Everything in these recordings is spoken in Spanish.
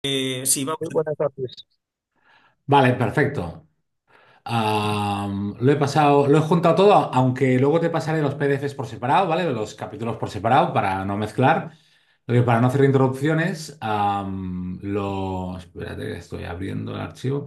Sí, vamos. Muy buenas noches. Vale, perfecto. Lo he pasado, lo he juntado todo, aunque luego te pasaré los PDFs por separado, ¿vale? Los capítulos por separado para no mezclar, para no hacer interrupciones. Espérate, que estoy abriendo el archivo.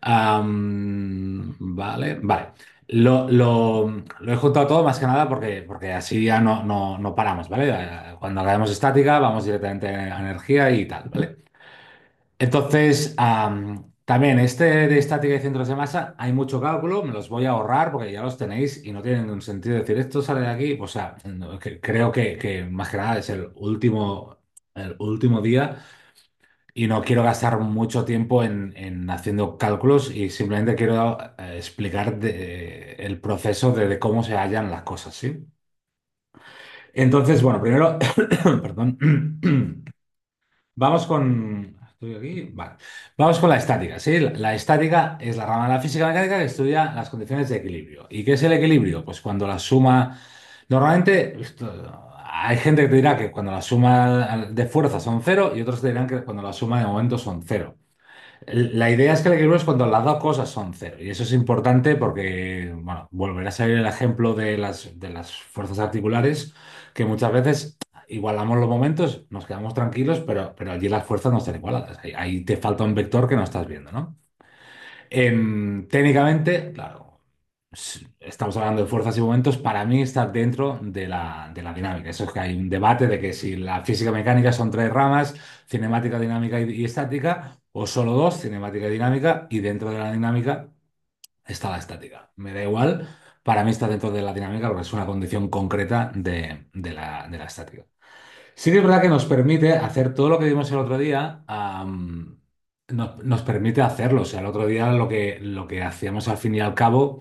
Vale, vale. Lo he juntado todo más que nada porque así ya no paramos, ¿vale? Cuando acabemos estática, vamos directamente a energía y tal, ¿vale? Entonces, también este de estática y centros de masa, hay mucho cálculo, me los voy a ahorrar porque ya los tenéis y no tiene ningún sentido decir esto sale de aquí. O sea, creo que más que nada es el último día y no quiero gastar mucho tiempo en haciendo cálculos y simplemente quiero explicar el proceso de cómo se hallan las cosas, ¿sí? Entonces, bueno, primero, perdón. Vamos con... ¿Estoy aquí? Vale. Vamos con la estática, ¿sí? La estática es la rama de la física mecánica que estudia las condiciones de equilibrio. ¿Y qué es el equilibrio? Pues cuando la suma... Normalmente, hay gente que te dirá que cuando la suma de fuerza son cero y otros te dirán que cuando la suma de momentos son cero. La idea es que el equilibrio es cuando las dos cosas son cero. Y eso es importante porque, bueno, volverá a salir el ejemplo de las fuerzas articulares, que muchas veces igualamos los momentos, nos quedamos tranquilos, pero allí las fuerzas no están igualadas. Ahí te falta un vector que no estás viendo, ¿no? Técnicamente, claro, estamos hablando de fuerzas y momentos, para mí está dentro de la dinámica. Eso es que hay un debate de que si la física mecánica son tres ramas, cinemática, dinámica y estática, o solo dos, cinemática y dinámica, y dentro de la dinámica está la estática. Me da igual, para mí está dentro de la dinámica porque es una condición concreta de la estática. Sí que es verdad que nos permite hacer todo lo que vimos el otro día, nos permite hacerlo. O sea, el otro día lo que hacíamos al fin y al cabo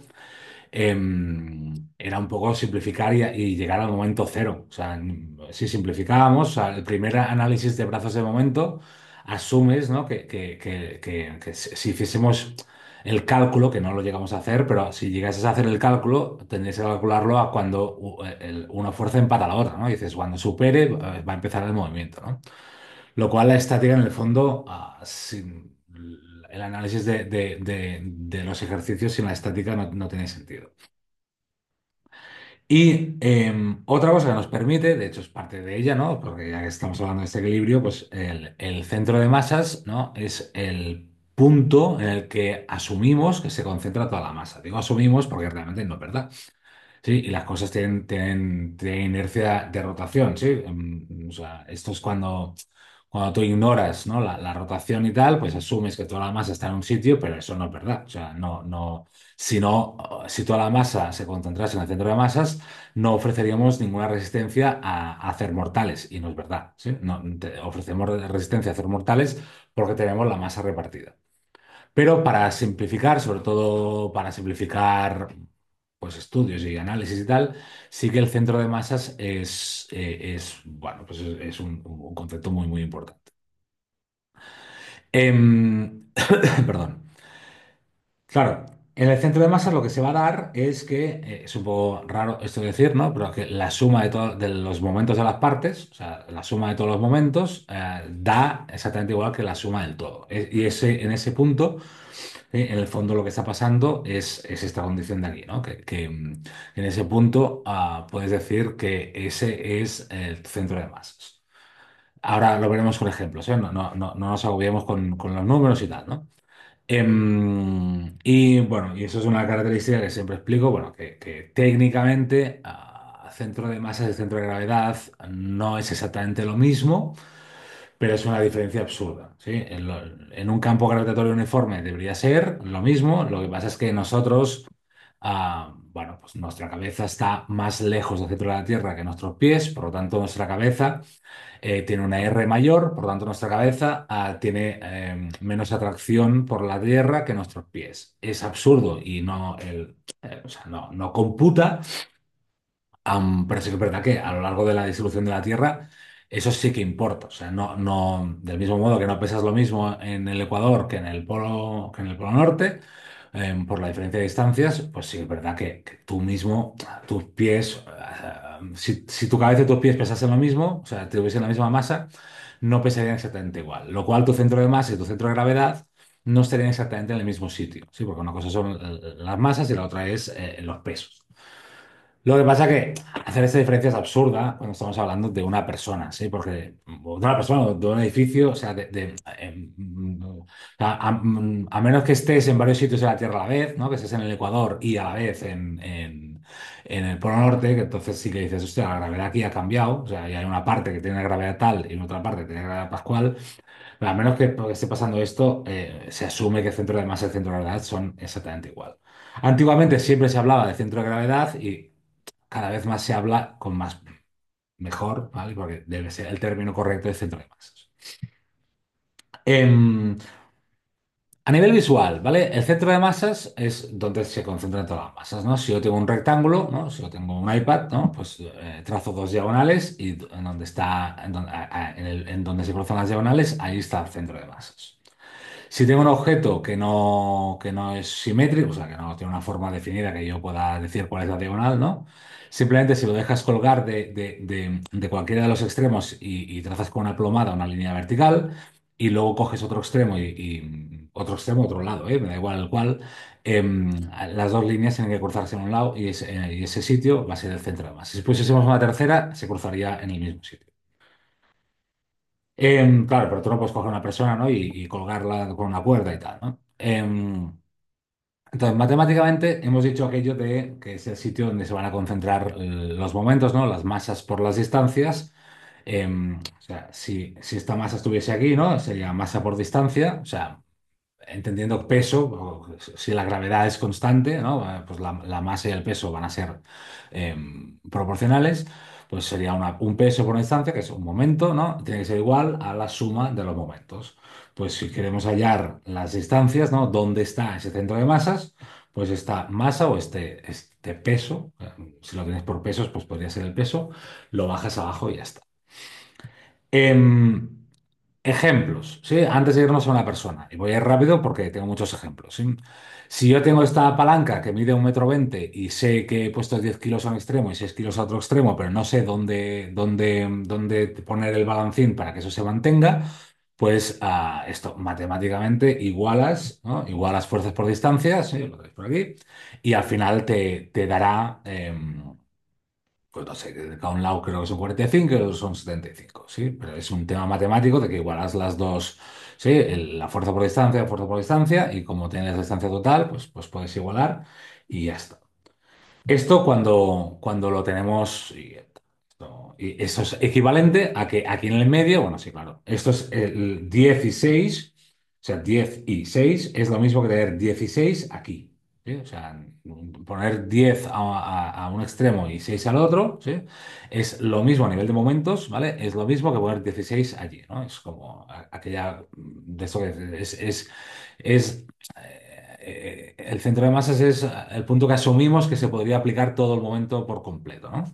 era un poco simplificar y llegar al momento cero. O sea, si simplificábamos, o sea, el primer análisis de brazos de momento, asumes, ¿no? Que si hiciésemos el cálculo, que no lo llegamos a hacer, pero si llegases a hacer el cálculo, tendrías que calcularlo a cuando una fuerza empata a la otra, ¿no? Y dices, cuando supere, va a empezar el movimiento, ¿no? Lo cual la estática, en el fondo, el análisis de los ejercicios sin la estática no tiene sentido. Y otra cosa que nos permite, de hecho es parte de ella, ¿no? Porque ya que estamos hablando de este equilibrio, pues el centro de masas, ¿no? Es el punto en el que asumimos que se concentra toda la masa. Digo asumimos porque realmente no es verdad. Sí, y las cosas tienen inercia de rotación, ¿sí? O sea, esto es cuando tú ignoras, ¿no? la rotación y tal, pues asumes que toda la masa está en un sitio, pero eso no es verdad. O sea, si no, si toda la masa se concentrase en el centro de masas, no ofreceríamos ninguna resistencia a hacer mortales, y no es verdad, ¿sí? No, ofrecemos resistencia a hacer mortales porque tenemos la masa repartida. Pero para simplificar, sobre todo para simplificar pues, estudios y análisis y tal, sí que el centro de masas bueno, pues es un concepto muy, muy importante. Perdón. Claro, en el centro de masas lo que se va a dar es que, es un poco raro esto de decir, ¿no? Pero que la suma de los momentos de las partes, o sea, la suma de todos los momentos, da exactamente igual que la suma del todo. En ese punto, en el fondo lo que está pasando es esta condición de aquí, ¿no? En ese punto puedes decir que ese es el centro de masas. Ahora lo veremos con ejemplos, ¿eh? No nos agobiemos con los números y tal, ¿no? Y bueno, y eso es una característica que siempre explico, bueno, que técnicamente centro de masas y centro de gravedad no es exactamente lo mismo, pero es una diferencia absurda, ¿sí? En un campo gravitatorio uniforme debería ser lo mismo, lo que pasa es que nosotros, bueno, pues nuestra cabeza está más lejos del centro de la Tierra que nuestros pies, por lo tanto nuestra cabeza tiene una R mayor, por lo tanto nuestra cabeza tiene menos atracción por la Tierra que nuestros pies. Es absurdo y o sea, no computa. Pero sí que es verdad que a lo largo de la distribución de la Tierra eso sí que importa. O sea, del mismo modo que no pesas lo mismo en el Ecuador que en el Polo Norte, por la diferencia de distancias, pues sí que es verdad que tú mismo, tus pies, si tu cabeza y tus pies pesasen lo mismo, o sea, tuviesen la misma masa, no pesarían exactamente igual. Lo cual tu centro de masa y tu centro de gravedad no estarían exactamente en el mismo sitio, ¿sí? Porque una cosa son las masas y la otra es los pesos. Lo que pasa es que hacer esta diferencia es absurda cuando estamos hablando de una persona, ¿sí? Porque de una persona, o de un edificio, o sea, o sea, a menos que estés en varios sitios de la Tierra a la vez, ¿no? Que estés en el Ecuador y a la vez en el Polo Norte, que entonces sí que dices, hostia, la gravedad aquí ha cambiado, o sea, y hay una parte que tiene gravedad tal y otra parte que tiene gravedad pascual, pero a menos que esté pasando esto, se asume que el centro de masa y el centro de gravedad son exactamente igual. Antiguamente siempre se hablaba de centro de gravedad y cada vez más se habla con más mejor, ¿vale? Porque debe ser el término correcto de centro de masas. Em, a nivel visual, ¿vale? El centro de masas es donde se concentran todas las masas, ¿no? Si yo tengo un rectángulo, ¿no? Si yo tengo un iPad, ¿no? Pues trazo dos diagonales y en donde está, en donde se cruzan las diagonales, ahí está el centro de masas. Si tengo un objeto que no es simétrico, o sea, que no tiene una forma definida que yo pueda decir cuál es la diagonal, ¿no? Simplemente si lo dejas colgar de cualquiera de los extremos y trazas con una plomada una línea vertical y luego coges otro extremo y otro extremo, otro lado, ¿eh? Me da igual el cual, em, las dos líneas tienen que cruzarse en un lado y ese sitio va a ser el centro de masa. Si pusiésemos una tercera, se cruzaría en el mismo sitio. Claro, pero tú no puedes coger una persona, ¿no? Y colgarla con una cuerda y tal, ¿no? Entonces, matemáticamente hemos dicho aquello de que es el sitio donde se van a concentrar los momentos, ¿no? Las masas por las distancias. O sea, si esta masa estuviese aquí, ¿no? Sería masa por distancia. O sea, entendiendo peso, o si la gravedad es constante, ¿no? Pues la masa y el peso van a ser proporcionales, pues sería un peso por una distancia, que es un momento, ¿no? Tiene que ser igual a la suma de los momentos. Pues si queremos hallar las distancias, ¿no? ¿Dónde está ese centro de masas? Pues esta masa o este peso, si lo tienes por pesos, pues podría ser el peso, lo bajas abajo y ya está. Em, Ejemplos, ¿sí? Antes de irnos a una persona, y voy a ir rápido porque tengo muchos ejemplos, ¿sí? Si yo tengo esta palanca que mide 1,20 m y sé que he puesto 10 kilos a un extremo y 6 kilos a otro extremo, pero no sé dónde poner el balancín para que eso se mantenga, pues esto matemáticamente igualas, ¿no? Igualas fuerzas por distancia, ¿sí? Lo tenéis por aquí, y al final te dará, pues no sé, de cada un lado creo que son 45 y otros son 75, ¿sí? Pero es un tema matemático de que igualas las dos, ¿sí? La fuerza por distancia, y como tienes la distancia total, pues puedes igualar y ya está. Esto cuando lo tenemos, y eso es equivalente a que aquí en el medio, bueno, sí, claro, esto es el 16, o sea, 10 y 6 es lo mismo que tener 16 aquí, ¿sí? O sea, poner 10 a un extremo y 6 al otro, ¿sí? Es lo mismo a nivel de momentos, ¿vale? Es lo mismo que poner 16 allí, ¿no? Es como aquella, de esto que es el centro de masas es el punto que asumimos que se podría aplicar todo el momento por completo, ¿no?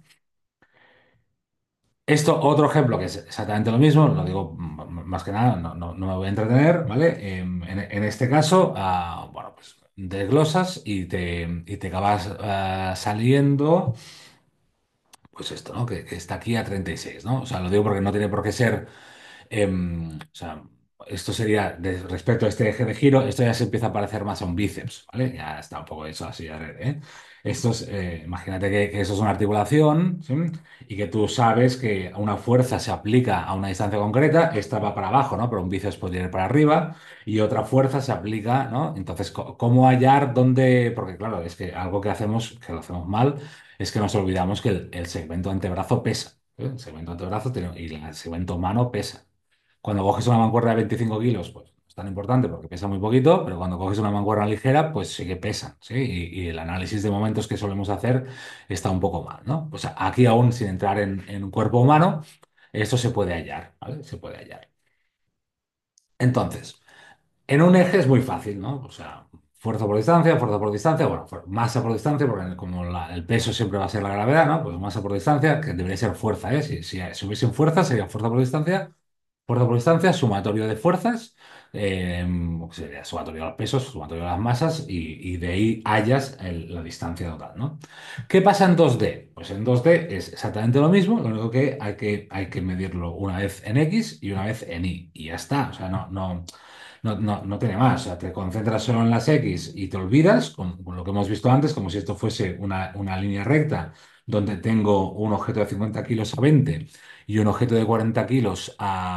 Esto, otro ejemplo que es exactamente lo mismo, lo digo más que nada, no me voy a entretener, ¿vale? En este caso, bueno, pues desglosas y te acabas saliendo, pues esto, ¿no? Que está aquí a 36, ¿no? O sea, lo digo porque no tiene por qué ser. O sea, esto sería, respecto a este eje de giro, esto ya se empieza a parecer más a un bíceps, ¿vale? Ya está un poco eso así, ¿eh? Esto es, imagínate que eso es una articulación, ¿sí? Y que tú sabes que una fuerza se aplica a una distancia concreta, esta va para abajo, ¿no? Pero un bíceps podría ir para arriba, y otra fuerza se aplica, ¿no? Entonces, ¿cómo hallar dónde? Porque claro, es que algo que hacemos, que lo hacemos mal, es que nos olvidamos que el segmento antebrazo pesa, ¿eh? El segmento antebrazo y el segmento mano pesa. Cuando coges una mancuerna de 25 kilos, pues no es tan importante porque pesa muy poquito, pero cuando coges una mancuerna ligera, pues sí que pesan, ¿sí? Y el análisis de momentos que solemos hacer está un poco mal, ¿no? Pues aquí aún sin entrar en un cuerpo humano, esto se puede hallar, ¿vale? Se puede hallar. Entonces, en un eje es muy fácil, ¿no? O sea, fuerza por distancia, bueno, masa por distancia, porque como el peso siempre va a ser la gravedad, ¿no? Pues masa por distancia, que debería ser fuerza, ¿eh? Si hubiesen fuerza, sería fuerza por distancia. Fuerza por distancia, sumatorio de fuerzas, que sería sumatorio de los pesos, sumatorio de las masas, y de ahí hallas la distancia total, ¿no? ¿Qué pasa en 2D? Pues en 2D es exactamente lo mismo, lo único que hay que medirlo una vez en X y una vez en Y, y ya está. O sea, no tiene más. O sea, te concentras solo en las X y te olvidas, con lo que hemos visto antes, como si esto fuese una línea recta, donde tengo un objeto de 50 kilos a 20 y un objeto de 40 kilos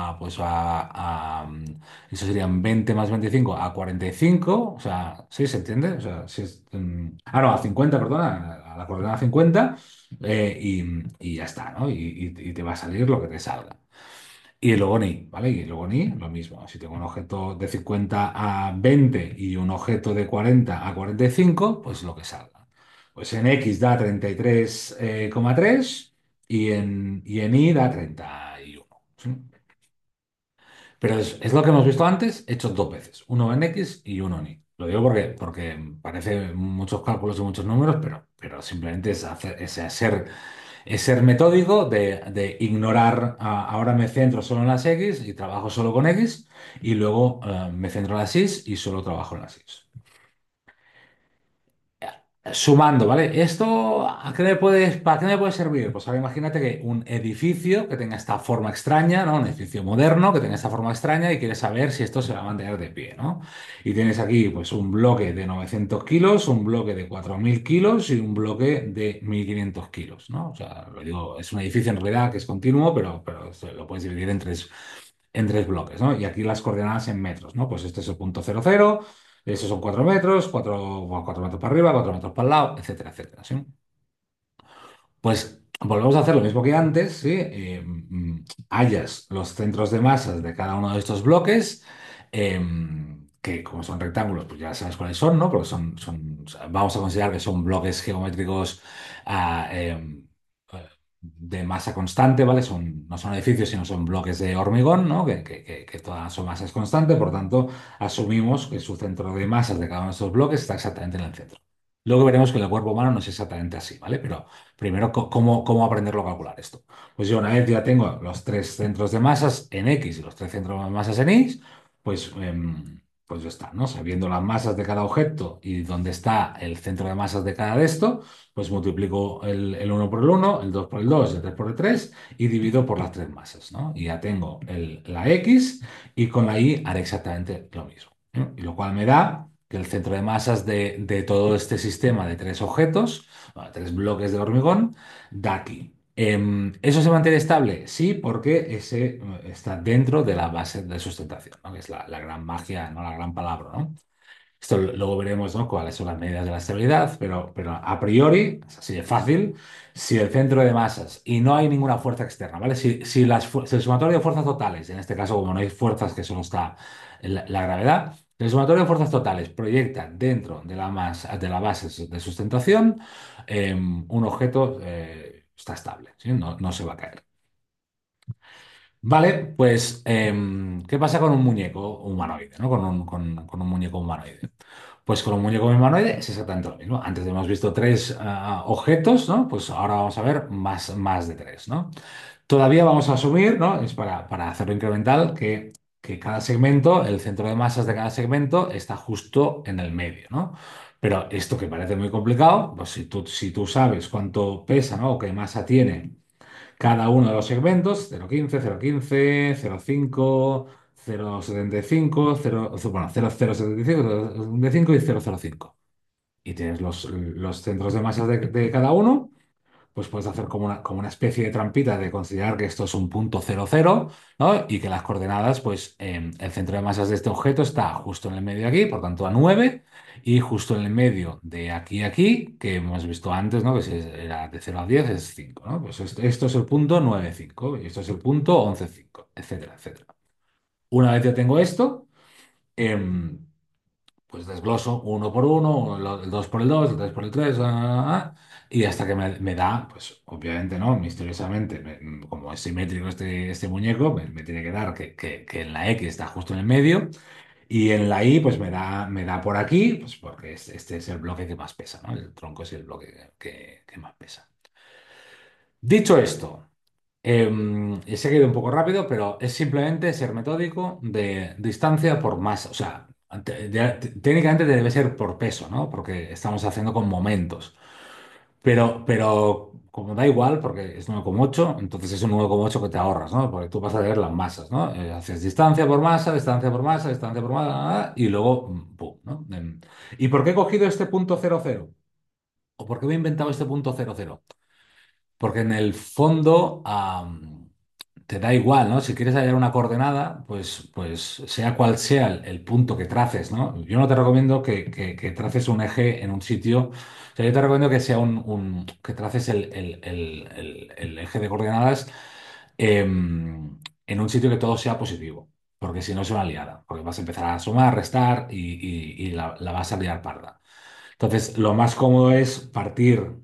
eso serían 20 más 25 a 45. O sea, ¿sí se entiende? O sea, si es, no, a 50, perdona, a la coordenada 50, y ya está, ¿no? Y te va a salir lo que te salga. Y luego ni, ¿vale? Y luego ni, lo mismo. Si tengo un objeto de 50 a 20 y un objeto de 40 a 45, pues lo que salga. Pues en X da 33,3 y en Y da 31. ¿Sí? Pero es lo que hemos visto antes, hecho dos veces, uno en X y uno en Y. Lo digo porque parece muchos cálculos y muchos números, pero simplemente es ser metódico de ignorar, ahora me centro solo en las X y trabajo solo con X, y luego me centro en las Y y solo trabajo en las Y. Sumando, ¿vale? ¿Esto para qué me puede servir? Pues ahora imagínate que un edificio que tenga esta forma extraña, ¿no? Un edificio moderno que tenga esta forma extraña y quieres saber si esto se va a mantener de pie, ¿no? Y tienes aquí pues un bloque de 900 kilos, un bloque de 4.000 kilos y un bloque de 1.500 kilos, ¿no? O sea, lo digo, es un edificio en realidad que es continuo, pero lo puedes dividir en tres bloques, ¿no? Y aquí las coordenadas en metros, ¿no? Pues este es el punto 00. Esos son 4 metros, 4 metros para arriba, 4 metros para el lado, etcétera, etcétera, ¿sí? Pues volvemos a hacer lo mismo que antes, ¿sí? Hallas los centros de masas de cada uno de estos bloques, que como son rectángulos, pues ya sabes cuáles son, ¿no? Porque o sea, vamos a considerar que son bloques geométricos ah, de masa constante, ¿vale? No son edificios, sino son bloques de hormigón, ¿no? Que toda su masa es constante, por tanto, asumimos que su centro de masas de cada uno de estos bloques está exactamente en el centro. Luego veremos que en el cuerpo humano no es exactamente así, ¿vale? Pero primero, ¿cómo aprenderlo a calcular esto? Pues yo una vez ya tengo los tres centros de masas en X y los tres centros de masas en Y, pues ya está, ¿no? Sabiendo las masas de cada objeto y dónde está el centro de masas de cada de esto, pues multiplico el uno por el uno, el 2 por el 2, el 3 por el 3 y divido por las tres masas, ¿no? Y ya tengo la X y con la Y haré exactamente lo mismo, ¿no? Y lo cual me da que el centro de masas de todo este sistema de tres objetos, bueno, tres bloques de hormigón, da aquí. ¿Eso se mantiene estable? Sí, porque ese está dentro de la base de sustentación, ¿no? Que es la gran magia, no la gran palabra, ¿no? Esto luego veremos, ¿no? Cuáles son las medidas de la estabilidad, pero a priori, es así de fácil, si el centro de masas y no hay ninguna fuerza externa, ¿vale? Si el sumatorio de fuerzas totales, en este caso como no hay fuerzas que solo está la gravedad, el sumatorio de fuerzas totales proyecta dentro de la masa, de la base de sustentación, un objeto está estable, ¿sí? No se va a caer. Vale, pues, ¿qué pasa con un muñeco humanoide, ¿no? Con un muñeco humanoide. Pues con un muñeco humanoide es exactamente lo mismo. Antes hemos visto tres objetos, ¿no? Pues ahora vamos a ver más de tres, ¿no? Todavía vamos a asumir, ¿no? Es para hacerlo incremental, que cada segmento, el centro de masas de cada segmento está justo en el medio, ¿no? Pero esto que parece muy complicado, pues si tú sabes cuánto pesa, ¿no? O qué masa tiene cada uno de los segmentos, 0,15, 0,15, 0,5, 0,75, 0, bueno, 0,075, 0,75 y 0,05. Y tienes los centros de masas de cada uno, pues puedes hacer como una especie de trampita de considerar que esto es un punto 0,0, ¿no? Y que las coordenadas, pues el centro de masas de este objeto está justo en el medio de aquí, por tanto a 9, y justo en el medio de aquí a aquí, que hemos visto antes, ¿no? Que si era de 0 a 10 es 5, ¿no? Pues esto es el punto 9,5 y esto es el punto 11,5, etcétera, etcétera. Una vez ya tengo esto, em, pues desgloso uno por uno, el 2 por el 2, el 3 por el 3, y hasta que me da, pues obviamente, ¿no? Misteriosamente, como es simétrico este muñeco, me tiene que dar que en la X está justo en el medio, y en la Y, pues me da por aquí, pues porque este es el bloque que más pesa, ¿no? El tronco es el bloque que más pesa. Dicho esto, Sé que he ido un poco rápido, pero es simplemente ser metódico de distancia por masa. O sea, técnicamente debe ser por peso, ¿no? Porque estamos haciendo con momentos. Pero como da igual, porque es 9,8, entonces es un 9,8 que te ahorras, ¿no? Porque tú vas a ver las masas, ¿no? Haces distancia por masa, distancia por masa, distancia por masa, y luego, pum, ¿no? ¿Y por qué he cogido este punto 00? ¿O por qué me he inventado este punto 00? Porque en el fondo te da igual, ¿no? Si quieres hallar una coordenada, pues sea cual sea el punto que traces, ¿no? Yo no te recomiendo que traces un eje en un sitio. O sea, yo te recomiendo que sea que traces el eje de coordenadas en un sitio que todo sea positivo. Porque si no es una liada. Porque vas a empezar a sumar, restar y la vas a liar parda. Entonces, lo más cómodo es partir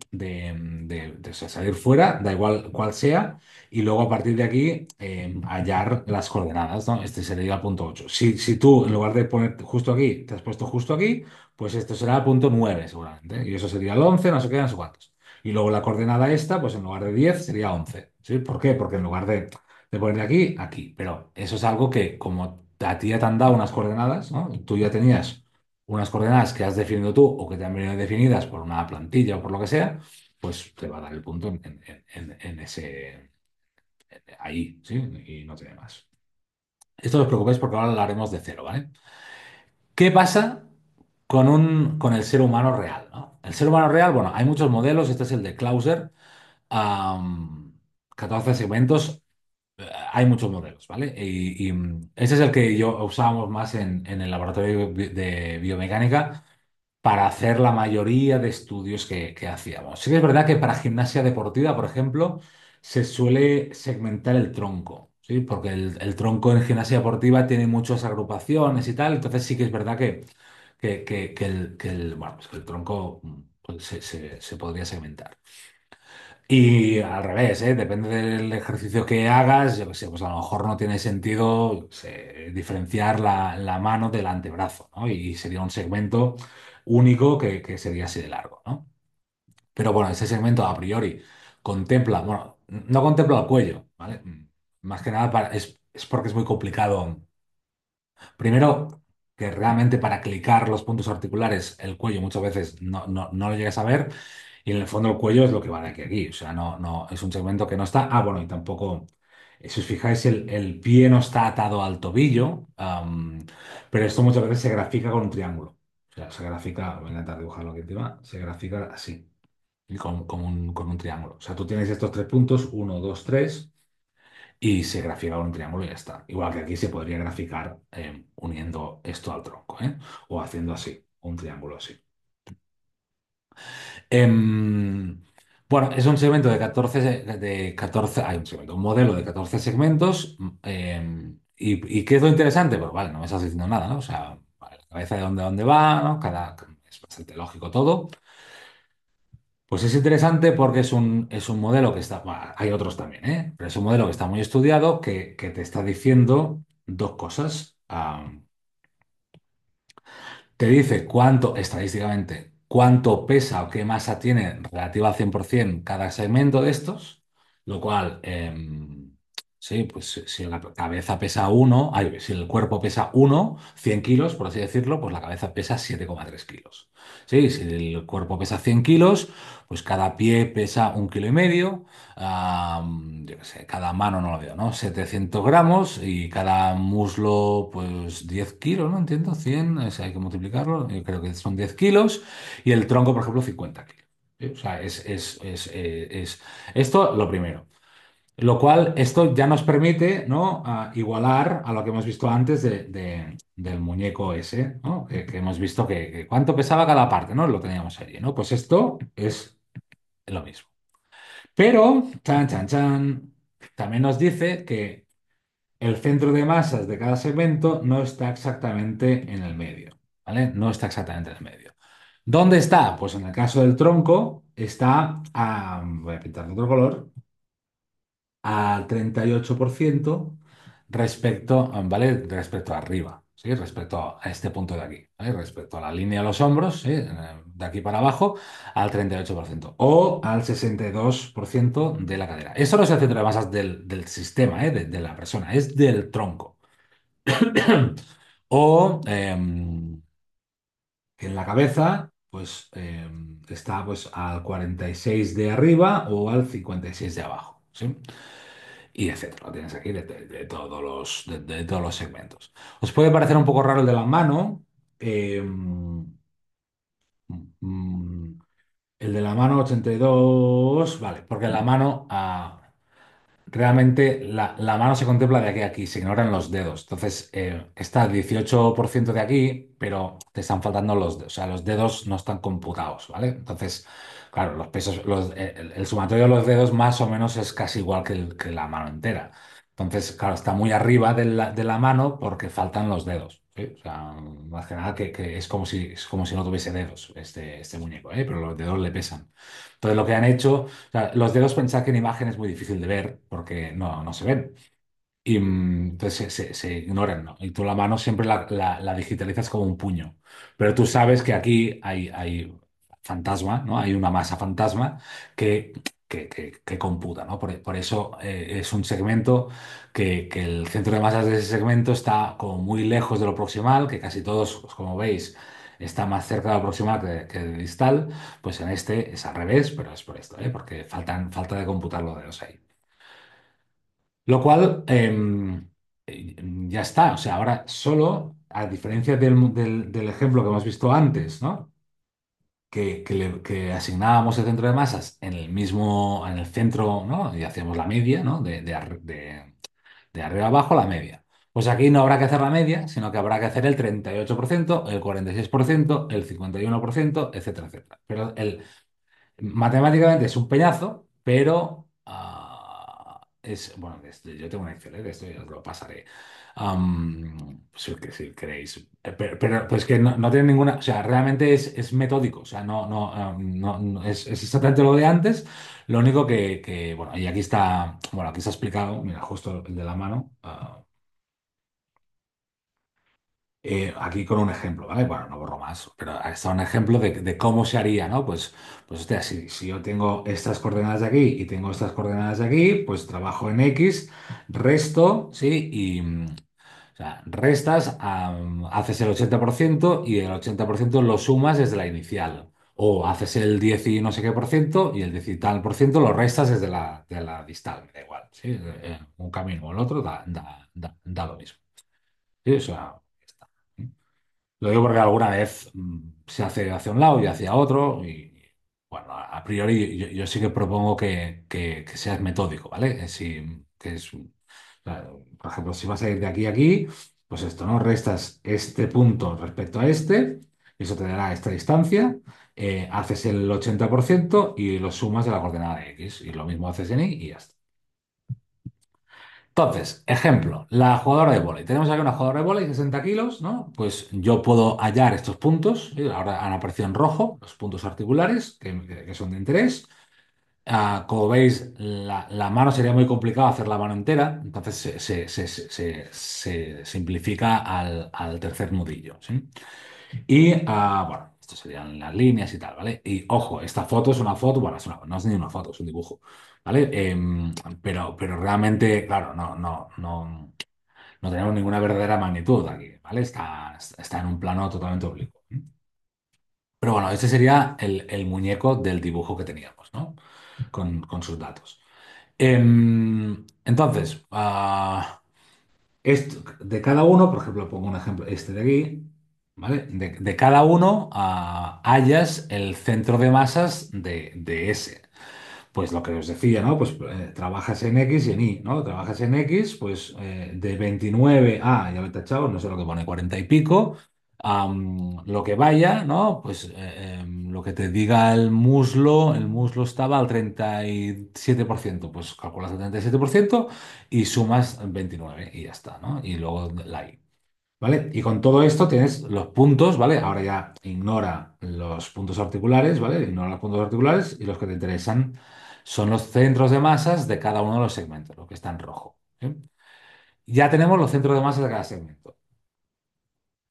o sea, salir fuera, da igual cuál sea, y luego a partir de aquí hallar las coordenadas, ¿no? Este sería el punto 8. Si tú, en lugar de poner justo aquí, te has puesto justo aquí, pues esto será el punto 9 seguramente, ¿eh? Y eso sería el 11, no sé qué, no sé cuántos. Y luego la coordenada esta, pues en lugar de 10 sería 11. ¿Sí? ¿Por qué? Porque en lugar de poner de aquí, aquí. Pero eso es algo que como a ti ya te han dado unas coordenadas, ¿no? Tú ya tenías unas coordenadas que has definido tú o que te han venido definidas por una plantilla o por lo que sea, pues te va a dar el punto en ese, ahí, ¿sí? Y no tiene más. Esto no os preocupéis porque ahora lo haremos de cero, ¿vale? ¿Qué pasa con el ser humano real, ¿no? El ser humano real, bueno, hay muchos modelos, este es el de Clauser, am, 14 segmentos, hay muchos modelos, ¿vale? Ese es el que yo usábamos más en el laboratorio de biomecánica para hacer la mayoría de estudios que hacíamos. Sí que es verdad que para gimnasia deportiva, por ejemplo, se suele segmentar el tronco, ¿sí? Porque el tronco en gimnasia deportiva tiene muchas agrupaciones y tal, entonces sí que es verdad bueno, pues que el tronco pues se podría segmentar. Y al revés, ¿eh? Depende del ejercicio que hagas, yo qué sé, pues a lo mejor no tiene sentido, yo qué sé, diferenciar la mano del antebrazo, ¿no? Y sería un segmento único que sería así de largo, ¿no? Pero bueno, ese segmento a priori contempla, bueno, no contempla el cuello, ¿vale? Más que nada es porque es muy complicado. Primero, que realmente para clicar los puntos articulares, el cuello muchas veces no lo llegas a ver. Y en el fondo el cuello es lo que va de aquí a aquí. O sea, no, es un segmento que no está. Ah, bueno, y tampoco, si os fijáis, el pie no está atado al tobillo, pero esto muchas veces se grafica con un triángulo. O sea, se grafica, voy a intentar dibujarlo aquí encima, se grafica así, y con un triángulo. O sea, tú tienes estos tres puntos, uno, dos, tres, y se grafica con un triángulo y ya está. Igual que aquí se podría graficar uniendo esto al tronco, ¿eh? O haciendo así, un triángulo así. Em, bueno, es un segmento hay un segmento, un modelo de 14 segmentos. ¿Y qué es lo interesante? Pues vale, no me estás diciendo nada, ¿no? O sea, vale, la cabeza de dónde va, ¿no? Es bastante lógico todo. Pues es interesante porque es un modelo que está, bueno, hay otros también, ¿eh? Pero es un modelo que está muy estudiado que te está diciendo dos cosas. Te dice estadísticamente, cuánto pesa o qué masa tiene relativa al 100% cada segmento de estos, lo cual, sí, pues si la cabeza pesa uno, si el cuerpo pesa uno 100 kilos, por así decirlo, pues la cabeza pesa 7,3 kilos. Sí, si el cuerpo pesa 100 kilos, pues cada pie pesa 1,5 kg. Yo qué sé, cada mano no lo veo, ¿no? 700 gramos y cada muslo, pues 10 kilos, ¿no? Entiendo, 100, hay que multiplicarlo, yo creo que son 10 kilos, y el tronco, por ejemplo, 50 kilos. ¿Sí? O sea, es esto lo primero. Lo cual, esto ya nos permite, ¿no? Igualar a lo que hemos visto antes del muñeco ese, ¿no? Que hemos visto que cuánto pesaba cada parte, ¿no? Lo teníamos ahí, ¿no? Pues esto es lo mismo. Pero, chan, chan, chan, también nos dice que el centro de masas de cada segmento no está exactamente en el medio, ¿vale? No está exactamente en el medio. ¿Dónde está? Pues en el caso del tronco está, voy a pintar de otro color, al 38% respecto, ¿vale? Respecto a arriba. ¿sí? Respecto a este punto de aquí, ¿vale? Respecto a la línea de los hombros, ¿sí? De aquí para abajo, al 38% o al 62% de la cadera. Eso no es el centro de masas del sistema, de la persona, es del tronco. O que en la cabeza, pues está pues al 46 de arriba o al 56 de abajo, ¿sí? Y etcétera. Lo tienes aquí de todos de todos los segmentos. Os puede parecer un poco raro el de la mano. eh, mm, el de la mano 82, vale, porque la mano, realmente la mano se contempla de aquí a aquí, se ignoran los dedos. Entonces, está el 18% de aquí, pero te están faltando los dedos. O sea, los dedos no están computados, ¿vale? Entonces, claro, los pesos, el sumatorio de los dedos más o menos es casi igual que la mano entera. Entonces, claro, está muy arriba de la mano porque faltan los dedos. ¿Sí? O sea, más que nada que es como si no tuviese dedos este muñeco, ¿eh? Pero los dedos le pesan. Entonces, lo que han hecho, o sea, los dedos, pensad que en imagen es muy difícil de ver porque no se ven. Y entonces se ignoran, ¿no? Y tú la mano siempre la digitalizas como un puño. Pero tú sabes que aquí hay fantasma, ¿no? Hay una masa fantasma que, que computa, ¿no? Por eso es un segmento que el centro de masas de ese segmento está como muy lejos de lo proximal, que casi todos, pues, como veis, está más cerca de lo proximal que del distal. Pues en este es al revés, pero es por esto, ¿eh? Porque falta de computar los dedos ahí. Lo cual, ya está. O sea, ahora solo, a diferencia del ejemplo que hemos visto antes, ¿no? Que asignábamos el centro de masas en el mismo, en el centro, ¿no? Y hacíamos la media, ¿no? De arriba abajo la media. Pues aquí no habrá que hacer la media, sino que habrá que hacer el 38%, el 46%, el 51%, etcétera, etcétera. Pero matemáticamente es un peñazo, pero bueno, yo tengo un Excel, de esto ya os lo pasaré. Si queréis. Pues que no tiene ninguna, o sea, realmente es metódico, o sea, es exactamente lo de antes. Lo único bueno, y aquí está, bueno, aquí está explicado, mira, justo el de la mano. Aquí con un ejemplo, ¿vale? Bueno, no borro más, pero ahí está un ejemplo de cómo se haría, ¿no? Pues hostia, si yo tengo estas coordenadas de aquí y tengo estas coordenadas de aquí, pues trabajo en X, resto, ¿sí? Y, o sea, restas, haces el 80% y el 80% lo sumas desde la inicial. O haces el 10 y no sé qué por ciento y el 10 y tal por ciento lo restas desde la distal, me da igual, ¿sí? Un camino o el otro da lo mismo. Sí, o sea, ya está. Lo digo porque alguna vez se hace hacia un lado y hacia otro y bueno, a priori yo sí que propongo que seas metódico, ¿vale? Que es, o sea, por ejemplo, si vas a ir de aquí a aquí, pues esto, ¿no? Restas este punto respecto a este, y eso te dará esta distancia, haces el 80% y lo sumas de la coordenada de X, y lo mismo haces en Y y ya está. Entonces, ejemplo, la jugadora de vóley. Tenemos aquí una jugadora de vóley, 60 kilos, ¿no? Pues yo puedo hallar estos puntos, ¿sí? Ahora han aparecido en rojo, los puntos articulares, que son de interés. Como veis, la mano sería muy complicado hacer la mano entera, entonces se simplifica al tercer nudillo, ¿sí? Y bueno, esto serían las líneas y tal, ¿vale? Y ojo, esta foto es una foto, bueno, no es ni una foto, es un dibujo, ¿vale? Pero realmente, claro, no tenemos ninguna verdadera magnitud aquí, ¿vale? Está en un plano totalmente oblicuo. Pero bueno, este sería el muñeco del dibujo que teníamos, ¿no? Con sus datos. Entonces, de cada uno, por ejemplo, pongo un ejemplo, este de aquí, ¿vale? De cada uno hallas el centro de masas de ese. Pues lo que os decía, ¿no? Pues trabajas en X y en Y, ¿no? Trabajas en X, pues de 29 a, ya lo he tachado, no sé lo que pone, 40 y pico, lo que vaya, ¿no? Pues lo que te diga el muslo estaba al 37%, pues calculas el 37% y sumas 29 y ya está, ¿no? Y luego la Y. ¿Vale? Y con todo esto tienes los puntos, ¿vale? Ahora ya ignora los puntos articulares, ¿vale? Ignora los puntos articulares y los que te interesan son los centros de masas de cada uno de los segmentos, lo que está en rojo. ¿Sí? Ya tenemos los centros de masas de cada segmento.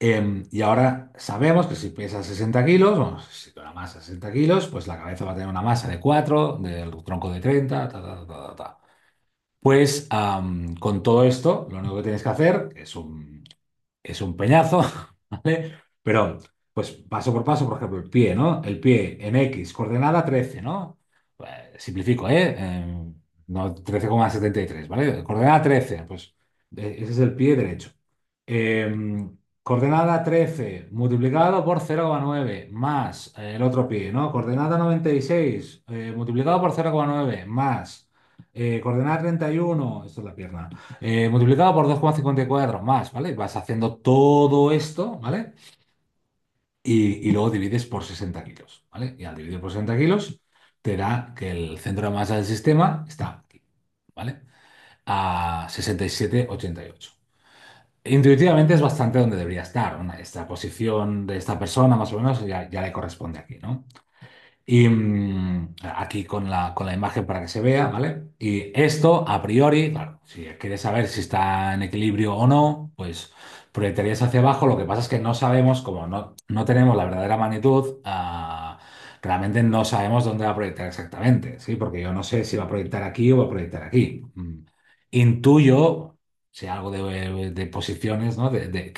Y ahora sabemos que si pesa 60 kilos, bueno, si la masa 60 kilos, pues la cabeza va a tener una masa de 4, del tronco de 30, ta, ta, ta, ta, ta. Pues con todo esto, lo único que tienes que hacer es un peñazo, ¿vale? Pero, pues paso por paso, por ejemplo, el pie, ¿no? El pie en X, coordenada 13, ¿no? Simplifico, ¿eh? No, 13,73, ¿vale? Coordenada 13, pues ese es el pie derecho. Coordenada 13 multiplicado por 0,9 más el otro pie, ¿no? Coordenada 96 multiplicado por 0,9 más coordenada 31, esto es la pierna, multiplicado por 2,54 más, ¿vale? Vas haciendo todo esto, ¿vale? Y luego divides por 60 kilos, ¿vale? Y al dividir por 60 kilos te da que el centro de masa del sistema está aquí, ¿vale? A 67,88. Intuitivamente es bastante donde debería estar. Esta posición de esta persona, más o menos, ya le corresponde aquí, ¿no? Y aquí con la imagen para que se vea, ¿vale? Y esto, a priori, claro, si quieres saber si está en equilibrio o no, pues proyectarías hacia abajo. Lo que pasa es que no sabemos, como no tenemos la verdadera magnitud, realmente no sabemos dónde va a proyectar exactamente, ¿sí? Porque yo no sé si va a proyectar aquí o va a proyectar aquí. Intuyo, si algo de posiciones, ¿no?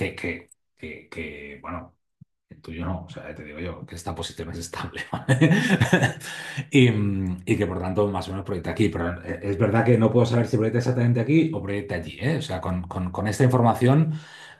Bueno. El tuyo no, o sea, te digo yo que esta posición es estable, ¿vale? Y que por tanto más o menos proyecta aquí, pero es verdad que no puedo saber si proyecta exactamente aquí o proyecta allí, ¿eh? O sea, con esta información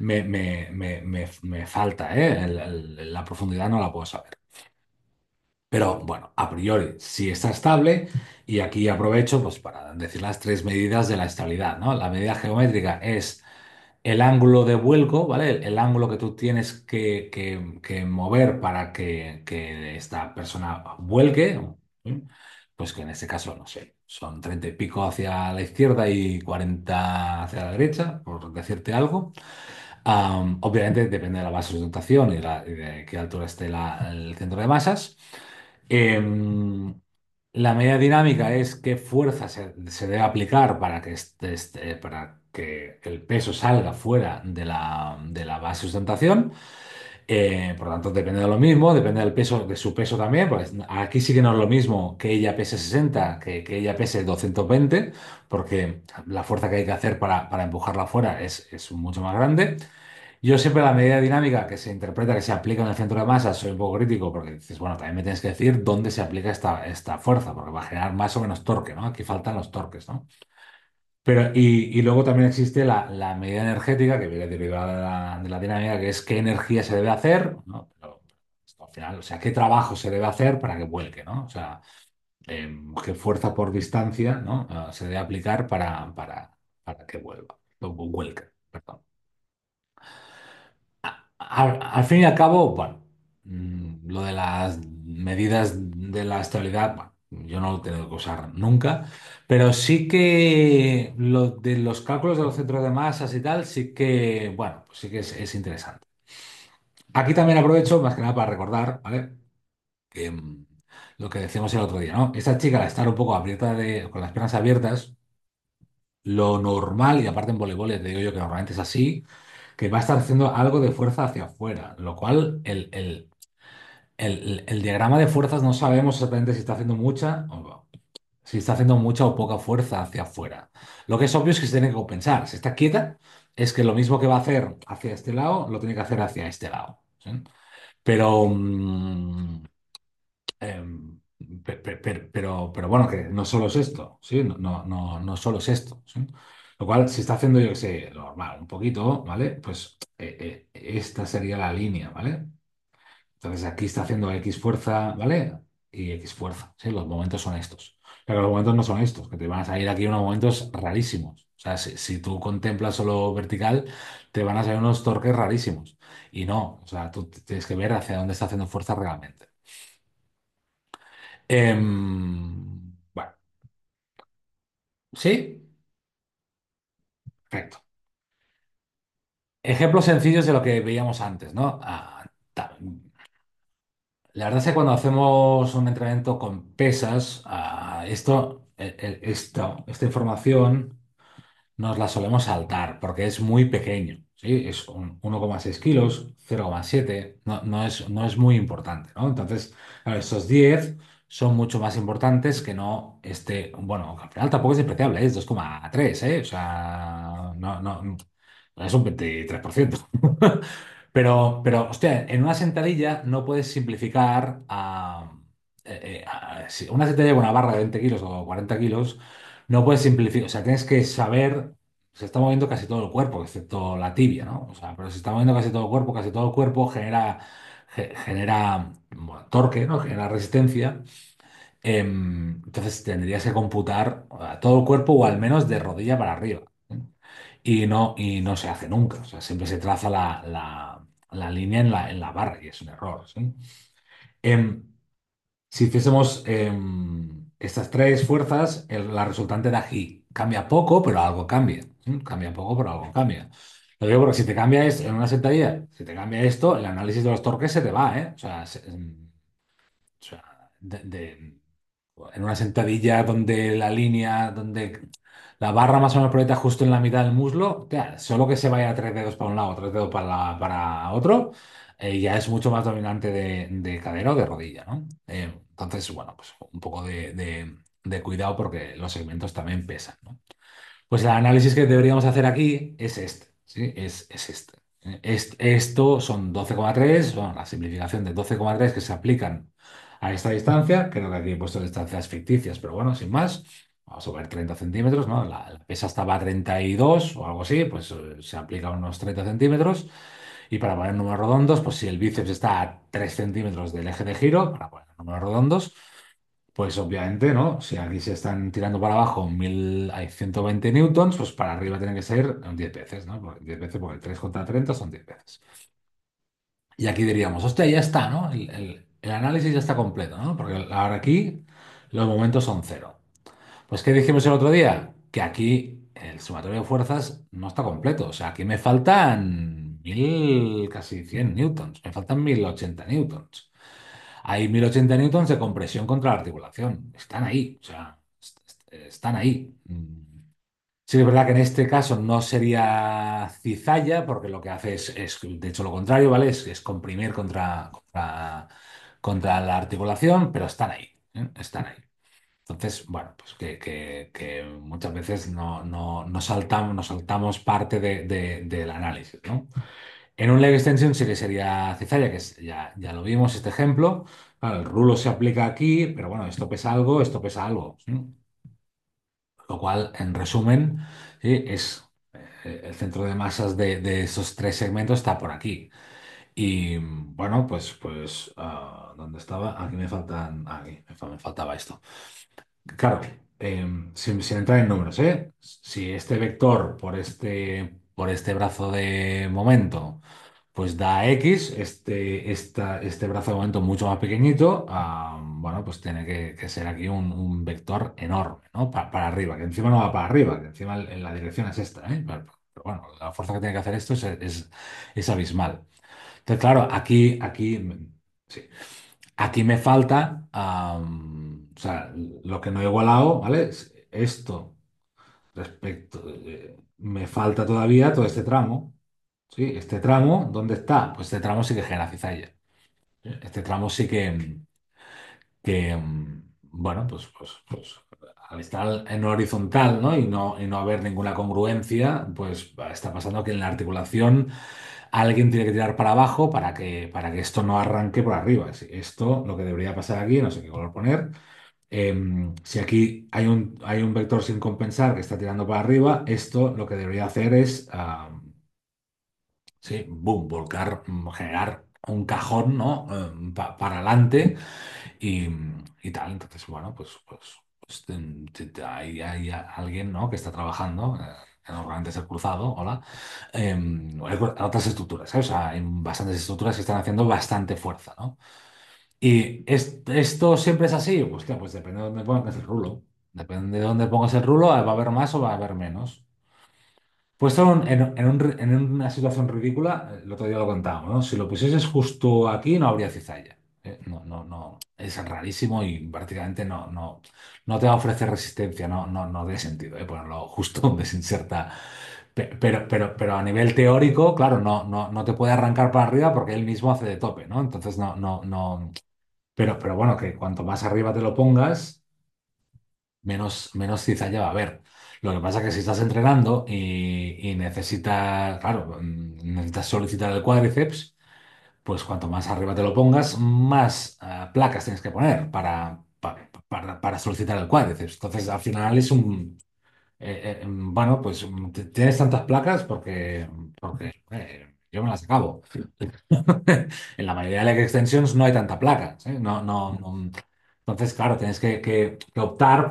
me falta, ¿eh? La profundidad no la puedo saber. Pero bueno, a priori sí está estable y aquí aprovecho pues para decir las tres medidas de la estabilidad, ¿no? La medida geométrica es el ángulo de vuelco, ¿vale? El ángulo que tú tienes que mover para que esta persona vuelque, ¿sí? Pues que en este caso, no sé, son 30 y pico hacia la izquierda y 40 hacia la derecha, por decirte algo. Obviamente depende de la base de sustentación y de qué altura esté el centro de masas. Em, la medida dinámica es qué fuerza se debe aplicar para que, para que el peso salga fuera de la base de sustentación. Por lo tanto, depende de lo mismo, depende del peso, de su peso también. Pues aquí sí que no es lo mismo que ella pese 60 que ella pese 220, porque la fuerza que hay que hacer para empujarla fuera es mucho más grande. Yo siempre la medida dinámica que se interpreta, que se aplica en el centro de masa, soy un poco crítico porque dices, bueno, también me tienes que decir dónde se aplica esta fuerza, porque va a generar más o menos torque, ¿no? Aquí faltan los torques, ¿no? Pero, y luego también existe la medida energética que viene derivada de la dinámica, que es qué energía se debe hacer, ¿no? Pero esto al final, o sea, qué trabajo se debe hacer para que vuelque, ¿no? O sea, qué fuerza por distancia, ¿no? Se debe aplicar para que vuelva, o vuelque, perdón. Al fin y al cabo, bueno, lo de las medidas de la estabilidad, bueno, yo no lo he tenido que usar nunca, pero sí que lo de los cálculos de los centros de masas y tal, sí que, bueno, pues sí que es interesante. Aquí también aprovecho, más que nada, para recordar, ¿vale? Que, lo que decíamos el otro día, ¿no? Esta chica, al estar un poco abierta con las piernas abiertas, lo normal, y aparte en voleibol, ya te digo yo que normalmente es así, que va a estar haciendo algo de fuerza hacia afuera, lo cual el diagrama de fuerzas no sabemos exactamente si está haciendo mucha o si está haciendo mucha o poca fuerza hacia afuera. Lo que es obvio es que se tiene que compensar. Si está quieta, es que lo mismo que va a hacer hacia este lado, lo tiene que hacer hacia este lado. ¿Sí? Pero, pero bueno, que no solo es esto, ¿sí? No solo es esto, ¿sí? Lo cual, si está haciendo, yo que sé, normal, un poquito, ¿vale? Pues esta sería la línea, ¿vale? Entonces aquí está haciendo X fuerza, ¿vale? Y X fuerza, ¿sí? Los momentos son estos. Pero los momentos no son estos, que te van a salir aquí unos momentos rarísimos. O sea, si tú contemplas solo vertical, te van a salir unos torques rarísimos. Y no, o sea, tú tienes que ver hacia dónde está haciendo fuerza realmente. Bueno, sí, perfecto. Ejemplos sencillos de lo que veíamos antes, ¿no? La verdad es que cuando hacemos un entrenamiento con pesas, esta información nos la solemos saltar porque es muy pequeño. ¿sí? Es un 1,6 kilos, 0,7, no es muy importante, ¿no? Entonces, claro, esos 10 son mucho más importantes que no este, bueno, al final tampoco es despreciable, es 2,3, ¿eh? O sea, no es un 23%. Hostia, en una sentadilla no puedes simplificar si una sentadilla con una barra de 20 kilos o 40 kilos, no puedes simplificar, o sea, tienes que saber, se está moviendo casi todo el cuerpo, excepto la tibia, ¿no? O sea, pero se está moviendo casi todo el cuerpo genera bueno, torque, ¿no? Genera resistencia. Entonces tendrías que computar todo el cuerpo o al menos de rodilla para arriba. ¿Eh? Y no se hace nunca. O sea, siempre se traza la línea en la barra y es un error. ¿Sí? Em, si hiciésemos estas tres fuerzas, la resultante de aquí cambia poco, pero algo cambia. ¿Sí? Cambia poco, pero algo cambia. Lo digo porque si te cambia esto en una sentadilla, si te cambia esto, el análisis de los torques se te va, ¿eh? O sea, en una sentadilla donde donde la barra más o menos proyecta justo en la mitad del muslo, tía, solo que se vaya tres dedos para un lado, tres dedos para otro, ya es mucho más dominante de cadera o de rodilla, ¿no? Entonces, bueno, pues un poco de cuidado porque los segmentos también pesan, ¿no? Pues el análisis que deberíamos hacer aquí es este, ¿sí? Es este. Esto son 12,3, bueno, la simplificación de 12,3 que se aplican a esta distancia. Creo que aquí he puesto distancias ficticias, pero bueno, sin más. Vamos a ver 30 centímetros, ¿no? La pesa estaba a 32 o algo así, pues se aplica unos 30 centímetros. Y para poner números redondos, pues si el bíceps está a 3 centímetros del eje de giro, para poner números redondos, pues obviamente, ¿no? Si aquí se están tirando para abajo hay 120 newtons, pues para arriba tiene que ser 10 veces, ¿no? 10 veces, porque 3 contra 30 son 10 veces. Y aquí diríamos, hostia, ya está, ¿no? El análisis ya está completo, ¿no? Porque ahora aquí los momentos son cero. Pues, ¿qué dijimos el otro día? Que aquí el sumatorio de fuerzas no está completo. O sea, aquí me faltan casi 100 newtons. Me faltan 1080 newtons. Hay 1080 newtons de compresión contra la articulación. Están ahí, o sea, están ahí. Sí, es verdad que en este caso no sería cizalla, porque lo que hace es de hecho lo contrario, ¿vale? Es comprimir contra la articulación, pero están ahí, ¿eh? Están ahí. Entonces, bueno, pues que muchas veces no saltamos parte del análisis, ¿no? En un leg extension sí que sería cizalla, ya lo vimos este ejemplo. Claro, el rulo se aplica aquí, pero bueno, esto pesa algo. ¿Sí? Lo cual, en resumen, sí, el centro de masas de esos tres segmentos está por aquí. Y bueno, ¿dónde estaba? Aquí me faltan, aquí me faltaba esto. Claro, sin entrar en números, ¿eh? Si este vector por este brazo de momento, pues da X, este brazo de momento mucho más pequeñito, bueno, pues tiene que ser aquí un vector enorme, ¿no? Para arriba, que encima no va para arriba, que encima en la dirección es esta, ¿eh? Pero bueno, la fuerza que tiene que hacer esto es abismal. Entonces, claro, sí. Aquí me falta, o sea, lo que no he igualado, ¿vale? Es esto me falta todavía todo este tramo, ¿sí? Este tramo, ¿dónde está? Pues este tramo sí que genera cizalla. Este tramo sí bueno, pues al estar en horizontal, ¿no? Y no haber ninguna congruencia, pues está pasando que en la articulación alguien tiene que tirar para abajo para que esto no arranque por arriba. Sí, esto, lo que debería pasar aquí, no sé qué color poner. Si aquí hay un vector sin compensar que está tirando para arriba, esto lo que debería hacer es, sí, boom, volcar, generar un cajón, ¿no? Para adelante y tal. Entonces, bueno, pues hay alguien, ¿no? Que está trabajando. Normalmente es el cruzado, hola. Hay otras estructuras, ¿eh? O sea, hay bastantes estructuras que están haciendo bastante fuerza, ¿no? Y esto siempre es así, hostia, pues depende de dónde pongas el rulo. Depende de dónde pongas el rulo, va a haber más o va a haber menos. Puesto en una situación ridícula, el otro día lo contábamos, ¿no? Si lo pusieses justo aquí, no habría cizalla. No, no, no. Es rarísimo y prácticamente no te va a ofrecer resistencia, no tiene sentido, ponerlo justo donde se inserta. Pero a nivel teórico, claro, no te puede arrancar para arriba porque él mismo hace de tope, ¿no? Entonces no. Pero bueno, que cuanto más arriba te lo pongas, menos cizalla va a haber. Lo que pasa es que si estás entrenando y necesitas, claro, necesitas solicitar el cuádriceps, pues cuanto más arriba te lo pongas, más placas tienes que poner para solicitar el cuádriceps. Entonces, al final es bueno, pues tienes tantas placas porque yo me las acabo. En la mayoría de las extensions no hay tanta placa, ¿sí? Entonces, claro, tienes que optar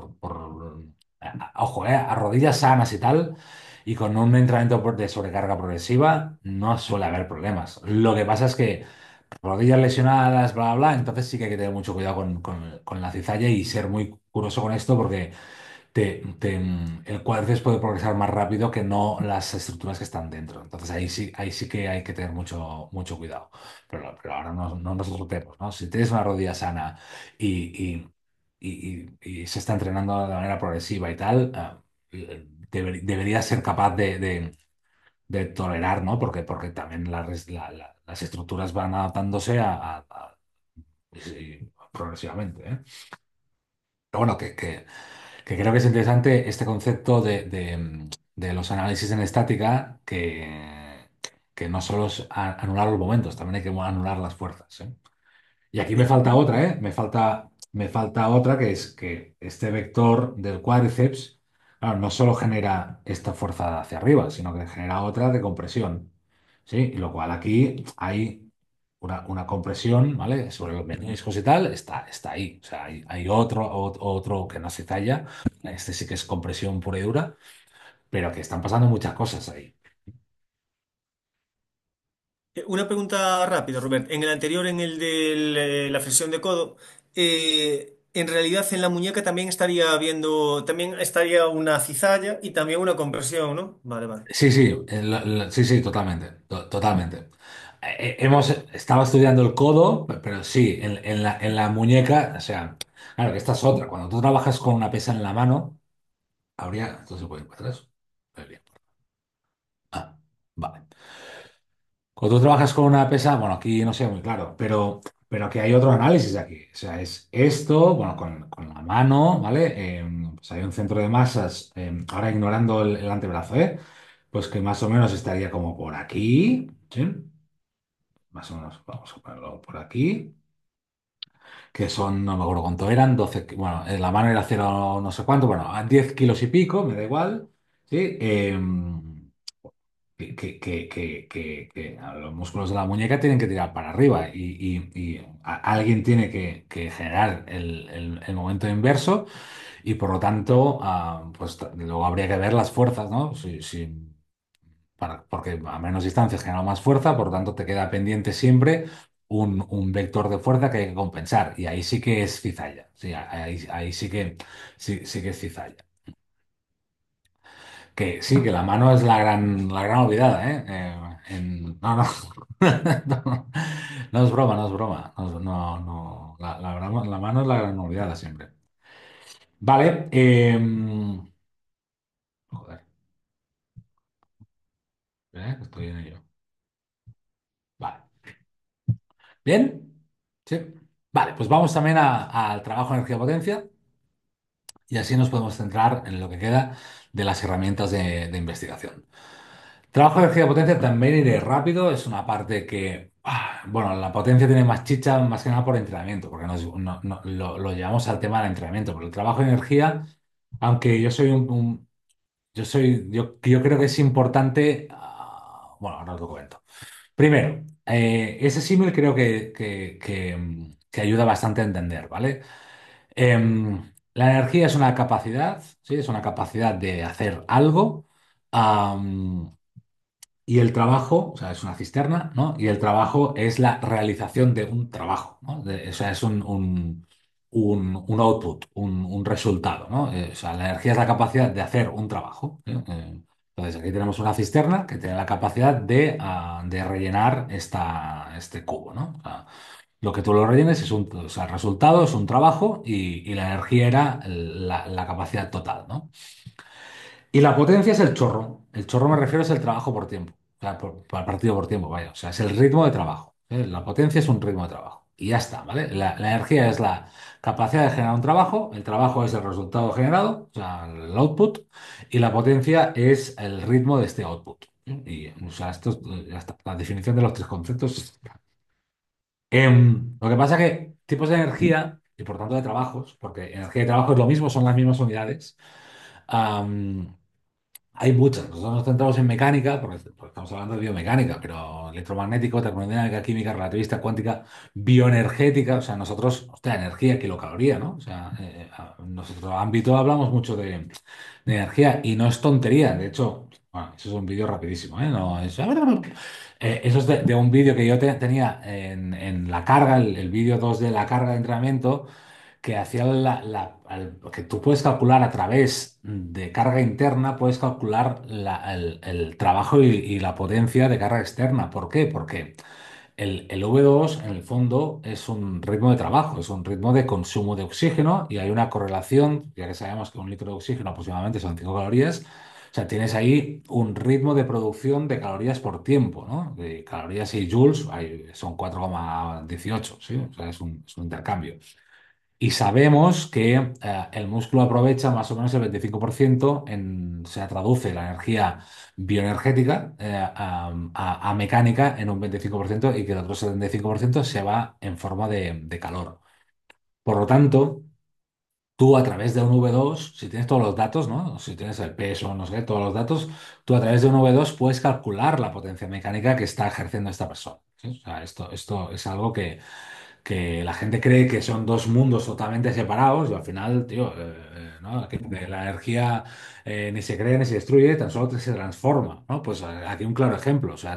ojo, a rodillas sanas y tal, y con un entrenamiento de sobrecarga progresiva no suele haber problemas. Lo que pasa es que rodillas lesionadas, bla, bla, bla, entonces sí que hay que tener mucho cuidado con la cizalla y ser muy curoso con esto porque el cuádriceps puede progresar más rápido que no las estructuras que están dentro. Entonces ahí sí que hay que tener mucho cuidado. Pero ahora no nos asustemos, ¿no? Si tienes una rodilla sana y, y se está entrenando de manera progresiva y tal, deberías ser capaz de tolerar, ¿no? Porque también las estructuras van adaptándose progresivamente, ¿eh? Pero bueno, que creo que es interesante este concepto de los análisis en estática, que no solo es anular los momentos, también hay que anular las fuerzas, ¿eh? Y aquí me Sí. falta otra, ¿eh? Me falta otra, que es que este vector del cuádriceps, claro, no solo genera esta fuerza hacia arriba, sino que genera otra de compresión, ¿sí? Y lo cual aquí hay una compresión, ¿vale? Sobre los meniscos y tal, está ahí. O sea, hay otro que no se talla, este sí que es compresión pura y dura, pero que están pasando muchas cosas ahí. Una pregunta rápida, Robert. En el anterior, en el de la flexión de codo, en realidad en la muñeca también estaría una cizalla y también una compresión, ¿no? Vale, vale. Sí, sí, sí, totalmente, totalmente. Estaba estudiando el codo, pero sí, en la muñeca, o sea, claro que esta es otra. Cuando tú trabajas con una pesa en la mano, esto se puede ir para atrás. Muy bien. Ah, vale. Cuando tú trabajas con una pesa, bueno, aquí no sé muy claro, pero que hay otro análisis aquí. O sea, es esto, bueno, con la mano, ¿vale? Pues hay un centro de masas, ahora ignorando el antebrazo, ¿eh? Pues que más o menos estaría como por aquí, ¿sí? Más o menos, vamos a ponerlo por aquí, que son, no me acuerdo cuánto eran, 12, bueno, en la mano era cero no sé cuánto, bueno, a 10 kilos y pico, me da igual, ¿sí? Los músculos de la muñeca tienen que tirar para arriba y alguien tiene que generar el momento inverso y por lo tanto, pues luego habría que ver las fuerzas, ¿no? Porque a menos distancias genera más fuerza, por lo tanto te queda pendiente siempre un vector de fuerza que hay que compensar y ahí sí que es cizalla, sí, ahí sí que es cizalla. Que sí, que la mano es la gran olvidada, ¿eh? No, no, no es broma, no es broma. No, la mano es la gran olvidada siempre. Vale, joder, estoy en ello. Vale, ¿bien? Sí. Vale, pues vamos también al trabajo energía-potencia y así nos podemos centrar en lo que queda de las herramientas de investigación. Trabajo de energía potencia también iré rápido, es una parte que, bueno, la potencia tiene más chicha más que nada por entrenamiento, porque lo llevamos al tema del entrenamiento, pero el trabajo de energía, aunque yo soy yo creo que es importante, bueno, ahora os lo comento. Primero, ese símil creo que ayuda bastante a entender, ¿vale? La energía es una capacidad, ¿sí? Es una capacidad de hacer algo. Y el trabajo, o sea, es una cisterna, ¿no? Y el trabajo es la realización de un trabajo, ¿no? O sea, es un output, un resultado, ¿no? O sea, la energía es la capacidad de hacer un trabajo, ¿sí? Entonces, aquí tenemos una cisterna que tiene la capacidad de rellenar este cubo, ¿no? O sea, lo que tú lo rellenes o sea, el resultado es un trabajo y la energía era la capacidad total, ¿no? Y la potencia es el chorro. El chorro me refiero es el trabajo por tiempo. O sea, partido por tiempo, vaya. O sea, es el ritmo de trabajo. La potencia es un ritmo de trabajo. Y ya está, ¿vale? La energía es la capacidad de generar un trabajo. El trabajo es el resultado generado, o sea, el output. Y la potencia es el ritmo de este output. Y, o sea, esto ya está. La definición de los tres conceptos. Lo que pasa que tipos de energía y por tanto de trabajos, porque energía y trabajo es lo mismo, son las mismas unidades. Hay muchas. Nosotros nos centramos en mecánica, porque estamos hablando de biomecánica, pero electromagnético, termodinámica, química, relativista, cuántica, bioenergética. O sea, nosotros, hostia, energía, kilocaloría, ¿no? O sea, nuestro ámbito hablamos mucho de energía y no es tontería. De hecho, bueno, eso es un vídeo rapidísimo, ¿eh? No, eso es de un vídeo que yo tenía en la carga, el vídeo 2 de la carga de entrenamiento que hacía que tú puedes calcular a través de carga interna, puedes calcular el trabajo y la potencia de carga externa. ¿Por qué? Porque el V2 en el fondo es un ritmo de trabajo, es un ritmo de consumo de oxígeno y hay una correlación, ya que sabemos que un litro de oxígeno aproximadamente son 5 calorías. O sea, tienes ahí un ritmo de producción de calorías por tiempo, ¿no? De calorías y joules son 4,18, ¿sí? O sea, es un intercambio. Y sabemos que el músculo aprovecha más o menos el 25%, se traduce la energía bioenergética a mecánica en un 25% y que el otro 75% se va en forma de calor. Por lo tanto, tú a través de un V2, si tienes todos los datos, ¿no? Si tienes el peso, no sé, todos los datos, tú a través de un V2 puedes calcular la potencia mecánica que está ejerciendo esta persona. ¿Sí? O sea, esto es algo que la gente cree que son dos mundos totalmente separados y al final, tío, ¿no? Que la energía ni se crea ni se destruye, tan solo se transforma, ¿no? Pues aquí un claro ejemplo, o sea,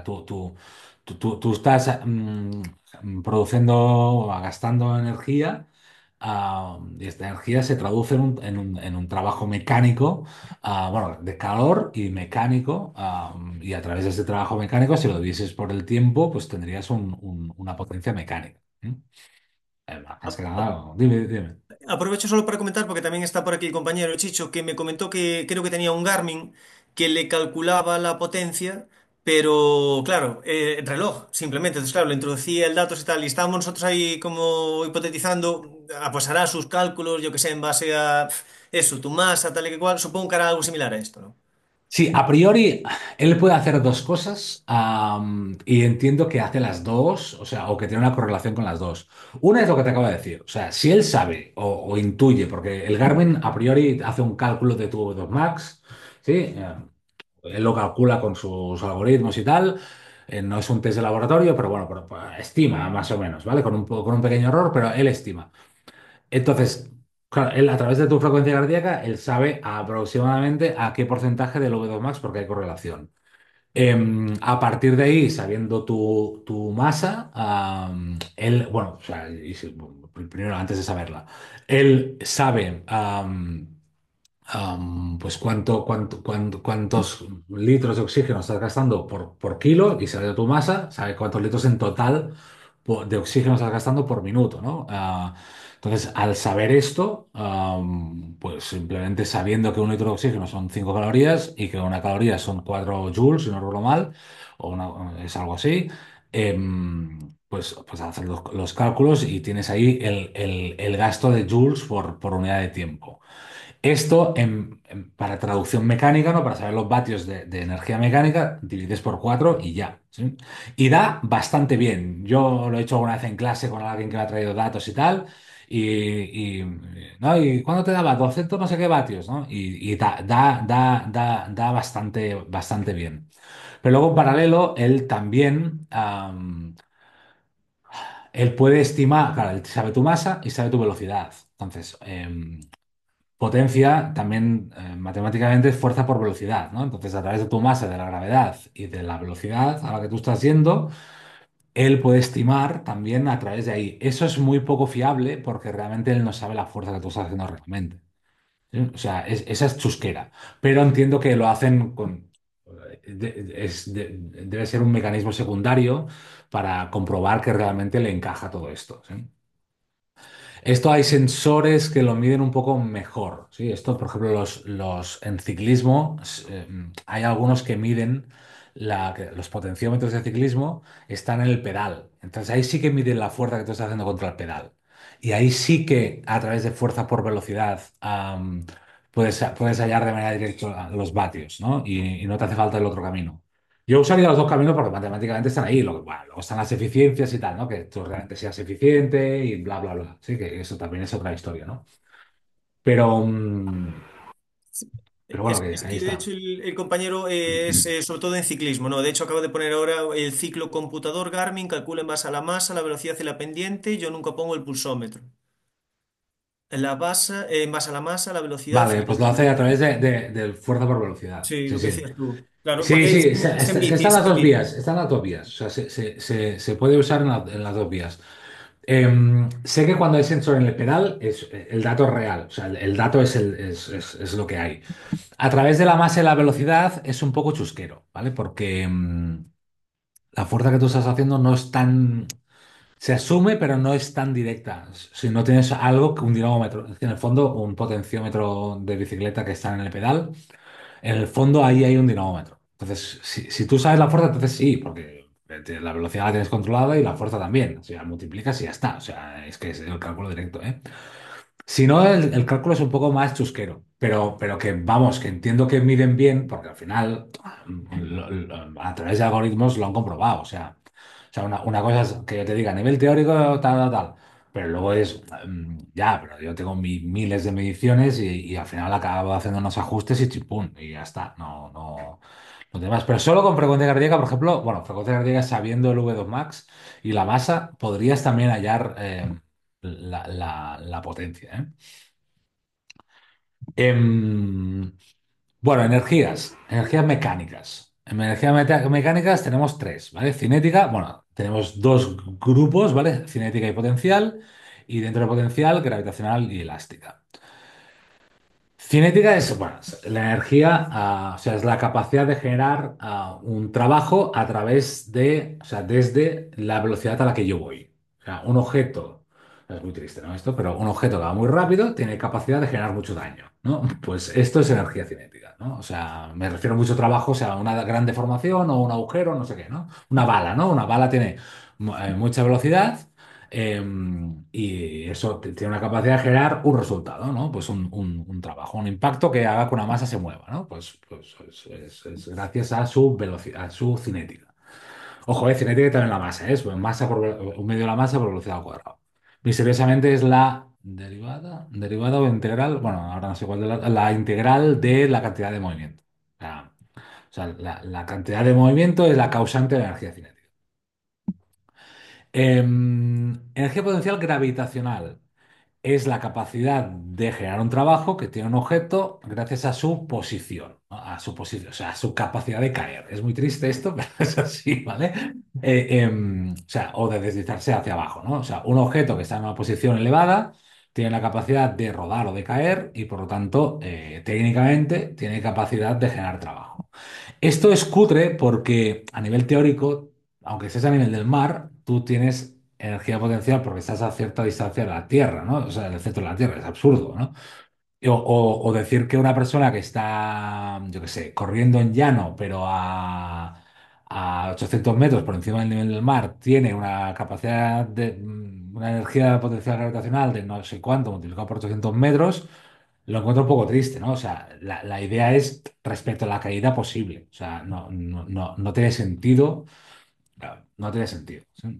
tú estás produciendo o gastando energía. Y esta energía se traduce en un trabajo mecánico, bueno, de calor y mecánico, y a través de ese trabajo mecánico, si lo divieses por el tiempo, pues tendrías una potencia mecánica. Más que nada, dime, dime. Aprovecho solo para comentar, porque también está por aquí el compañero Chicho, que me comentó que creo que tenía un Garmin que le calculaba la potencia, pero claro, reloj, simplemente. Entonces, claro, le introducía el datos y tal, y estábamos nosotros ahí como hipotetizando, pues hará sus cálculos, yo que sé, en base a eso, tu masa, tal y que cual. Supongo que hará algo similar a esto, ¿no? Sí, a priori él puede hacer dos cosas, y entiendo que hace las dos, o sea, o que tiene una correlación con las dos. Una es lo que te acabo de decir, o sea, si él sabe o intuye, porque el Garmin a priori hace un cálculo de tu V2 Max, ¿sí? Él lo calcula con sus algoritmos y tal, no es un test de laboratorio, pero bueno, pero estima más o menos, ¿vale? Con un pequeño error, pero él estima. Entonces, claro, él a través de tu frecuencia cardíaca, él sabe aproximadamente a qué porcentaje del V2 Max porque hay correlación. A partir de ahí, sabiendo tu masa, él, bueno, o sea, primero antes de saberla, él sabe pues cuántos litros de oxígeno estás gastando por kilo y sabe tu masa, sabe cuántos litros en total de oxígeno estás gastando por minuto, ¿no? Entonces, al saber esto, pues simplemente sabiendo que un litro de oxígeno son 5 calorías y que una caloría son 4 joules, si no recuerdo mal, es algo así, pues hacer los cálculos y tienes ahí el gasto de joules por unidad de tiempo. Esto para traducción mecánica, ¿no? Para saber los vatios de energía mecánica, divides por 4 y ya. ¿Sí? Y da bastante bien. Yo lo he hecho alguna vez en clase con alguien que me ha traído datos y tal. ¿No? ¿Y cuándo te daba? 200 no sé qué vatios, ¿no? Y da bastante, bastante bien. Pero luego en paralelo, él puede estimar, claro, él sabe tu masa y sabe tu velocidad. Entonces, potencia también matemáticamente es fuerza por velocidad, ¿no? Entonces, a través de tu masa, de la gravedad y de la velocidad a la que tú estás yendo, él puede estimar también a través de ahí. Eso es muy poco fiable porque realmente él no sabe la fuerza que tú estás haciendo realmente. ¿Sí? O sea, esa es chusquera. Pero entiendo que lo hacen con... debe ser un mecanismo secundario para comprobar que realmente le encaja todo esto. ¿Sí? Esto hay sensores que lo miden un poco mejor, ¿sí? Esto, por ejemplo, en ciclismo, hay algunos que miden que los potenciómetros de ciclismo están en el pedal. Entonces ahí sí que miden la fuerza que tú estás haciendo contra el pedal. Y ahí sí que a través de fuerza por velocidad puedes hallar de manera directa los vatios, ¿no? Y no te hace falta el otro camino. Yo usaría los dos caminos porque matemáticamente están ahí. Bueno, luego están las eficiencias y tal, ¿no? Que tú realmente seas eficiente y bla, bla, bla. Sí, que eso también es otra historia, ¿no? Pero, pero bueno, que Es ahí que de está. hecho el compañero es sobre todo en ciclismo, ¿no? De hecho acabo de poner ahora el ciclo computador Garmin, calcula en base a la masa, la velocidad y la pendiente, yo nunca pongo el pulsómetro. En base a la masa, la velocidad Vale, y pues lo hace a pendiente. través de fuerza por velocidad. Sí, Sí, lo que sí. decías tú. Claro, Sí, porque sí, es en bici, están es las en dos bici. vías, están las dos vías. O sea, se puede usar en las dos vías. Sé que cuando hay sensor en el pedal, el dato es real. O sea, el dato es lo que hay. A través de la masa y la velocidad es un poco chusquero, ¿vale? Porque la fuerza que tú estás haciendo no es tan... Se asume, pero no es tan directa. Si no tienes algo que un dinamómetro, es decir, en el fondo, un potenciómetro de bicicleta que está en el pedal, en el fondo ahí hay un dinamómetro. Entonces, si tú sabes la fuerza, entonces sí, porque la velocidad la tienes controlada y la fuerza también. O sea, multiplicas y ya está. O sea, es que es el cálculo directo, ¿eh? Si no, el cálculo es un poco más chusquero, pero que vamos, que entiendo que miden bien, porque al final, a través de algoritmos lo han comprobado. O sea, una cosa es que yo te diga a nivel teórico, tal, tal, tal, pero luego es, ya, pero yo tengo miles de mediciones y al final acabo haciendo unos ajustes y chipún, y ya está, no demás. Pero solo con frecuencia cardíaca, por ejemplo, bueno, frecuencia cardíaca sabiendo el V2 Max y la masa, podrías también hallar la potencia, ¿eh? Em, bueno, energías mecánicas. En energías mecánicas tenemos tres, ¿vale? Cinética, bueno, tenemos dos grupos, ¿vale? Cinética y potencial, y dentro de potencial, gravitacional y elástica. Cinética es, bueno, es la energía, o sea, es la capacidad de generar un trabajo a través de, o sea, desde la velocidad a la que yo voy. O sea, un objeto, es muy triste, ¿no? Esto, pero un objeto que va muy rápido tiene capacidad de generar mucho daño, ¿no? Pues esto es energía cinética, ¿no? O sea, me refiero a mucho trabajo, o sea, una gran deformación o un agujero, no sé qué, ¿no? Una bala, ¿no? Una bala tiene mucha velocidad. Y eso tiene una capacidad de generar un resultado, ¿no? Pues un trabajo, un impacto que haga que una masa se mueva, ¿no? Pues es gracias a su velocidad, a su cinética. Ojo, cinética y también la masa, ¿eh? Es masa un medio de la masa por velocidad al cuadrado. Misteriosamente es la derivada o integral, bueno, ahora no sé cuál de la integral de la cantidad de movimiento. O sea, la cantidad de movimiento es la causante de la energía cinética. Energía potencial gravitacional es la capacidad de generar un trabajo que tiene un objeto gracias a su posición, ¿no? A su posición, o sea, a su capacidad de caer. Es muy triste esto, pero es así, ¿vale? O sea, o de deslizarse hacia abajo, ¿no? O sea, un objeto que está en una posición elevada tiene la capacidad de rodar o de caer y, por lo tanto, técnicamente tiene capacidad de generar trabajo. Esto es cutre porque a nivel teórico, aunque estés a nivel del mar, tú tienes energía potencial porque estás a cierta distancia de la Tierra, ¿no? O sea, del centro de la Tierra, es absurdo, ¿no? O decir que una persona que está, yo qué sé, corriendo en llano, pero a 800 metros por encima del nivel del mar, tiene una capacidad de, una energía potencial gravitacional de no sé cuánto multiplicado por 800 metros, lo encuentro un poco triste, ¿no? O sea, la idea es respecto a la caída posible. O sea, no tiene sentido, no tiene sentido. ¿Sí?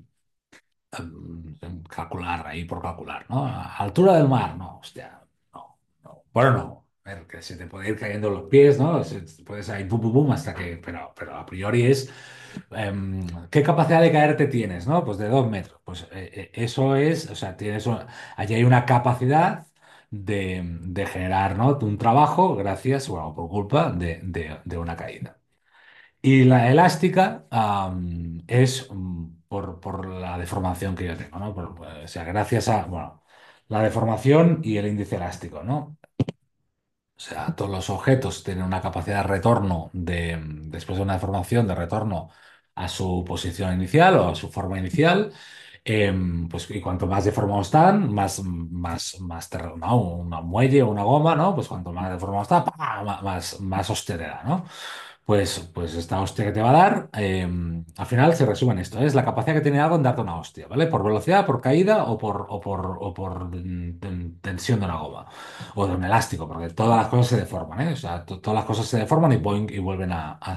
Calcular ahí por calcular, ¿no? A altura del mar, no, hostia, no, no. Bueno, no. A ver, que se te puede ir cayendo los pies, ¿no? Puedes ahí pum, pum, pum, hasta que. Pero a priori es. ¿Qué capacidad de caerte tienes, no? Pues de 2 metros. Pues eso es, o sea, allí hay una capacidad de generar, ¿no? Un trabajo gracias, bueno, por culpa de una caída. Y la elástica es por la deformación que yo tengo, ¿no? O sea, gracias a, bueno, la deformación y el índice elástico, ¿no? O sea, todos los objetos tienen una capacidad de retorno después de una deformación, de retorno a su posición inicial o a su forma inicial. Pues, y cuanto más deformados están, más terreno, ¿no? Una muelle o una goma, ¿no? Pues cuanto más deformado está, ¡pa! Más hostia te da, ¿no? Pues esta hostia que te va a dar, al final se resume en esto, es la capacidad que tiene algo en darte una hostia, ¿vale? Por velocidad, por caída o por tensión de una goma o de un elástico, porque todas las cosas se deforman, ¿eh? O sea, todas las cosas se deforman y, boing, y vuelven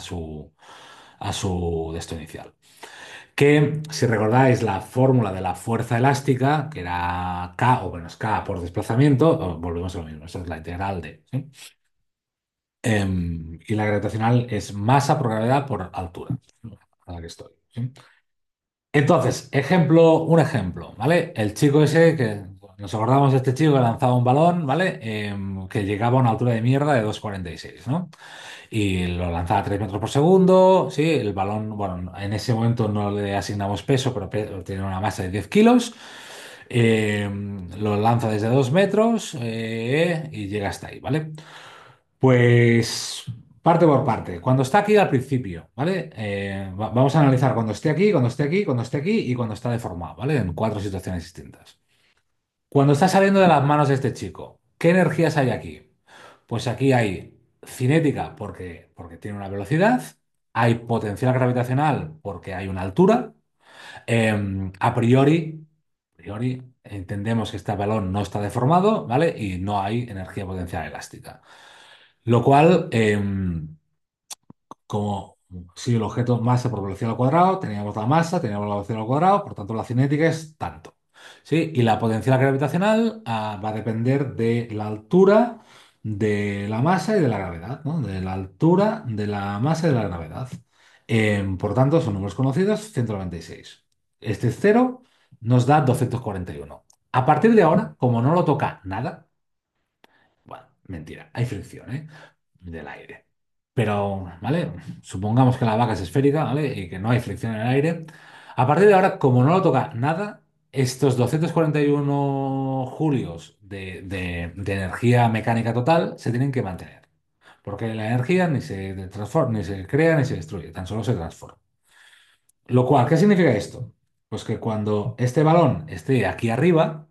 a su de esto inicial. Que si recordáis la fórmula de la fuerza elástica, que era K o menos K por desplazamiento, volvemos a lo mismo, esto es la integral de, ¿sí? Y la gravitacional es masa por gravedad por altura a la que estoy, ¿sí? Entonces, un ejemplo, ¿vale? El chico ese que nos acordamos de este chico que lanzaba un balón, ¿vale? Que llegaba a una altura de mierda de 2,46, ¿no? Y lo lanzaba a 3 metros por segundo, sí, el balón, bueno, en ese momento no le asignamos peso, pero tiene una masa de 10 kilos. Eh, lo lanza desde 2 metros y llega hasta ahí, ¿vale? Pues parte por parte. Cuando está aquí al principio, ¿vale? Vamos a analizar cuando esté aquí, cuando esté aquí, cuando esté aquí y cuando está deformado, ¿vale? En 4 situaciones distintas. Cuando está saliendo de las manos de este chico, ¿qué energías hay aquí? Pues aquí hay cinética porque tiene una velocidad, hay potencial gravitacional porque hay una altura. A priori entendemos que este balón no está deformado, ¿vale? Y no hay energía potencial elástica. Lo cual, como si el objeto masa por velocidad al cuadrado, teníamos la masa, teníamos la velocidad al cuadrado, por tanto la cinética es tanto. ¿Sí? Y la potencial gravitacional va a depender de la altura, de la masa y de la gravedad, ¿no? De la altura, de la masa y de la gravedad. Por tanto, son números conocidos, 196. Este cero nos da 241. A partir de ahora, como no lo toca nada, bueno, mentira, hay fricción, ¿eh? Del aire. Pero, ¿vale? Supongamos que la vaca es esférica, ¿vale? Y que no hay fricción en el aire. A partir de ahora, como no lo toca nada, estos 241 julios de energía mecánica total se tienen que mantener. Porque la energía ni se transforma, ni se crea, ni se destruye, tan solo se transforma. Lo cual, ¿qué significa esto? Pues que cuando este balón esté aquí arriba,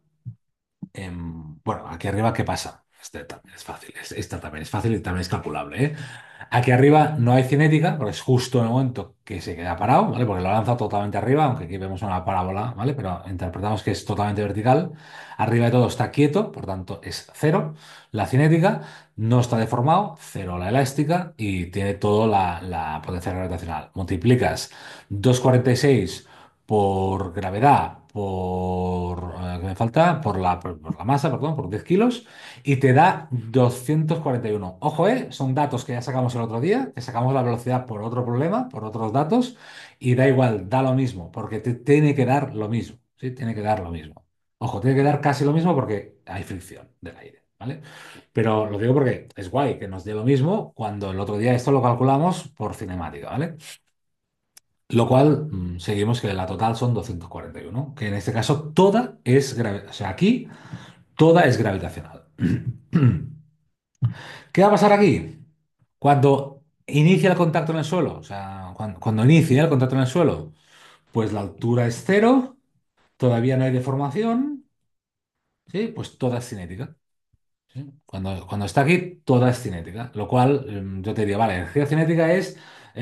bueno, aquí arriba, ¿qué pasa? Este también es fácil, esta también es fácil y también es calculable, ¿eh? Aquí arriba no hay cinética, porque es justo en el momento que se queda parado, ¿vale? Porque lo lanza totalmente arriba, aunque aquí vemos una parábola, ¿vale? Pero interpretamos que es totalmente vertical. Arriba de todo está quieto, por tanto es cero. La cinética no está deformado, cero la elástica y tiene todo la potencia gravitacional. Multiplicas 2,46 por gravedad, ¿qué me falta? Por la masa, perdón, por 10 kilos, y te da 241. Ojo, son datos que ya sacamos el otro día, que sacamos la velocidad por otro problema, por otros datos, y da igual, da lo mismo, porque te tiene que dar lo mismo, ¿sí? Tiene que dar lo mismo. Ojo, tiene que dar casi lo mismo porque hay fricción del aire, ¿vale? Pero lo digo porque es guay que nos dé lo mismo cuando el otro día esto lo calculamos por cinemática, ¿vale? Lo cual, seguimos que la total son 241, que en este caso toda es gravitacional. O sea, aquí toda es gravitacional. ¿Qué va a pasar aquí? Cuando inicia el contacto en el suelo, o sea, cuando inicia el contacto en el suelo, pues la altura es cero, todavía no hay deformación, ¿sí? Pues toda es cinética. ¿Sí? Cuando está aquí, toda es cinética, lo cual yo te diría, vale, energía cinética es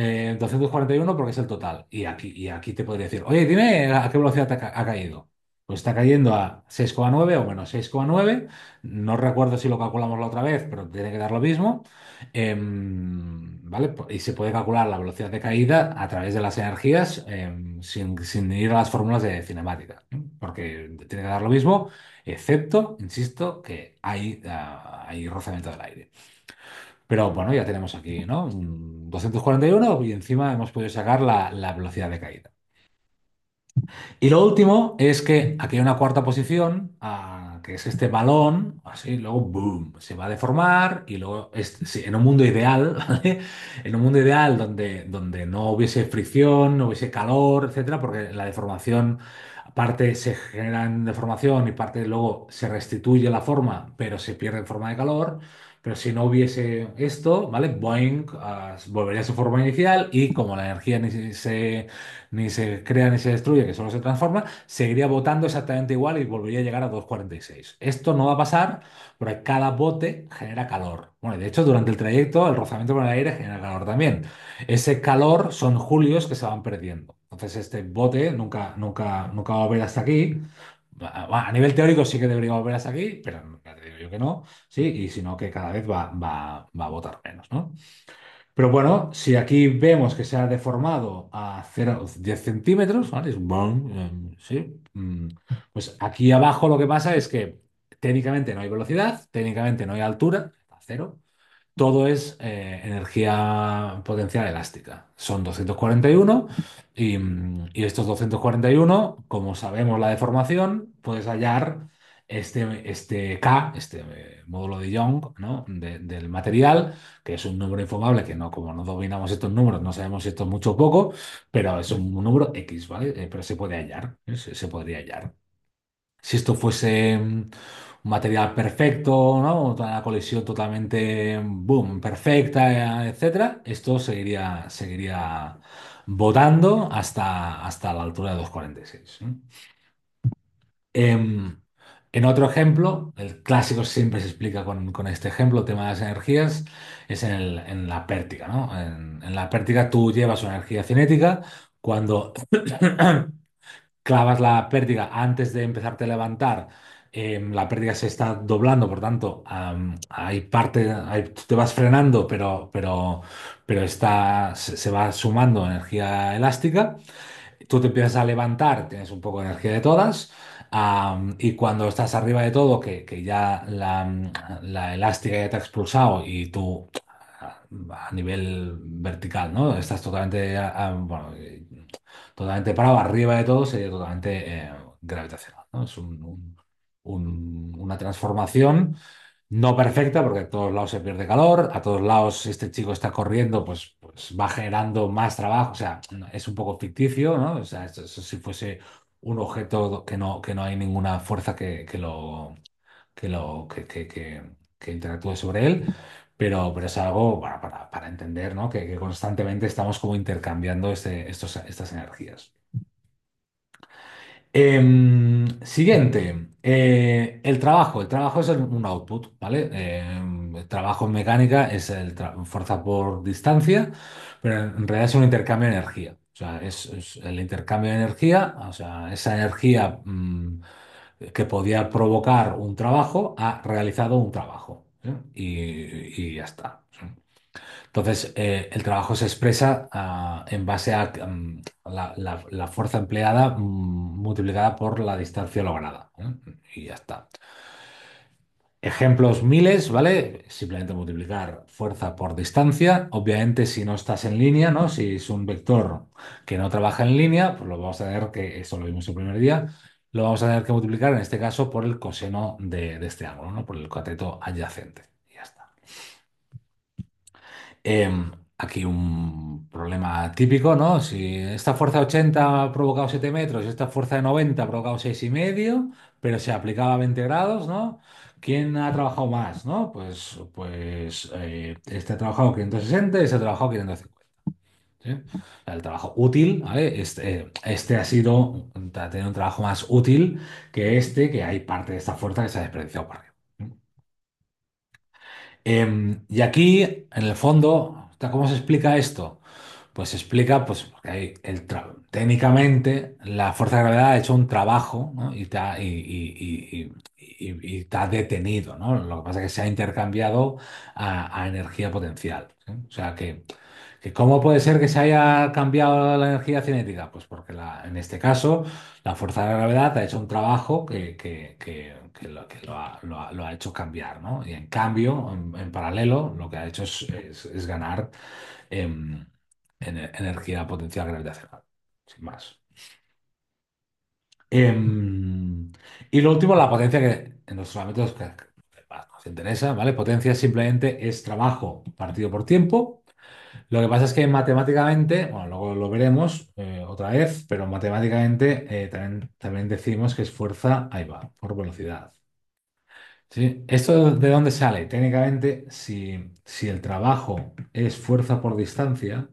241 porque es el total. Y aquí te podría decir, oye, dime a qué velocidad ha caído. Pues está cayendo a 6,9 o menos 6,9. No recuerdo si lo calculamos la otra vez, pero tiene que dar lo mismo. ¿Vale? Y se puede calcular la velocidad de caída a través de las energías sin ir a las fórmulas de cinemática, ¿no? Porque tiene que dar lo mismo. Excepto, insisto, que hay rozamiento del aire. Pero bueno, ya tenemos aquí, ¿no? 241 y encima hemos podido sacar la velocidad de caída. Y lo último es que aquí hay una cuarta posición, que es este balón, así, luego, boom, se va a deformar y luego, sí, en un mundo ideal, ¿vale? En un mundo ideal donde no hubiese fricción, no hubiese calor, etcétera, porque la deformación parte se genera en deformación y parte luego se restituye la forma, pero se pierde en forma de calor. Pero si no hubiese esto, ¿vale? Boeing volvería a su forma inicial y como la energía ni se crea ni se destruye, que solo se transforma, seguiría botando exactamente igual y volvería a llegar a 2,46. Esto no va a pasar porque cada bote genera calor. Bueno, y de hecho, durante el trayecto, el rozamiento con el aire genera calor también. Ese calor son julios que se van perdiendo. Entonces, este bote nunca va a volver hasta aquí. A nivel teórico sí que debería volver hasta aquí, pero ya te digo yo que no, sí, y si no, que cada vez va a botar menos, ¿no? Pero bueno, si aquí vemos que se ha deformado a 0,10 centímetros, ¿vale? Es un sí. Pues aquí abajo lo que pasa es que técnicamente no hay velocidad, técnicamente no hay altura, a cero. Todo es energía potencial elástica. Son 241 y estos 241, como sabemos la deformación, puedes hallar este K, este módulo de Young, ¿no? Del material, que es un número infumable que no, como no dominamos estos números, no sabemos si esto es mucho o poco, pero es un número X, ¿vale? Pero se puede hallar, ¿eh? Se podría hallar. Si esto fuese un material perfecto, ¿no? Una colisión totalmente, boom, perfecta, etcétera, esto seguiría botando hasta la altura de 2,46. Em, en otro ejemplo, el clásico siempre se explica con este ejemplo, el tema de las energías, es en la pértiga, ¿no? En la pértiga tú llevas una energía cinética cuando clavas la pértiga antes de empezarte a levantar, la pértiga se está doblando, por tanto, hay parte, tú te vas frenando, pero se va sumando energía elástica. Tú te empiezas a levantar, tienes un poco de energía de todas, y cuando estás arriba de todo, que ya la elástica ya te ha expulsado y tú a nivel vertical, ¿no? Estás totalmente, bueno, totalmente parado, arriba de todo sería totalmente gravitacional, ¿no? Es una transformación no perfecta porque a todos lados se pierde calor, a todos lados este chico está corriendo, pues va generando más trabajo, o sea, es un poco ficticio, ¿no? O sea, eso si fuese un objeto que no hay ninguna fuerza que interactúe sobre él, pero es algo para entender, ¿no? Que constantemente estamos como intercambiando estas energías. Siguiente, el trabajo. El trabajo es un output, ¿vale? El trabajo en mecánica es fuerza por distancia, pero en realidad es un intercambio de energía. O sea, es el intercambio de energía, o sea, esa energía que podía provocar un trabajo ha realizado un trabajo, ¿sí? Y ya está. ¿Sí? Entonces, el trabajo se expresa en base a la fuerza empleada multiplicada por la distancia lograda, ¿eh? Y ya está. Ejemplos miles, ¿vale? Simplemente multiplicar fuerza por distancia. Obviamente, si no estás en línea, ¿no? Si es un vector que no trabaja en línea, pues lo vamos a tener que, eso lo vimos el primer día, lo vamos a tener que multiplicar en este caso por el coseno de este ángulo, ¿no? Por el cateto adyacente. Y ya está. Aquí un problema típico, ¿no? Si esta fuerza de 80 ha provocado 7 metros y esta fuerza de 90 ha provocado 6,5, pero se aplicaba a 20 grados, ¿no? ¿Quién ha trabajado más, ¿no? Pues este ha trabajado 560 y este ha trabajado 550. ¿Sí? O sea, el trabajo útil, ¿vale? Este ha tenido un trabajo más útil que este, que hay parte de esta fuerza que se ha desperdiciado para arriba. Y aquí, en el fondo, ¿cómo se explica esto? Pues se explica, pues, porque técnicamente la fuerza de gravedad ha hecho un trabajo, ¿no? Y te ha detenido, ¿no? Lo que pasa es que se ha intercambiado a energía potencial, ¿sí? O sea que ¿cómo puede ser que se haya cambiado la energía cinética? Pues porque en este caso la fuerza de la gravedad ha hecho un trabajo que lo ha hecho cambiar, ¿no? Y en cambio, en paralelo, lo que ha hecho es ganar em, energía potencial gravitacional, sin más. Em, y lo último, la potencia que en nuestros ámbitos que más nos interesa, ¿vale? Potencia simplemente es trabajo partido por tiempo. Lo que pasa es que matemáticamente, bueno, luego lo veremos otra vez, pero matemáticamente también decimos que es fuerza, ahí va, por velocidad. ¿Sí? ¿Esto de dónde sale? Técnicamente, si el trabajo es fuerza por distancia,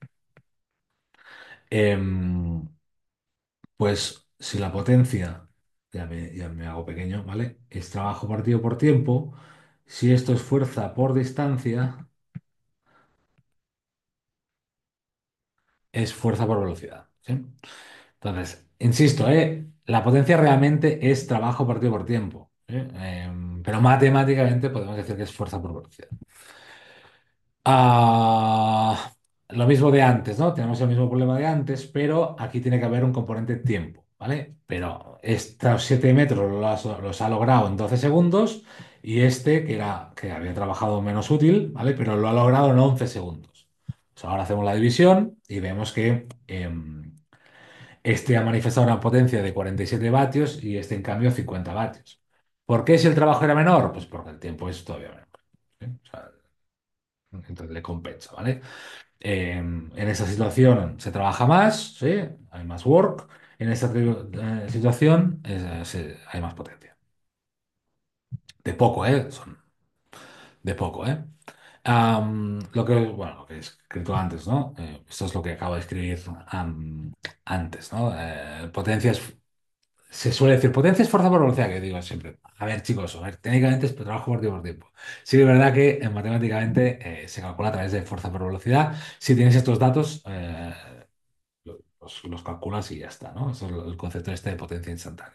em, pues si la potencia, ya me hago pequeño, ¿vale? Es trabajo partido por tiempo, si esto es fuerza por distancia, es fuerza por velocidad. ¿Sí? Entonces, insisto, la potencia realmente es trabajo partido por tiempo. Pero matemáticamente podemos decir que es fuerza por velocidad. Lo mismo de antes, ¿no? Tenemos el mismo problema de antes, pero aquí tiene que haber un componente tiempo, ¿vale? Pero estos 7 metros los ha logrado en 12 segundos y este, que había trabajado menos útil, ¿vale? Pero lo ha logrado en 11 segundos. Pues ahora hacemos la división y vemos que este ha manifestado una potencia de 47 vatios y este, en cambio, 50 vatios. ¿Por qué si el trabajo era menor? Pues porque el tiempo es todavía menor. ¿Sí? O sea, entonces le compensa, ¿vale? En esa situación se trabaja más, ¿sí? Hay más work. En esta situación hay más potencia. De poco, ¿eh? Son de poco, ¿eh? Bueno, lo que he escrito antes, ¿no? Esto es lo que acabo de escribir antes, ¿no? Se suele decir potencia es fuerza por velocidad, que digo siempre. A ver, chicos, a ver, técnicamente es trabajo por tiempo por tiempo. Sí, es verdad que matemáticamente se calcula a través de fuerza por velocidad. Si tienes estos datos, los calculas y ya está, ¿no? Eso es el concepto este de potencia instantánea.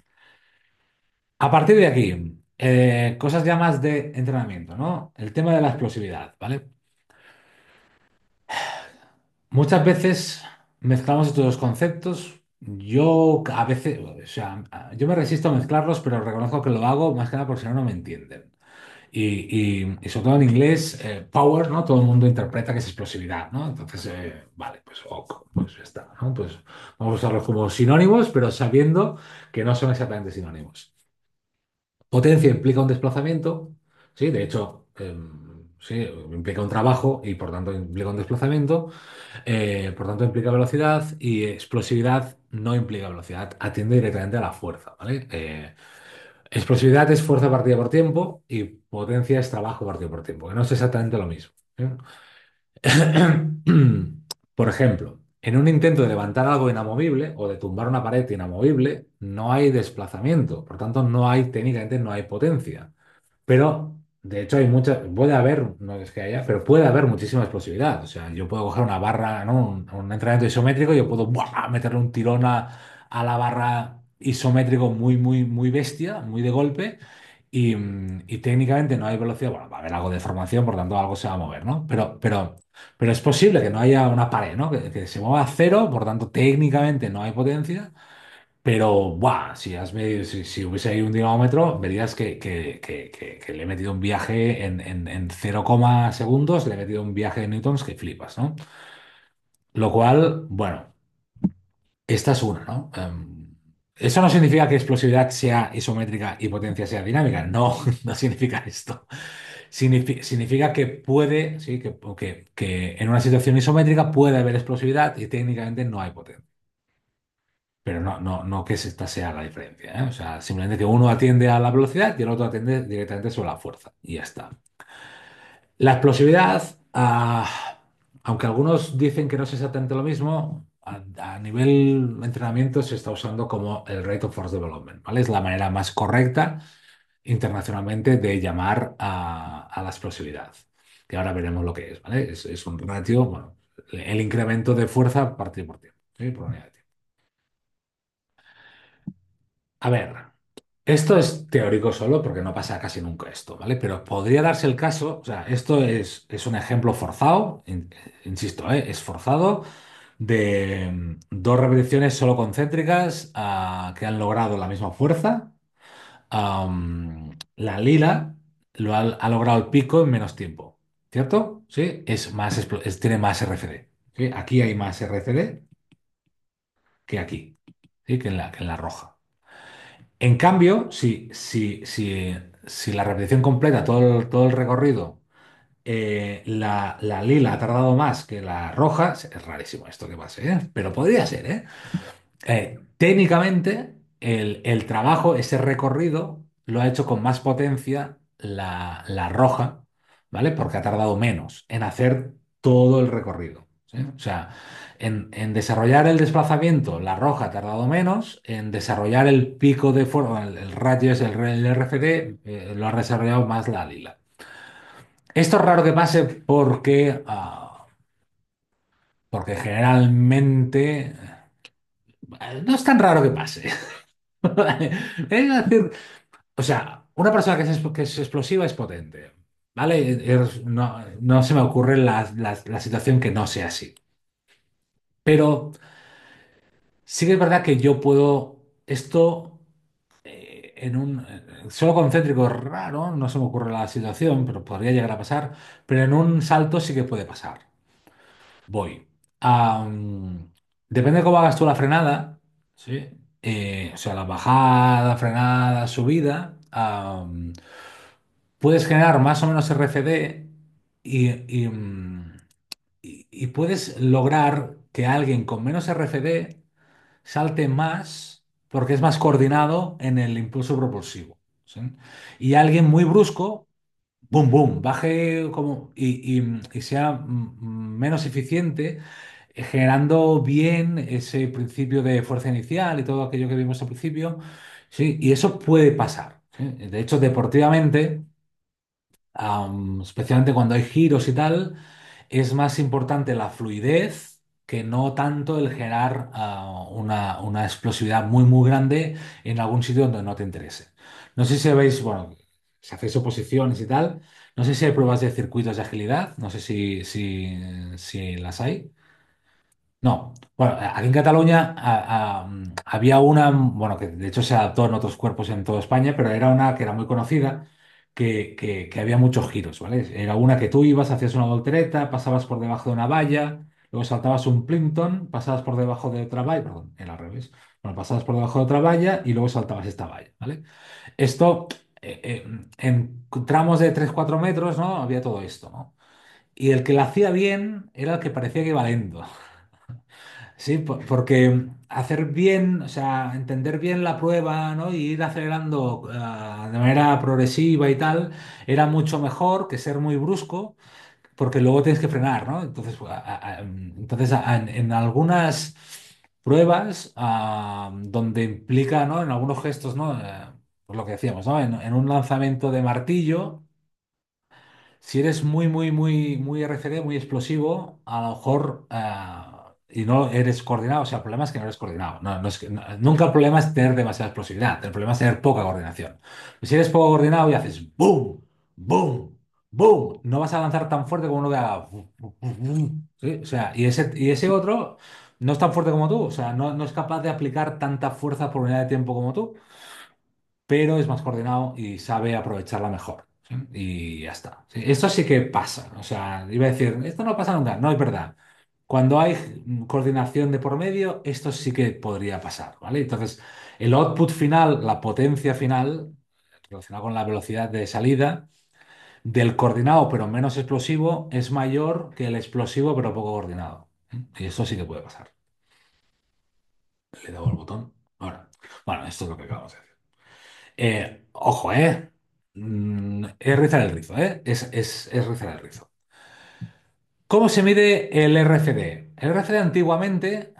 A partir de aquí, cosas ya más de entrenamiento, ¿no? El tema de la explosividad, ¿vale? Muchas veces mezclamos estos dos conceptos. Yo a veces, o sea, yo me resisto a mezclarlos, pero reconozco que lo hago más que nada porque si no, no me entienden. Y sobre todo en inglés, power, ¿no? Todo el mundo interpreta que es explosividad, ¿no? Entonces, vale, pues ok, pues ya está, ¿no? Pues vamos a usarlos como sinónimos, pero sabiendo que no son exactamente sinónimos. Potencia implica un desplazamiento, ¿sí? De hecho, sí, implica un trabajo y por tanto implica un desplazamiento, por tanto implica velocidad y explosividad no implica velocidad, atiende directamente a la fuerza, ¿vale? Explosividad es fuerza partida por tiempo y potencia es trabajo partido por tiempo, que no es exactamente lo mismo. ¿Eh? Por ejemplo, en un intento de levantar algo inamovible o de tumbar una pared inamovible, no hay desplazamiento, por tanto, técnicamente no hay potencia. Pero, de hecho, puede haber, no es que haya, pero puede haber muchísima explosividad. O sea, yo puedo coger una barra, ¿no? Un entrenamiento isométrico y yo puedo ¡buah! Meterle un tirón a la barra isométrico muy, muy, muy bestia, muy de golpe. Y técnicamente no hay velocidad, bueno, va a haber algo de formación, por tanto algo se va a mover, ¿no? Pero es posible que no haya una pared, ¿no? Que se mueva a cero, por tanto técnicamente no hay potencia, pero, ¡buah! Si hubiese ahí un dinamómetro, verías que le he metido un viaje en 0, segundos, le he metido un viaje de newtons que flipas, ¿no? Lo cual, bueno, esta es una, ¿no? Eso no significa que explosividad sea isométrica y potencia sea dinámica. No, no significa esto. Significa que puede, sí, que en una situación isométrica puede haber explosividad y técnicamente no hay potencia. Pero no que esta sea la diferencia, ¿eh? O sea, simplemente que uno atiende a la velocidad y el otro atiende directamente sobre la fuerza. Y ya está. La explosividad, aunque algunos dicen que no es exactamente lo mismo, a nivel de entrenamiento se está usando como el Rate of Force Development, ¿vale? Es la manera más correcta internacionalmente de llamar a la explosividad, que ahora veremos lo que es, ¿vale? Es un ratio, bueno, el incremento de fuerza partido por tiempo, ¿sí? Por unidad de tiempo. A ver, esto es teórico solo porque no pasa casi nunca esto, ¿vale? Pero podría darse el caso, o sea, esto es un ejemplo forzado, insisto, es forzado de dos repeticiones solo concéntricas que han logrado la misma fuerza. La lila ha logrado el pico en menos tiempo, ¿cierto? Sí, tiene más RCD. ¿Sí? Aquí hay más RCD que aquí, ¿sí? Que en la roja. En cambio, si la repetición completa todo el recorrido la lila ha tardado más que la roja. Es rarísimo esto que pase, ¿eh? Pero podría ser, ¿eh? Técnicamente, el trabajo, ese recorrido, lo ha hecho con más potencia la roja, ¿vale? Porque ha tardado menos en hacer todo el recorrido, ¿sí? O sea, en desarrollar el desplazamiento, la roja ha tardado menos; en desarrollar el pico de fuerza, el ratio es el RFD, lo ha desarrollado más la lila. Esto es raro que pase porque generalmente no es tan raro que pase. Es decir, o sea, una persona que es explosiva es potente, ¿vale? No se me ocurre la situación que no sea así. Pero sí que es verdad que yo puedo, esto en un solo concéntrico es raro, no se me ocurre la situación, pero podría llegar a pasar, pero en un salto sí que puede pasar. Voy. Am, Depende de cómo hagas tú la frenada, ¿sí? O sea, la bajada, frenada, subida. Puedes generar más o menos RFD y puedes lograr que alguien con menos RFD salte más porque es más coordinado en el impulso propulsivo, ¿sí? Y alguien muy brusco, boom, boom, baje y sea menos eficiente, generando bien ese principio de fuerza inicial y todo aquello que vimos al principio, ¿sí? Y eso puede pasar, ¿sí? De hecho, deportivamente, especialmente cuando hay giros y tal, es más importante la fluidez que no tanto el generar una explosividad muy, muy grande en algún sitio donde no te interese. No sé si veis, bueno, si hacéis oposiciones y tal, no sé si hay pruebas de circuitos de agilidad, no sé si las hay. No, bueno, aquí en Cataluña había una, bueno, que de hecho se adaptó en otros cuerpos en toda España, pero era una que era muy conocida, que había muchos giros, ¿vale? Era una que tú ibas, hacías una voltereta, pasabas por debajo de una valla, luego saltabas un plinton, pasabas por debajo de otra valla, perdón, era al revés. Bueno, pasabas por debajo de otra valla y luego saltabas esta valla, ¿vale? Esto, en tramos de 3 4 metros, ¿no? Había todo esto, ¿no? Y el que lo hacía bien era el que parecía que iba lento. Sí, porque hacer bien, o sea, entender bien la prueba, ¿no? Y ir acelerando de manera progresiva y tal, era mucho mejor que ser muy brusco, porque luego tienes que frenar, ¿no? Entonces, en algunas pruebas donde implica, ¿no? En algunos gestos, ¿no? Pues lo que decíamos, ¿no? En un lanzamiento de martillo. Si eres muy, muy, muy, muy RCD, muy explosivo, a lo mejor y no eres coordinado, o sea, el problema es que no eres coordinado. No, nunca el problema es tener demasiada explosividad, el problema es tener poca coordinación. Si eres poco coordinado y haces boom, boom, boom, no vas a lanzar tan fuerte como uno que haga. ¿Sí? O sea, y ese otro no es tan fuerte como tú, o sea, no es capaz de aplicar tanta fuerza por unidad de tiempo como tú, pero es más coordinado y sabe aprovecharla mejor, ¿sí? Y ya está. Sí, esto sí que pasa. O sea, iba a decir, esto no pasa nunca. No es verdad. Cuando hay coordinación de por medio, esto sí que podría pasar, ¿vale? Entonces, el output final, la potencia final, relacionada con la velocidad de salida, del coordinado pero menos explosivo, es mayor que el explosivo pero poco coordinado. Y esto sí que puede pasar. Le he dado al botón. Ahora. Bueno, esto es lo que acabamos de decir. Ojo, ¿eh? Es rizar el rizo, ¿eh? Es rizar el rizo. ¿Cómo se mide el RFD? El RFD antiguamente,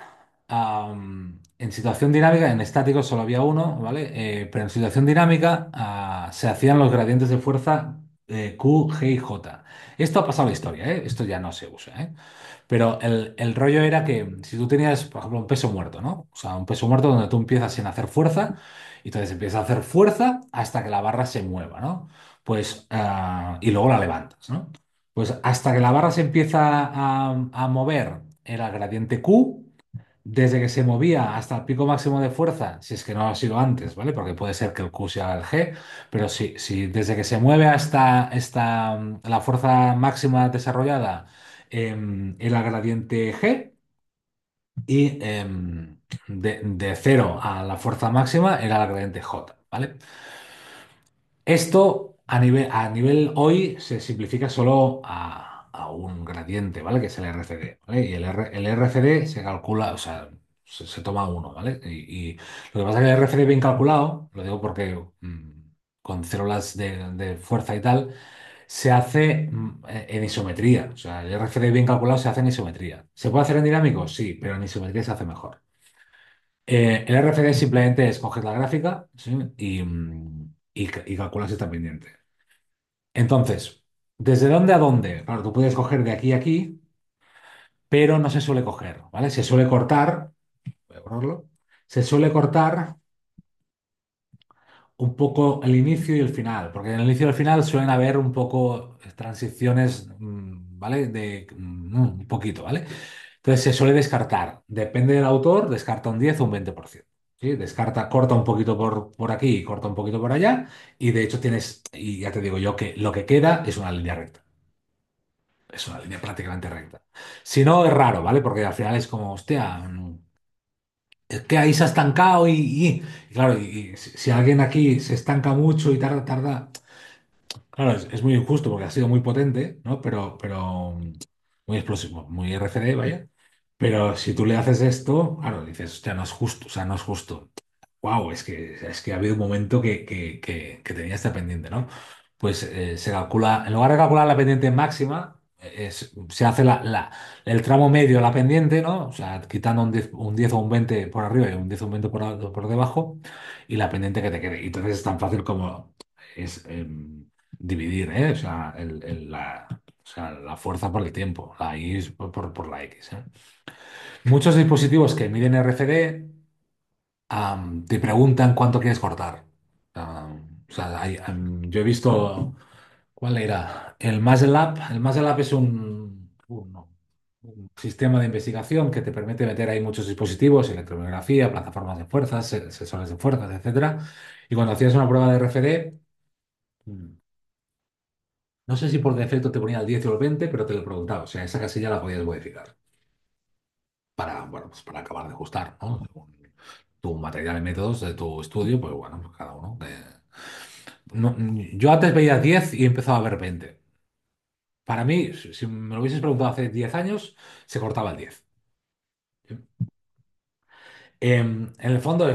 en situación dinámica, en estático solo había uno, ¿vale? Pero en situación dinámica se hacían los gradientes de fuerza Q, G y J. Esto ha pasado a la historia, ¿eh? Esto ya no se usa, ¿eh? Pero el rollo era que si tú tenías, por ejemplo, un peso muerto, ¿no? O sea, un peso muerto donde tú empiezas sin hacer fuerza, y entonces empiezas a hacer fuerza hasta que la barra se mueva, ¿no? Pues, y luego la levantas, ¿no? Pues hasta que la barra se empieza a mover era gradiente Q, desde que se movía hasta el pico máximo de fuerza, si es que no ha sido antes, ¿vale? Porque puede ser que el Q sea el G, pero si desde que se mueve hasta la fuerza máxima desarrollada era gradiente G y de cero a la fuerza máxima era la gradiente J, ¿vale? Esto a nivel hoy se simplifica solo a un gradiente, ¿vale? Que es el RCD, ¿vale? Y el RCD se calcula, o sea, se toma uno, ¿vale? Y lo que pasa es que el RCD bien calculado, lo digo porque con células de fuerza y tal, se hace en isometría. O sea, el RCD bien calculado se hace en isometría. ¿Se puede hacer en dinámico? Sí, pero en isometría se hace mejor. El RFD simplemente es coger la gráfica, ¿sí? y calculas si está pendiente. Entonces, ¿desde dónde a dónde? Claro, tú puedes coger de aquí a aquí, pero no se suele coger, ¿vale? Se suele cortar, voy a borrarlo, se suele cortar un poco el inicio y el final, porque en el inicio y el final suelen haber un poco transiciones, ¿vale? Un poquito, ¿vale? Entonces se suele descartar. Depende del autor, descarta un 10 o un 20%. ¿Sí? Descarta, corta un poquito por aquí y corta un poquito por allá. Y de hecho tienes, y ya te digo yo, que lo que queda es una línea recta. Es una línea prácticamente recta. Si no, es raro, ¿vale? Porque al final es como, hostia, es que ahí se ha estancado y claro, y si alguien aquí se estanca mucho y tarda. Claro, es muy injusto porque ha sido muy potente, ¿no? Pero muy explosivo, muy RCD, vaya. Pero si tú le haces esto, claro, dices, hostia, no es justo, o sea, no es justo. Wow, es que ha habido un momento que tenía esta pendiente, ¿no? Pues se calcula, en lugar de calcular la pendiente máxima, se hace el tramo medio de la pendiente, ¿no? O sea, quitando un 10 o un 20 por arriba y un 10 o un 20 por debajo, y la pendiente que te quede. Y entonces es tan fácil como es dividir, ¿eh? O sea, la fuerza por el tiempo, la Y es por la X, ¿eh? Muchos dispositivos que miden RFD te preguntan cuánto quieres cortar. O sea, yo he visto, ¿cuál era? El MASLab es un sistema de investigación que te permite meter ahí muchos dispositivos, electromiografía, plataformas de fuerzas, sensores de fuerzas, etcétera. Y cuando hacías una prueba de RFD, no sé si por defecto te ponía el 10 o el 20, pero te lo preguntaba. O sea, esa casilla la podías modificar para, bueno, pues para acabar de ajustar, ¿no? Según tu material y métodos de tu estudio, pues bueno, pues cada uno. Yo antes veía 10 y empezaba a ver 20. Para mí, si me lo hubieses preguntado hace 10 años, se cortaba el 10. En el fondo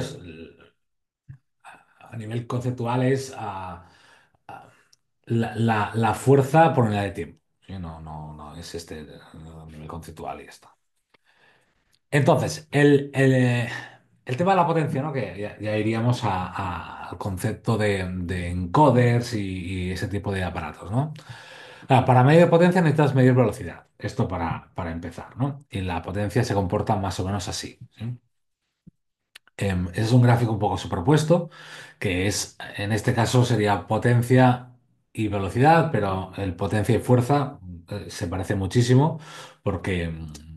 a nivel conceptual es a- la fuerza por unidad de tiempo. ¿Sí? No, no, no es a nivel conceptual y ya está. Entonces, el tema de la potencia, ¿no? Que ya iríamos al concepto de encoders y ese tipo de aparatos, ¿no? Para medir potencia necesitas medir velocidad. Esto para empezar, ¿no? Y la potencia se comporta más o menos así, ¿sí? Ese es un gráfico un poco superpuesto, que en este caso sería potencia y velocidad, pero el potencia y fuerza se parece muchísimo porque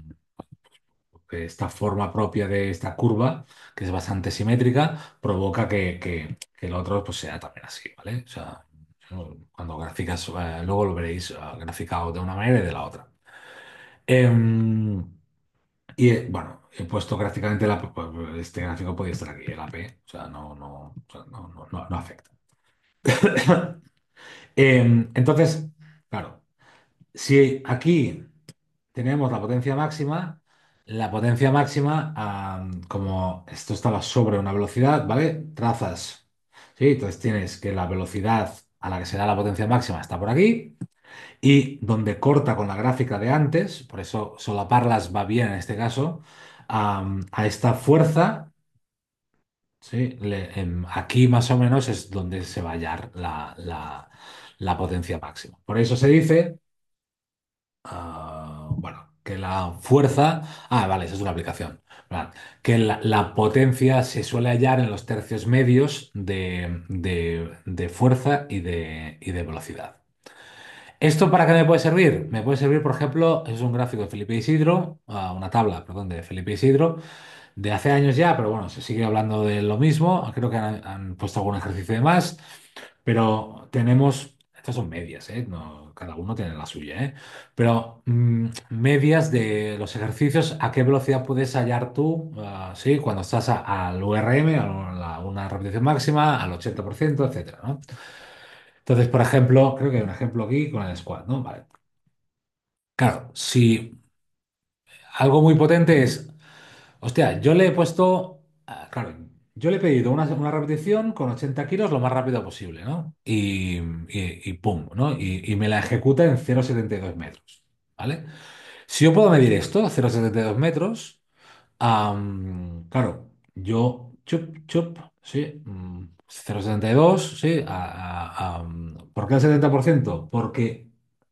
esta forma propia de esta curva, que es bastante simétrica, provoca que el otro pues, sea también así, ¿vale? O sea, cuando graficas, luego lo veréis graficado de una manera y de la otra. Em, bueno, he puesto gráficamente este gráfico podría estar aquí, el AP, o sea, o sea, no afecta. Entonces, claro, si aquí tenemos la potencia máxima, como esto estaba sobre una velocidad, ¿vale? Trazas, ¿sí? Entonces tienes que la velocidad a la que se da la potencia máxima está por aquí y donde corta con la gráfica de antes, por eso solaparlas va bien en este caso, a esta fuerza, ¿sí? Aquí más o menos es donde se va a hallar la potencia máxima. Por eso se dice bueno, que la fuerza. Vale, esa es una aplicación. Vale, que la potencia se suele hallar en los tercios medios de fuerza y de velocidad. ¿Esto para qué me puede servir? Me puede servir, por ejemplo, es un gráfico de Felipe Isidro, una tabla, perdón, de Felipe Isidro, de hace años ya, pero bueno, se sigue hablando de lo mismo. Creo que han puesto algún ejercicio de más. Pero estas son medias, ¿eh? Cada uno tiene la suya, ¿eh? Pero medias de los ejercicios, ¿a qué velocidad puedes hallar tú? Sí, cuando estás al URM, una repetición máxima, al 80%, etcétera, ¿no? Entonces, por ejemplo, creo que hay un ejemplo aquí con el squat, ¿no? Vale. Claro, si algo muy potente es, hostia, yo le he puesto, claro, yo le he pedido una repetición con 80 kilos lo más rápido posible, ¿no? Y pum, ¿no? Y me la ejecuta en 0,72 metros, ¿vale? Si yo puedo medir esto, 0,72 metros, claro, yo, sí, 0,72, sí, ¿por qué el 70%? Porque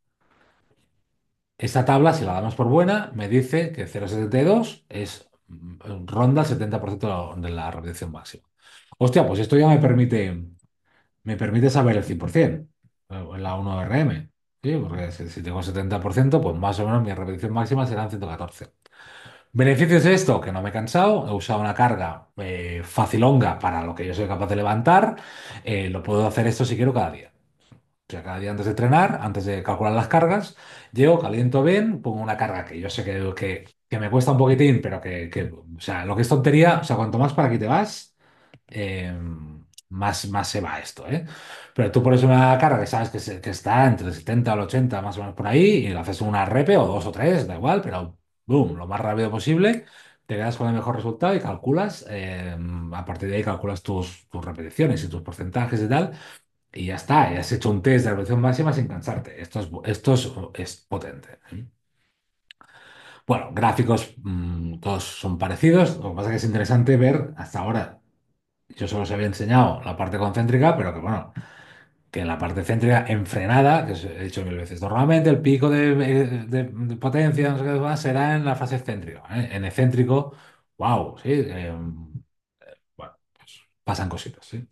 esta tabla, si la damos por buena, me dice que 0,72 ronda el 70% de la repetición máxima. Hostia, pues esto ya me permite saber el 100% en la 1RM. Sí, porque si tengo 70%, pues más o menos mi repetición máxima serán 114. ¿Beneficios de esto? Que no me he cansado, he usado una carga facilonga para lo que yo soy capaz de levantar, lo puedo hacer esto si quiero cada día. O sea, cada día antes de entrenar, antes de calcular las cargas, llego, caliento bien, pongo una carga que yo sé que me cuesta un poquitín, pero o sea, lo que es tontería, o sea, cuanto más para aquí te vas, eh, más se va esto, ¿eh? Pero tú pones una carga que sabes que está entre el 70 al 80, más o menos por ahí, y lo haces una repe o dos o tres, da igual, pero boom, lo más rápido posible, te quedas con el mejor resultado y calculas, a partir de ahí calculas tus repeticiones y tus porcentajes y tal. Y ya está, ya has hecho un test de repetición máxima sin cansarte. Esto es potente. ¿Eh? Bueno, gráficos, todos son parecidos. Lo que pasa es que es interesante ver hasta ahora. Yo solo os había enseñado la parte concéntrica, pero que bueno, que en la parte céntrica enfrenada, que os he dicho mil veces, normalmente el pico de potencia no sé qué más, será en la fase céntrica. ¿Eh? En excéntrico, wow, sí. Bueno, pues pasan cositas, ¿sí?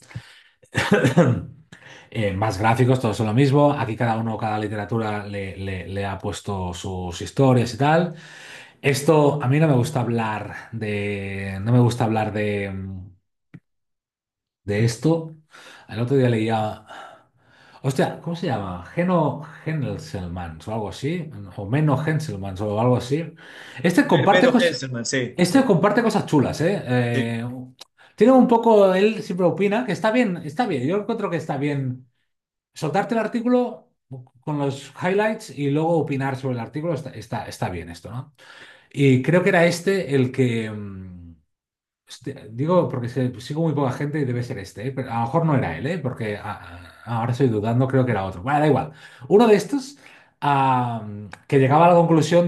Más gráficos, todos son lo mismo. Aquí cada uno, cada literatura le ha puesto sus historias y tal. Esto, a mí no me gusta hablar no me gusta hablar de esto. El otro día leía, hostia, ¿cómo se llama? Henselmans o algo así, o Menno Henselmans o algo así. Este comparte Menos cosas, Henselman, sí, este comparte cosas chulas, ¿eh? sí. Tiene un poco, él siempre opina que está bien, está bien. Yo encuentro que está bien soltarte el artículo con los highlights y luego opinar sobre el artículo, está bien esto, ¿no? Y creo que era este el que, digo, porque sigo muy poca gente y debe ser este, ¿eh? Pero a lo mejor no era él, ¿eh? Porque ahora estoy dudando, creo que era otro. Bueno, da igual. Uno de estos que llegaba a la conclusión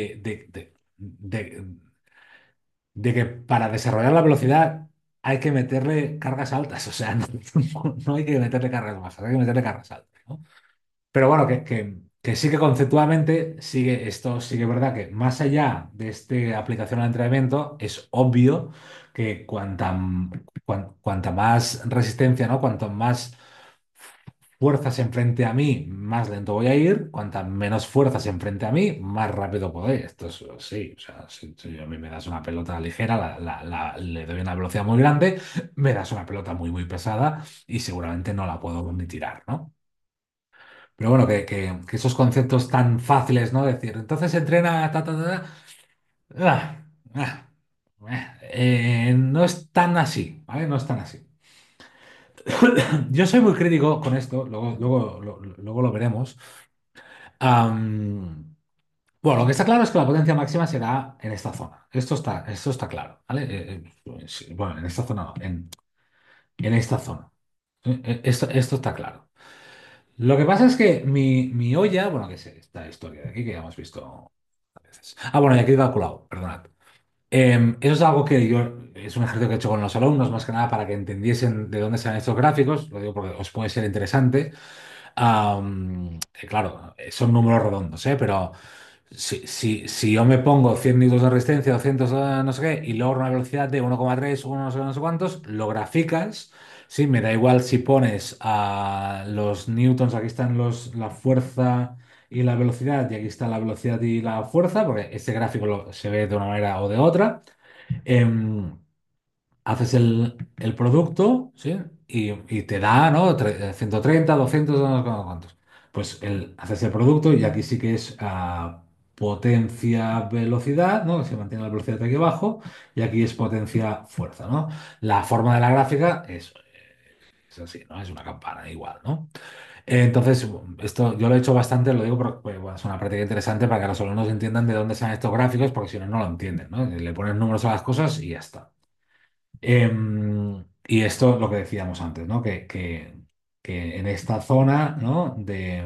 de que para desarrollar la velocidad hay que meterle cargas altas, o sea, no hay que meterle cargas bajas, hay que meterle cargas altas, ¿no? Pero bueno, que sí que conceptualmente sigue esto, sigue verdad que más allá de esta aplicación al entrenamiento, es obvio que cuanta más resistencia, ¿no? Cuanto más fuerzas enfrente a mí, más lento voy a ir. Cuantas menos fuerzas enfrente a mí, más rápido puedo ir. Esto es sí, o sea, si a mí me das una pelota ligera, le doy una velocidad muy grande, me das una pelota muy, muy pesada y seguramente no la puedo ni tirar, ¿no? Pero bueno, que esos conceptos tan fáciles, ¿no? Decir, entonces entrena, ah, ah, no es tan así, ¿vale? No es tan así. Yo soy muy crítico con esto, luego lo veremos. Am, bueno, lo que está claro es que la potencia máxima será en esta zona. Esto está claro, ¿vale? Sí, bueno, en esta zona no, en esta zona. Esto está claro. Lo que pasa es que mi olla, bueno, que es esta historia de aquí que ya hemos visto a veces. Bueno, y aquí he calculado, perdonad. Eso es algo que es un ejercicio que he hecho con los alumnos, más que nada para que entendiesen de dónde salen estos gráficos, lo digo porque os puede ser interesante. Claro, son números redondos, ¿eh? Pero si yo me pongo 100 newtons de resistencia, 200 no sé qué, y logro una velocidad de 1,3, 1 no sé cuántos, lo graficas, sí, me da igual si pones a los newtons, aquí están la fuerza y la velocidad, y aquí está la velocidad y la fuerza, porque este gráfico se ve de una manera o de otra. Em, Haces el producto, ¿sí? Y te da, ¿no? 130, 200, no sé cuántos. Pues haces el producto y aquí sí que es potencia, velocidad, ¿no? Se mantiene la velocidad aquí abajo y aquí es potencia, fuerza, ¿no? La forma de la gráfica es así, ¿no? Es una campana igual, ¿no? Entonces, esto yo lo he hecho bastante, lo digo porque pues, bueno, es una práctica interesante para que los alumnos entiendan de dónde salen estos gráficos, porque si no, no lo entienden, ¿no? Le pones números a las cosas y ya está. Y esto, lo que decíamos antes, ¿no? Que en esta zona, ¿no?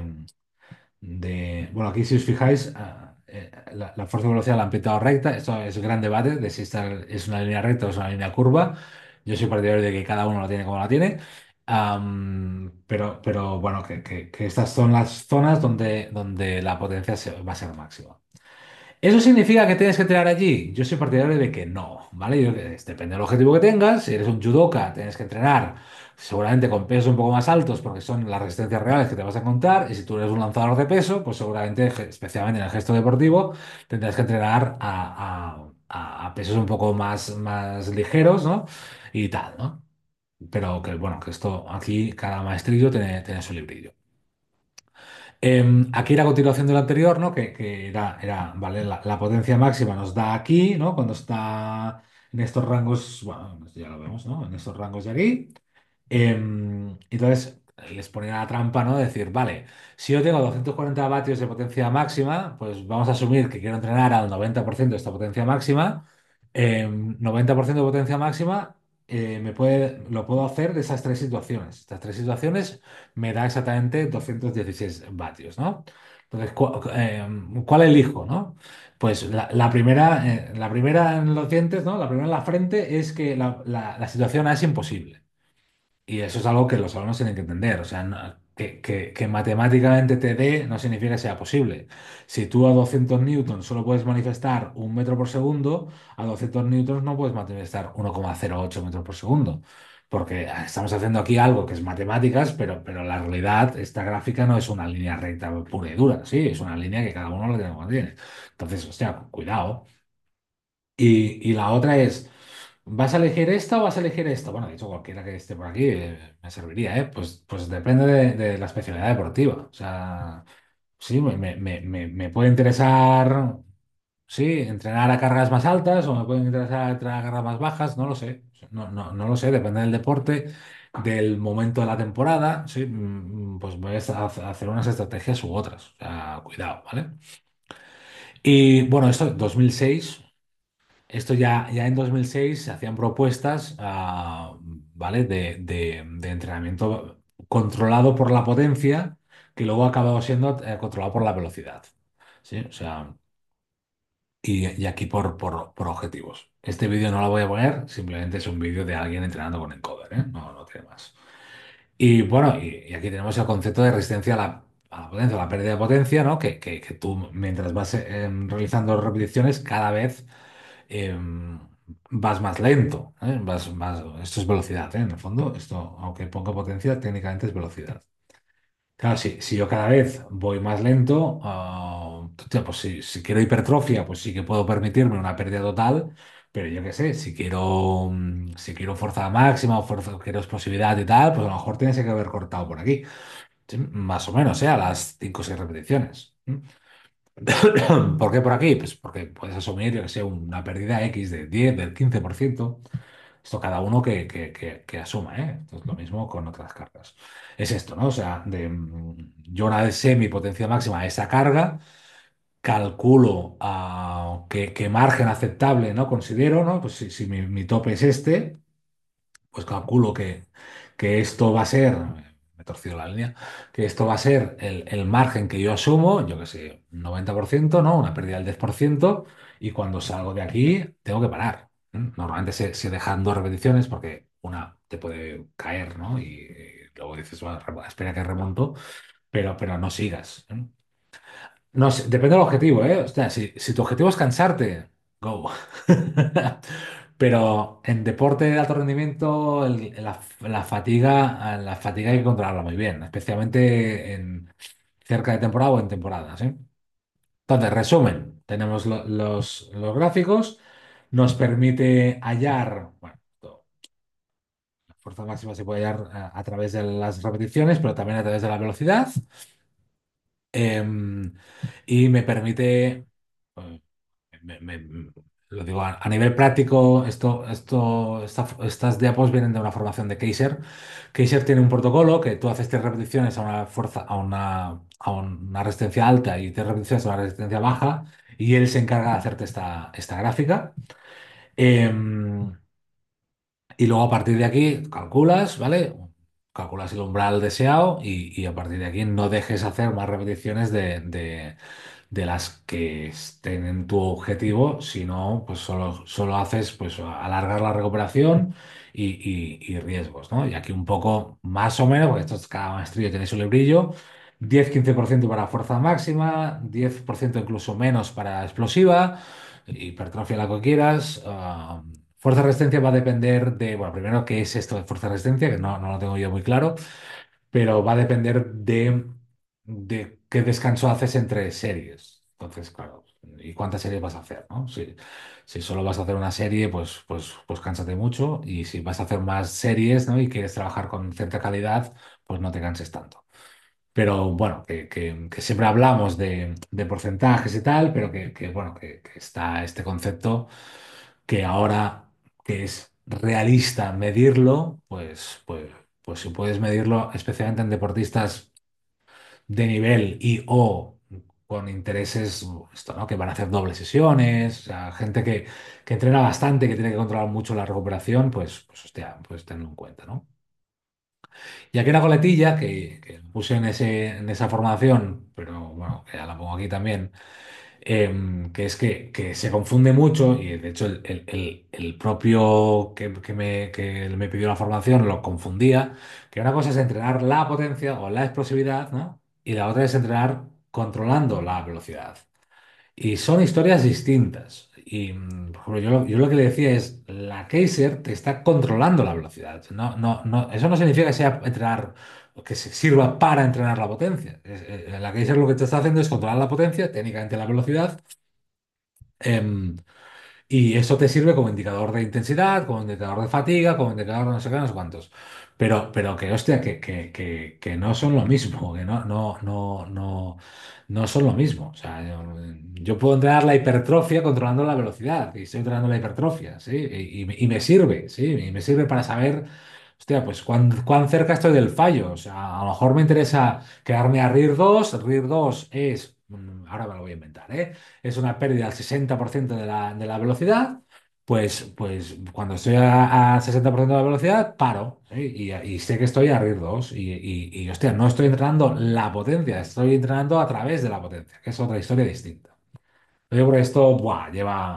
Bueno, aquí si os fijáis, la fuerza de velocidad la han pintado recta. Esto es gran debate de si esta es una línea recta o es una línea curva. Yo soy partidario de que cada uno la tiene como la tiene. Pero bueno, que estas son las zonas donde la potencia va a ser máxima. ¿Eso significa que tienes que tirar allí? Yo soy partidario de que no, ¿vale? Depende del objetivo que tengas. Si eres un judoka, tienes que entrenar seguramente con pesos un poco más altos porque son las resistencias reales que te vas a encontrar. Y si tú eres un lanzador de peso, pues seguramente, especialmente en el gesto deportivo, tendrás que entrenar a pesos un poco más ligeros, ¿no? Y tal, ¿no? Pero que bueno, que esto aquí cada maestrillo tiene su librillo. Aquí era a continuación del anterior, ¿no? Que ¿vale? La potencia máxima nos da aquí, ¿no? Cuando está en estos rangos, bueno, esto ya lo vemos, ¿no? En estos rangos de aquí. Entonces, les ponía la trampa, ¿no? De decir, vale, si yo tengo 240 vatios de potencia máxima, pues vamos a asumir que quiero entrenar al 90% de esta potencia máxima. 90% de potencia máxima, lo puedo hacer de esas tres situaciones. Estas tres situaciones me da exactamente 216 vatios, ¿no? Entonces, ¿cuál elijo, no? Pues la primera en los dientes, ¿no? La primera en la frente es que la situación A es imposible. Y eso es algo que los alumnos tienen que entender. O sea, que matemáticamente te dé no significa que sea posible. Si tú a 200 newtons solo puedes manifestar 1 metro por segundo, a 200 newtons no puedes manifestar 1,08 metros por segundo. Porque estamos haciendo aquí algo que es matemáticas, pero la realidad, esta gráfica no es una línea recta pura y dura. Sí, es una línea que cada uno lo tiene como tiene. Entonces, hostia, cuidado. Y la otra es, ¿vas a elegir esta o vas a elegir esta? Bueno, de hecho, cualquiera que esté por aquí me serviría, ¿eh? Pues depende de la especialidad deportiva. O sea, sí, me puede interesar, sí, entrenar a cargas más altas o me pueden interesar entrenar a cargas más bajas, no lo sé. No lo sé, depende del deporte, del momento de la temporada, sí, pues voy a hacer unas estrategias u otras. O sea, cuidado, ¿vale? Y bueno, esto 2006. Esto ya en 2006 se hacían propuestas, ¿vale? De entrenamiento controlado por la potencia, que luego ha acabado siendo controlado por la velocidad. ¿Sí? O sea, y aquí por objetivos. Este vídeo no lo voy a poner, simplemente es un vídeo de alguien entrenando con encoder, ¿eh? No tiene más. Y bueno, y aquí tenemos el concepto de resistencia a la potencia, a la pérdida de potencia, ¿no? Que tú, mientras vas realizando repeticiones, cada vez vas más lento, ¿eh? Esto es velocidad, ¿eh? En el fondo, esto, aunque ponga potencia, técnicamente es velocidad. Claro, si yo cada vez voy más lento, hostia, pues si quiero hipertrofia, pues sí que puedo permitirme una pérdida total, pero yo qué sé, si quiero fuerza máxima o quiero explosividad y tal, pues a lo mejor tienes que haber cortado por aquí. Sí, más o menos, ¿eh? A las 5 o 6 repeticiones. ¿Por qué por aquí? Pues porque puedes asumir, yo que sé, una pérdida X de 10, del 15%. Esto cada uno que asuma, ¿eh? Esto es lo mismo con otras cargas. Es esto, ¿no? O sea, yo una vez sé mi potencia máxima a esa carga, calculo qué margen aceptable, ¿no? Considero, ¿no? Pues si mi tope es este, pues calculo que esto va a ser, me he torcido la línea, que esto va a ser el margen que yo asumo, yo que sé, un 90%, ¿no? Una pérdida del 10%, y cuando salgo de aquí tengo que parar. Normalmente se dejan dos repeticiones porque una te puede caer, ¿no? Y luego dices, "Bueno, espera que remonto, pero no sigas. No sé, depende del objetivo, ¿eh? O sea, si tu objetivo es cansarte, go. Pero en deporte de alto rendimiento, la fatiga hay que controlarla muy bien, especialmente en cerca de temporada o en temporadas, ¿eh? Entonces, resumen, tenemos los gráficos, nos permite hallar, bueno, la fuerza máxima se puede hallar a través de las repeticiones, pero también a través de la velocidad. Em, y me permite, eh, lo digo a nivel práctico, estas diapos vienen de una formación de Kaiser. Kaiser tiene un protocolo que tú haces 3 repeticiones a una fuerza, a una resistencia alta y 3 repeticiones a una resistencia baja, y él se encarga de hacerte esta gráfica. Em, y luego a partir de aquí calculas, ¿vale? Calculas el umbral deseado y a partir de aquí no dejes hacer más repeticiones de las que estén en tu objetivo, sino pues solo haces pues alargar la recuperación y riesgos, ¿no? Y aquí un poco más o menos, porque esto es cada maestrillo tiene su librillo, 10-15% para fuerza máxima, 10% incluso menos para explosiva, hipertrofia la que quieras. Fuerza resistencia va a depender de, bueno, primero qué es esto de fuerza resistencia, que no lo tengo yo muy claro, pero va a depender de qué descanso haces entre series. Entonces, claro, ¿y cuántas series vas a hacer, no? Si solo vas a hacer una serie, pues cánsate mucho. Y si vas a hacer más series, ¿no? Y quieres trabajar con cierta calidad, pues no te canses tanto. Pero bueno, que siempre hablamos de porcentajes y tal, pero bueno, que está este concepto que ahora que es realista medirlo, pues si puedes medirlo, especialmente en deportistas de nivel y o con intereses, esto, ¿no? Que van a hacer dobles sesiones, o sea, gente que entrena bastante, que tiene que controlar mucho la recuperación, pues hostia, pues tenlo en cuenta, ¿no? Y aquí una coletilla que puse en esa formación, pero bueno, que ya la pongo aquí también, que es que se confunde mucho y de hecho el propio que me pidió la formación lo confundía, que una cosa es entrenar la potencia o la explosividad, ¿no? Y la otra es entrenar controlando la velocidad. Y son historias distintas. Y, por ejemplo, yo lo que le decía es, la Kaiser te está controlando la velocidad. Eso no significa que sea entrenar, o que se sirva para entrenar la potencia. La Kaiser lo que te está haciendo es controlar la potencia, técnicamente la velocidad, em, y eso te sirve como indicador de intensidad, como indicador de fatiga, como indicador de no sé qué, no sé cuántos. Pero que, hostia, que no son lo mismo, que no son lo mismo. O sea, yo puedo entrenar la hipertrofia controlando la velocidad, y estoy entrenando la hipertrofia, ¿sí? Y me sirve, ¿sí? Y me sirve para saber, hostia, pues cuán cerca estoy del fallo. O sea, a lo mejor me interesa quedarme a RIR 2. RIR 2 es, ahora me lo voy a inventar, ¿eh? Es una pérdida del 60% de la velocidad, pues cuando estoy a 60% de la velocidad, paro, ¿sí? Y sé que estoy a RIR 2 hostia, no estoy entrenando la potencia, estoy entrenando a través de la potencia, que es otra historia distinta. Yo por esto, buah,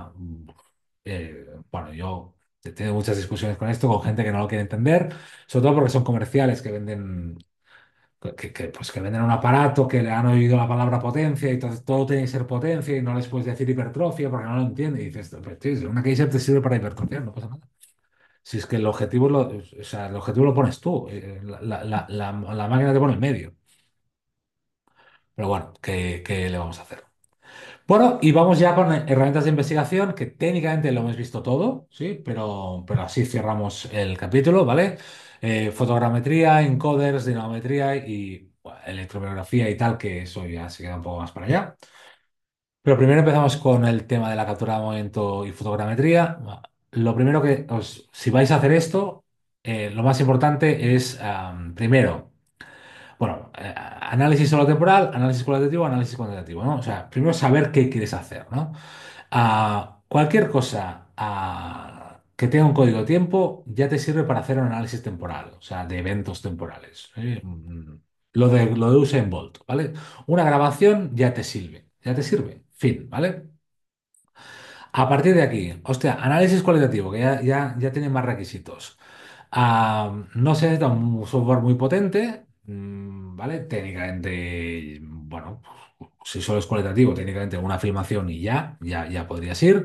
bueno, yo he tenido muchas discusiones con esto, con gente que no lo quiere entender, sobre todo porque son comerciales que venden pues que venden un aparato que le han oído la palabra potencia y entonces todo tiene que ser potencia y no les puedes decir hipertrofia porque no lo entiende. Y dices, pues, tío, si una Kaiser te sirve para hipertrofiar, no pasa nada. Si es que el objetivo o sea, el objetivo lo pones tú, la máquina te pone en medio. Pero bueno, ¿qué le vamos a hacer? Bueno, y vamos ya con herramientas de investigación, que técnicamente lo hemos visto todo, ¿sí? Pero así cerramos el capítulo, ¿vale? Fotogrametría, encoders, dinamometría y bueno, electromiografía y tal, que eso ya se queda un poco más para allá. Pero primero empezamos con el tema de la captura de movimiento y fotogrametría. Lo primero si vais a hacer esto, lo más importante es, primero, bueno, análisis solo temporal, análisis cualitativo, análisis cuantitativo, ¿no? O sea, primero saber qué quieres hacer, ¿no? Cualquier cosa que tenga un código de tiempo ya te sirve para hacer un análisis temporal, o sea, de eventos temporales. ¿Sí? Lo de Usain Bolt, ¿vale? Una grabación ya te sirve, fin, ¿vale? A partir de aquí, hostia, análisis cualitativo, que ya tiene más requisitos. No se necesita un software muy potente, ¿vale? Técnicamente, bueno, si solo es cualitativo, técnicamente una filmación y ya podrías ir.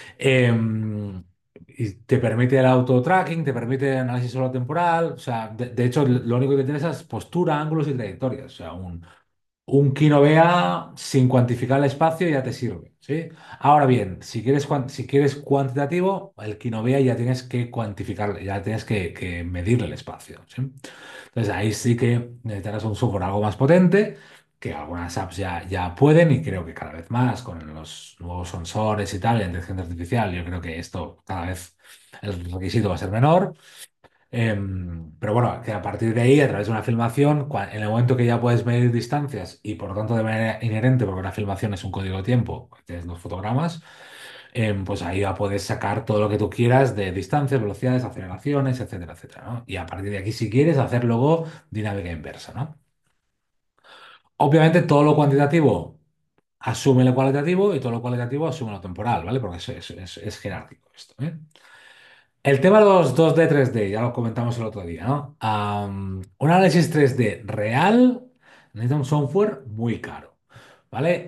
Y te permite el auto-tracking, te permite análisis solo temporal, o sea, de hecho, lo único que te interesa es postura, ángulos y trayectorias, o sea, un Kinovea sin cuantificar el espacio ya te sirve, ¿sí? Ahora bien, si quieres cuantitativo, el Kinovea ya tienes que cuantificar, ya tienes que medirle el espacio, ¿sí? Entonces ahí sí que necesitarás un software algo más potente, que algunas apps ya pueden y creo que cada vez más con los nuevos sensores y tal, la inteligencia artificial, yo creo que esto cada vez el requisito va a ser menor. Pero bueno, que a partir de ahí, a través de una filmación, en el momento que ya puedes medir distancias y por lo tanto de manera inherente, porque una filmación es un código de tiempo, tienes dos fotogramas, pues ahí ya puedes sacar todo lo que tú quieras de distancias, velocidades, aceleraciones, etcétera, etcétera, ¿no? Y a partir de aquí, si quieres, hacer luego dinámica inversa, ¿no? Obviamente todo lo cuantitativo asume lo cualitativo y todo lo cualitativo asume lo temporal, ¿vale? Porque es jerárquico esto, ¿eh? El tema de los 2D, 3D, ya lo comentamos el otro día, ¿no? Un análisis 3D real necesita un software muy caro, ¿vale?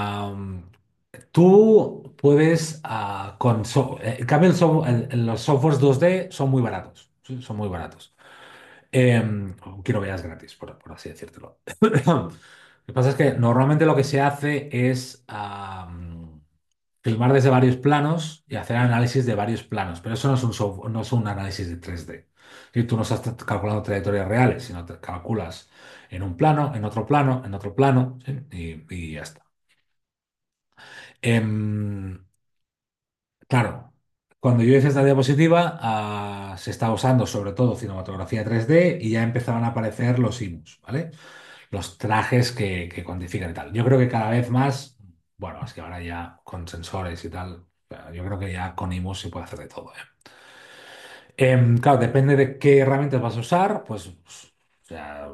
Tú puedes, en cambio, los softwares 2D son muy baratos, ¿sí? Son muy baratos. Quiero veas gratis, por así decírtelo. Lo que pasa es que normalmente lo que se hace es filmar desde varios planos y hacer análisis de varios planos, pero eso no es no es un análisis de 3D. Si tú no estás calculando trayectorias reales, sino te calculas en un plano, en otro plano, en otro plano, ¿sí? Y ya está. Em, Claro, cuando yo hice esta diapositiva, se estaba usando sobre todo cinematografía 3D y ya empezaban a aparecer los IMUs, ¿vale? Los trajes que cuantifican y tal. Yo creo que cada vez más, bueno, es que ahora ya con sensores y tal, yo creo que ya con IMUs se puede hacer de todo, ¿eh? Claro, depende de qué herramientas vas a usar, pues, o sea,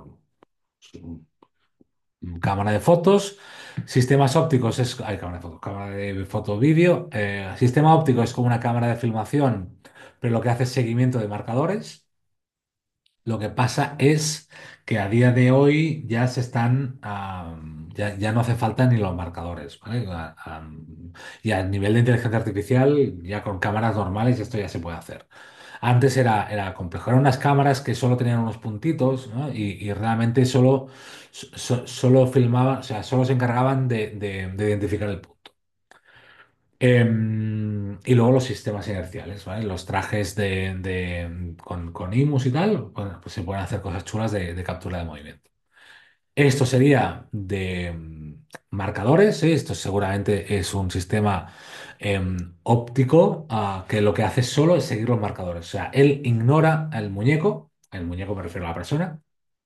cámara de fotos, sistemas ópticos hay cámara de fotos, cámara de foto vídeo. Sistema óptico es como una cámara de filmación, pero lo que hace es seguimiento de marcadores. Lo que pasa es que a día de hoy ya ya no hace falta ni los marcadores, ¿vale? Y a nivel de inteligencia artificial, ya con cámaras normales esto ya se puede hacer. Antes era complejo, eran unas cámaras que solo tenían unos puntitos, ¿no? Y realmente solo filmaban, o sea, solo se encargaban de identificar el punto. Y luego los sistemas inerciales, ¿vale? Los trajes con IMUS y tal, bueno, pues se pueden hacer cosas chulas de captura de movimiento. Esto sería de marcadores, ¿sí? Esto seguramente es un sistema óptico que lo que hace solo es seguir los marcadores. O sea, él ignora el muñeco me refiero a la persona,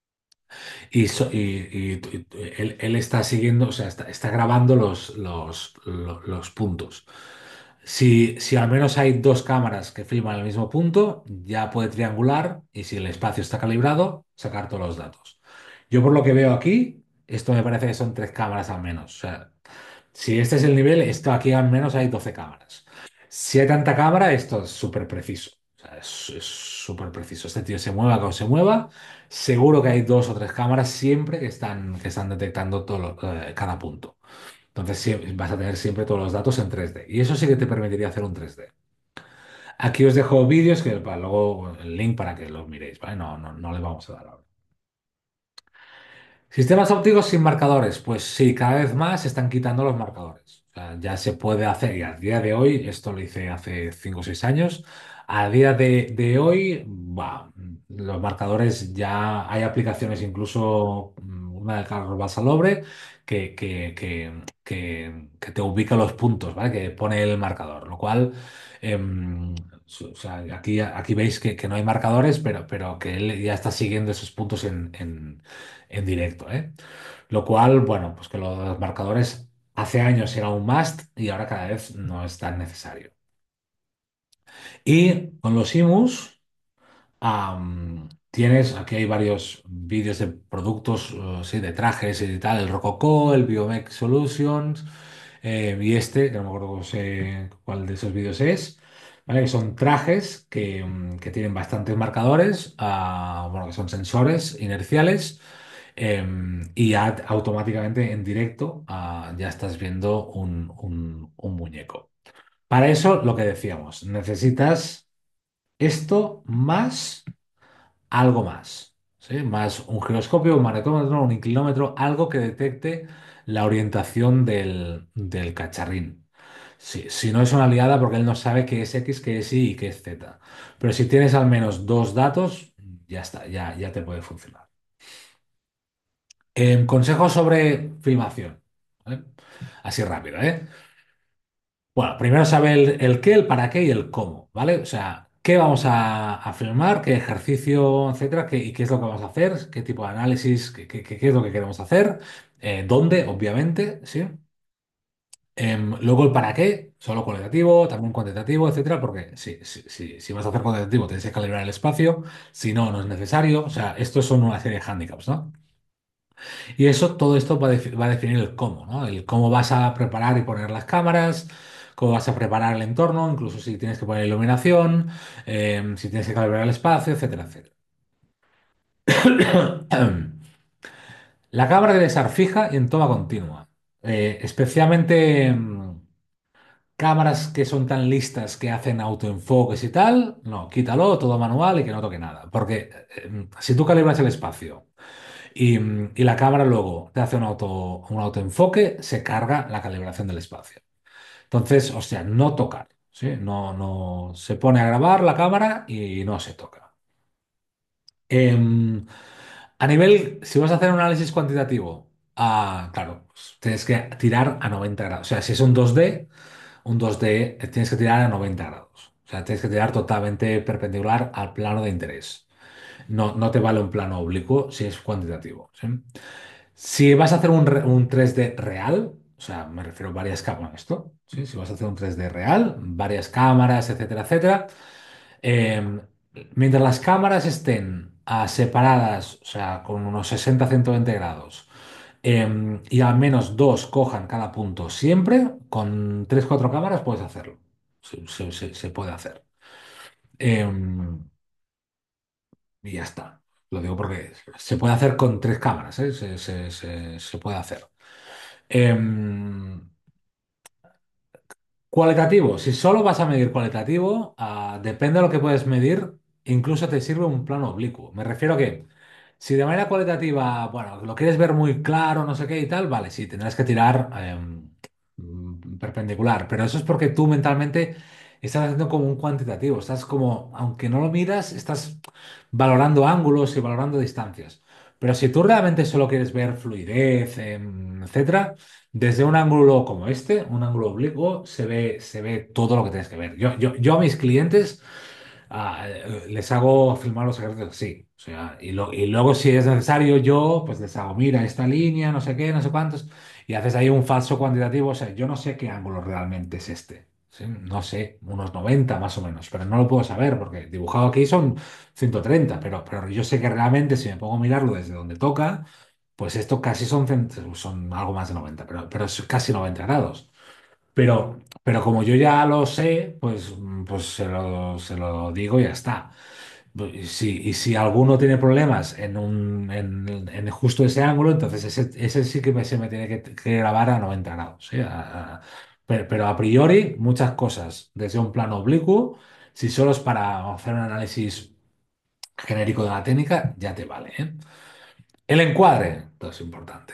y él está siguiendo, o sea, está grabando los puntos. Si al menos hay dos cámaras que filman el mismo punto, ya puede triangular y si el espacio está calibrado, sacar todos los datos. Yo por lo que veo aquí, esto me parece que son tres cámaras al menos. O sea, si este es el nivel, esto aquí al menos hay 12 cámaras. Si hay tanta cámara, esto es súper preciso. O sea, es súper preciso. Este tío se mueva como se mueva, seguro que hay dos o tres cámaras siempre que están detectando cada punto. Entonces vas a tener siempre todos los datos en 3D. Y eso sí que te permitiría hacer un 3D. Aquí os dejo vídeos que luego el link para que los miréis, ¿vale? No les vamos a dar ahora. Sistemas ópticos sin marcadores. Pues sí, cada vez más se están quitando los marcadores. O sea, ya se puede hacer, y a día de hoy, esto lo hice hace 5 o 6 años, a día de hoy, los marcadores ya hay aplicaciones, incluso una de Carlos Basalobre, que te ubica los puntos, ¿vale? Que pone el marcador, lo cual, o sea, aquí veis que no hay marcadores, pero que él ya está siguiendo esos puntos en directo, ¿eh? Lo cual, bueno, pues que los marcadores hace años era un must y ahora cada vez no es tan necesario. Y con los IMUs, aquí hay varios vídeos de productos, sí, de trajes y tal, el Rococó, el Biomech Solutions, y este, que no me acuerdo cuál de esos vídeos es, ¿vale? Que son trajes que tienen bastantes marcadores, bueno, que son sensores inerciales, y ya automáticamente en directo ya estás viendo un muñeco. Para eso, lo que decíamos, necesitas esto más algo más, ¿sí? Más un giroscopio, un magnetómetro, un inclinómetro, algo que detecte la orientación del cacharrín. Si no es una liada porque él no sabe qué es X, qué es Y y qué es Z. Pero si tienes al menos dos datos, ya está, ya te puede funcionar. Consejos sobre filmación. ¿Vale? Así rápido, ¿eh? Bueno, primero saber el qué, el para qué y el cómo, ¿vale? O sea, qué vamos a filmar, qué ejercicio, etcétera, y qué es lo que vamos a hacer, qué tipo de análisis, qué es lo que queremos hacer, dónde, obviamente, ¿sí? Luego el para qué, solo cualitativo, también cuantitativo, etcétera, porque si vas a hacer cuantitativo tienes que calibrar el espacio, si no, no es necesario. O sea, estos son una serie de hándicaps, ¿no? Y eso, todo esto va a definir el cómo, ¿no? El cómo vas a preparar y poner las cámaras, cómo vas a preparar el entorno, incluso si tienes que poner iluminación, si tienes que calibrar el espacio, etcétera, etcétera. La cámara debe estar fija y en toma continua. Especialmente cámaras que son tan listas que hacen autoenfoques y tal, no, quítalo, todo manual y que no toque nada. Porque si tú calibras el espacio y la cámara luego te hace un autoenfoque, se carga la calibración del espacio. Entonces, o sea, no tocar, ¿sí? No, no, se pone a grabar la cámara y no se toca. Em, a nivel, si vas a hacer un análisis cuantitativo, claro, pues tienes que tirar a 90 grados. O sea, si es un 2D tienes que tirar a 90 grados. O sea, tienes que tirar totalmente perpendicular al plano de interés. No, no te vale un plano oblicuo si es cuantitativo, ¿sí? Si vas a hacer un 3D real, o sea, me refiero a varias cámaras, esto, ¿sí? Si vas a hacer un 3D real, varias cámaras, etcétera, etcétera, eh, mientras las cámaras estén separadas, o sea, con unos 60-120 grados, y al menos dos cojan cada punto siempre, con 3 4 cámaras puedes hacerlo. Se puede hacer. Em, y ya está. Lo digo porque se puede hacer con 3 cámaras, ¿eh? Se puede hacer. Em, Cualitativo. Si solo vas a medir cualitativo, depende de lo que puedes medir, incluso te sirve un plano oblicuo. Me refiero a que si de manera cualitativa, bueno, lo quieres ver muy claro, no sé qué y tal, vale, sí, tendrás que tirar perpendicular, pero eso es porque tú mentalmente estás haciendo como un cuantitativo, estás como, aunque no lo miras, estás valorando ángulos y valorando distancias. Pero si tú realmente solo quieres ver fluidez, etcétera, desde un ángulo como este, un ángulo oblicuo, se ve todo lo que tienes que ver. Yo a mis clientes les hago filmar los ejercicios, sí. O sea, y luego si es necesario yo, pues les hago, mira, esta línea, no sé qué, no sé cuántos, y haces ahí un falso cuantitativo. O sea, yo no sé qué ángulo realmente es este. ¿Sí? No sé, unos 90 más o menos, pero no lo puedo saber porque dibujado aquí son 130, pero yo sé que realmente si me pongo a mirarlo desde donde toca, pues esto casi son algo más de 90, pero es casi 90 grados. Pero como yo ya lo sé, pues se lo digo y ya está. Y si alguno tiene problemas en justo ese ángulo, entonces ese sí que se me tiene que grabar a 90 grados. ¿Sí? Pero a priori, muchas cosas desde un plano oblicuo, si solo es para hacer un análisis genérico de la técnica, ya te vale, ¿eh? El encuadre, todo es importante.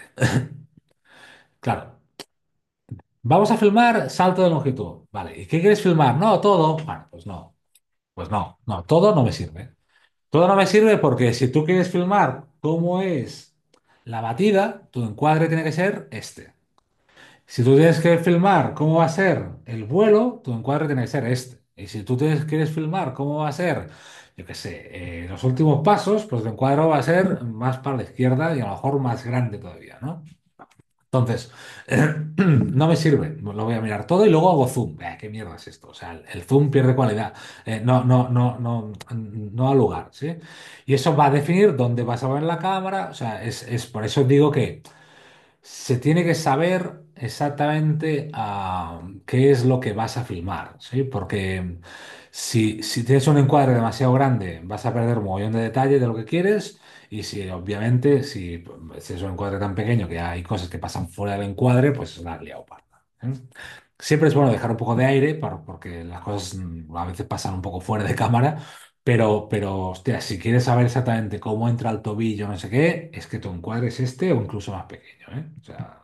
Claro, vamos a filmar salto de longitud. Vale, ¿y qué quieres filmar? No, todo. Bueno, pues no. Pues no, no, todo no me sirve. Todo no me sirve porque si tú quieres filmar cómo es la batida, tu encuadre tiene que ser este. Si tú tienes que filmar cómo va a ser el vuelo, tu encuadre tiene que ser este. Y si tú quieres filmar cómo va a ser, yo qué sé, los últimos pasos, pues tu encuadre va a ser más para la izquierda y a lo mejor más grande todavía, ¿no? Entonces, no me sirve, lo voy a mirar todo y luego hago zoom. ¿Qué mierda es esto? O sea, el zoom pierde cualidad. No, no, no, no, no da lugar, ¿sí? Y eso va a definir dónde vas a ver la cámara. O sea, es por eso digo que se tiene que saber exactamente qué es lo que vas a filmar, ¿sí? Porque si tienes un encuadre demasiado grande, vas a perder un montón de detalle de lo que quieres. Y si, obviamente, si es un encuadre tan pequeño que hay cosas que pasan fuera del encuadre, pues la has liado parda, ¿eh? Siempre es bueno dejar un poco de aire porque las cosas a veces pasan un poco fuera de cámara. Pero, hostia, si quieres saber exactamente cómo entra el tobillo, no sé qué, es que tu encuadre es este o incluso más pequeño, ¿eh? O sea,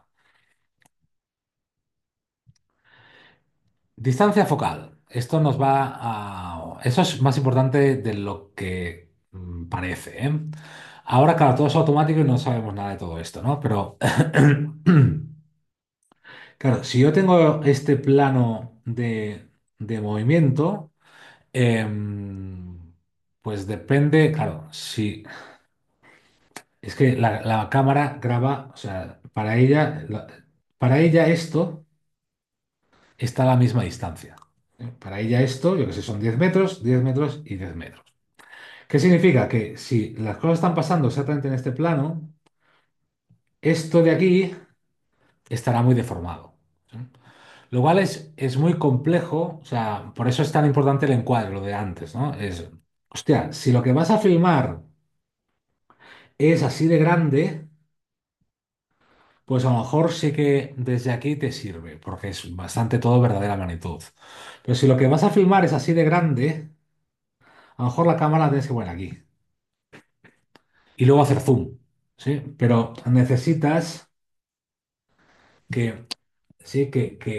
distancia focal. Esto nos va a... Eso es más importante de lo que parece, ¿eh? Ahora, claro, todo es automático y no sabemos nada de todo esto, ¿no? Pero, claro, si yo tengo este plano de movimiento, pues depende, claro, si es que la cámara graba, o sea, para ella esto está a la misma distancia. Para ella esto, yo que sé, son 10 metros y 10 metros. ¿Qué significa? Que si las cosas están pasando exactamente en este plano, esto de aquí estará muy deformado. ¿Sí? Lo cual es muy complejo, o sea, por eso es tan importante el encuadre, lo de antes, ¿no? Es, hostia, si lo que vas a filmar es así de grande, pues a lo mejor sí que desde aquí te sirve, porque es bastante todo verdadera magnitud. Pero si lo que vas a filmar es así de grande, a lo mejor la cámara la tienes que poner aquí y luego hacer zoom, ¿sí? Pero necesitas que, sí,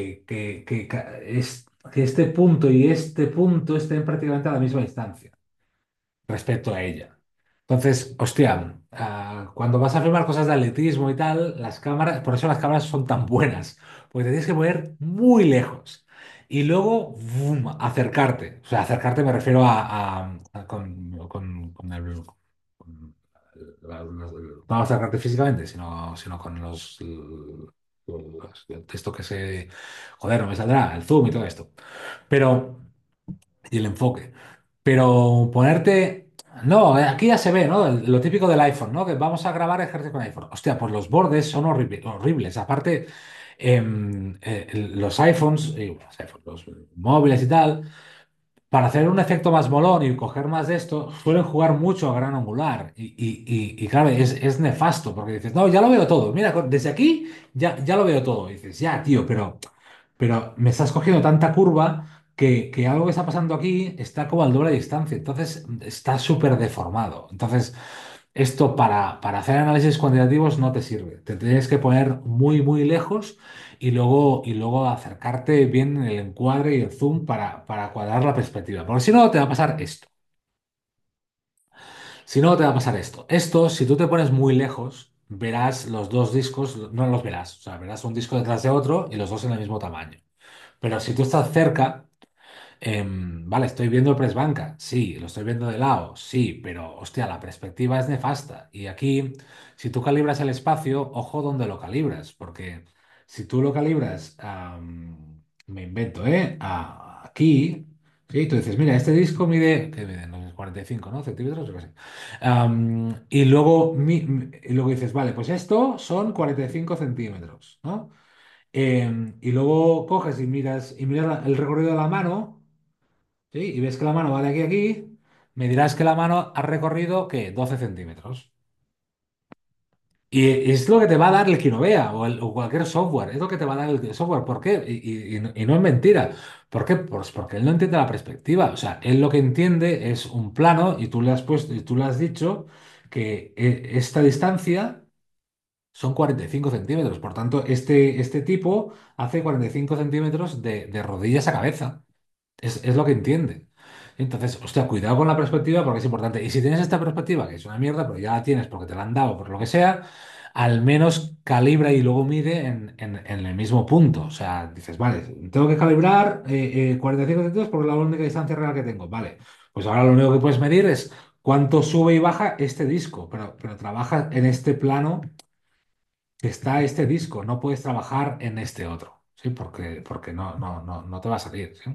que este punto y este punto estén prácticamente a la misma distancia respecto a ella. Entonces, hostia, cuando vas a filmar cosas de atletismo y tal, las cámaras, por eso las cámaras son tan buenas, porque te tienes que poner muy lejos y luego acercarte. O sea, acercarte me refiero con el... no acercarte físicamente, sino con esto que se... Joder, no me saldrá, el zoom y todo esto. Pero y el enfoque. Pero ponerte. No, aquí ya se ve, ¿no? Lo típico del iPhone, ¿no? Que vamos a grabar ejercicio con iPhone. Hostia, pues los bordes son horribles. Aparte, los iPhones, los móviles y tal, para hacer un efecto más molón y coger más de esto, suelen jugar mucho a gran angular. Y claro, es nefasto, porque dices, no, ya lo veo todo. Mira, desde aquí ya lo veo todo. Y dices, ya, tío, pero me estás cogiendo tanta curva que algo que está pasando aquí está como al doble de distancia. Entonces está súper deformado. Entonces, esto para hacer análisis cuantitativos no te sirve. Te tienes que poner muy, muy lejos y luego acercarte bien en el encuadre y el zoom para cuadrar la perspectiva. Porque si no, te va a pasar esto. Si no, te va a pasar esto. Esto, si tú te pones muy lejos, verás los dos discos, no los verás. O sea, verás un disco detrás de otro y los dos en el mismo tamaño. Pero si tú estás cerca, vale, estoy viendo el press banca, sí, lo estoy viendo de lado, sí, pero hostia, la perspectiva es nefasta. Y aquí, si tú calibras el espacio, ojo donde lo calibras, porque si tú lo calibras, me invento, aquí, sí, tú dices, mira, este disco mide, ¿qué mide? No sé, 45, ¿no? Centímetros, yo qué sé. Y luego, y luego dices, vale, pues esto son 45 centímetros, ¿no? Y luego coges y miras el recorrido de la mano, ¿sí? Y ves que la mano va de aquí a aquí, me dirás que la mano ha recorrido, ¿qué? 12 centímetros. Y es lo que te va a dar el Quinovea o cualquier software, es lo que te va a dar el software. ¿Por qué? Y no es mentira. ¿Por qué? Pues porque él no entiende la perspectiva. O sea, él lo que entiende es un plano y tú le has puesto y tú le has dicho que esta distancia son 45 centímetros. Por tanto, este tipo hace 45 centímetros de rodillas a cabeza. Es lo que entiende. Entonces, hostia, cuidado con la perspectiva porque es importante. Y si tienes esta perspectiva, que es una mierda, pero ya la tienes porque te la han dado, por lo que sea, al menos calibra y luego mide en el mismo punto. O sea, dices, vale, tengo que calibrar 45 centímetros porque es la única distancia real que tengo. Vale, pues ahora lo único que puedes medir es cuánto sube y baja este disco, pero trabaja en este plano que está este disco, no puedes trabajar en este otro, ¿sí? Porque no te va a salir, ¿sí?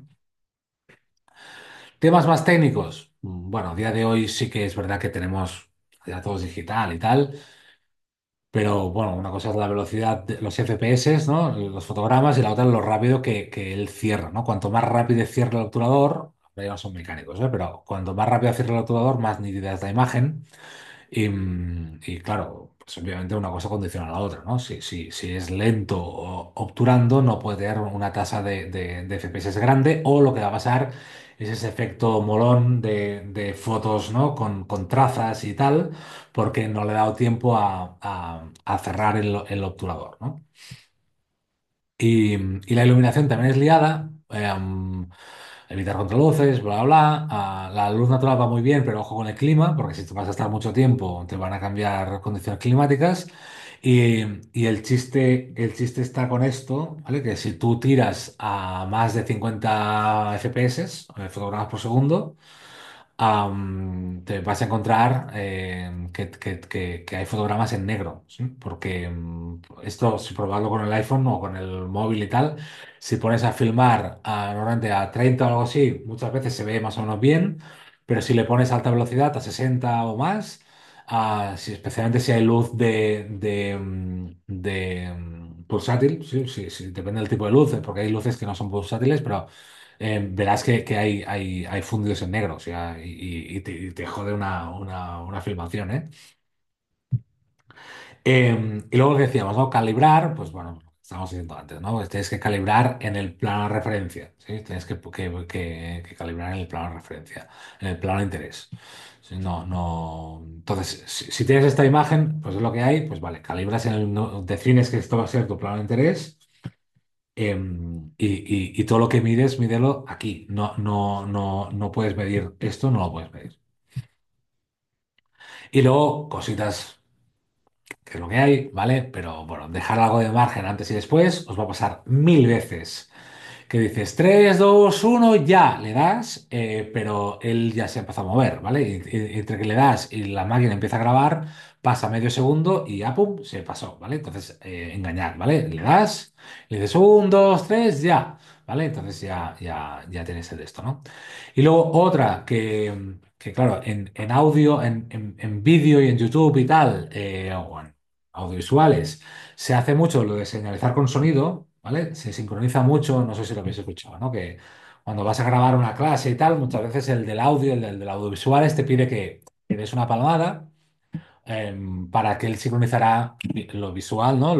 Temas más técnicos. Bueno, a día de hoy sí que es verdad que tenemos ya todo es digital y tal, pero bueno, una cosa es la velocidad de los FPS, ¿no? Los fotogramas, y la otra es lo rápido que él cierra, ¿no? Cuanto más rápido cierra el obturador, ya no son mecánicos, ¿eh? Pero cuanto más rápido cierra el obturador, más nítida es la imagen. Y claro, pues obviamente una cosa condiciona a la otra, ¿no? Si es lento o obturando, no puede tener una tasa de FPS grande, o lo que va a pasar es ese efecto molón de fotos, ¿no? Con trazas y tal, porque no le ha dado tiempo a cerrar el obturador, ¿no? Y la iluminación también es liada. evitar contraluces, bla, bla, bla. La luz natural va muy bien, pero ojo con el clima, porque si te vas a estar mucho tiempo, te van a cambiar condiciones climáticas. Y el chiste está con esto, ¿vale? Que si tú tiras a más de 50 FPS, fotogramas por segundo, te vas a encontrar que hay fotogramas en negro, ¿sí? Porque esto, si probarlo con el iPhone o con el móvil y tal, si pones a filmar normalmente a 30 o algo así, muchas veces se ve más o menos bien, pero si le pones alta velocidad a 60 o más, especialmente si hay luz de pulsátil, sí, sí, sí, depende del tipo de luz, porque hay luces que no son pulsátiles, pero verás que hay fundidos en negro, o sea, y te jode una filmación, ¿eh? Y luego lo que decíamos, ¿no? Calibrar, pues bueno, estábamos diciendo antes, ¿no? Pues tienes que calibrar en el plano de referencia, ¿sí? Tienes que calibrar en el plano de referencia, en el plano de interés. Sí, no, no. Entonces, si tienes esta imagen, pues es lo que hay, pues vale, calibras defines que esto va a ser tu plano de interés. Y todo lo que mides, mídelo aquí. No, no, no, no puedes medir esto, no lo puedes medir. Y luego, cositas, que es lo que hay, ¿vale? Pero bueno, dejar algo de margen antes y después os va a pasar mil veces. Que dices 3 2 1 ya, le das, pero él ya se empezó a mover, ¿vale? Entre que le das y la máquina empieza a grabar, pasa medio segundo y ya, pum, se pasó, ¿vale? Entonces, engañar, ¿vale? Le das, le dices 1, 2, 3 ya, ¿vale? Entonces ya tienes el de esto, ¿no? Y luego otra que claro, en audio, en vídeo y en YouTube y tal, o en audiovisuales, se hace mucho lo de señalizar con sonido, ¿vale? Se sincroniza mucho, no sé si lo habéis escuchado, ¿no? Que cuando vas a grabar una clase y tal, muchas veces el del audio, el del audiovisuales, te pide que des una palmada para que él sincronizará lo visual, ¿no?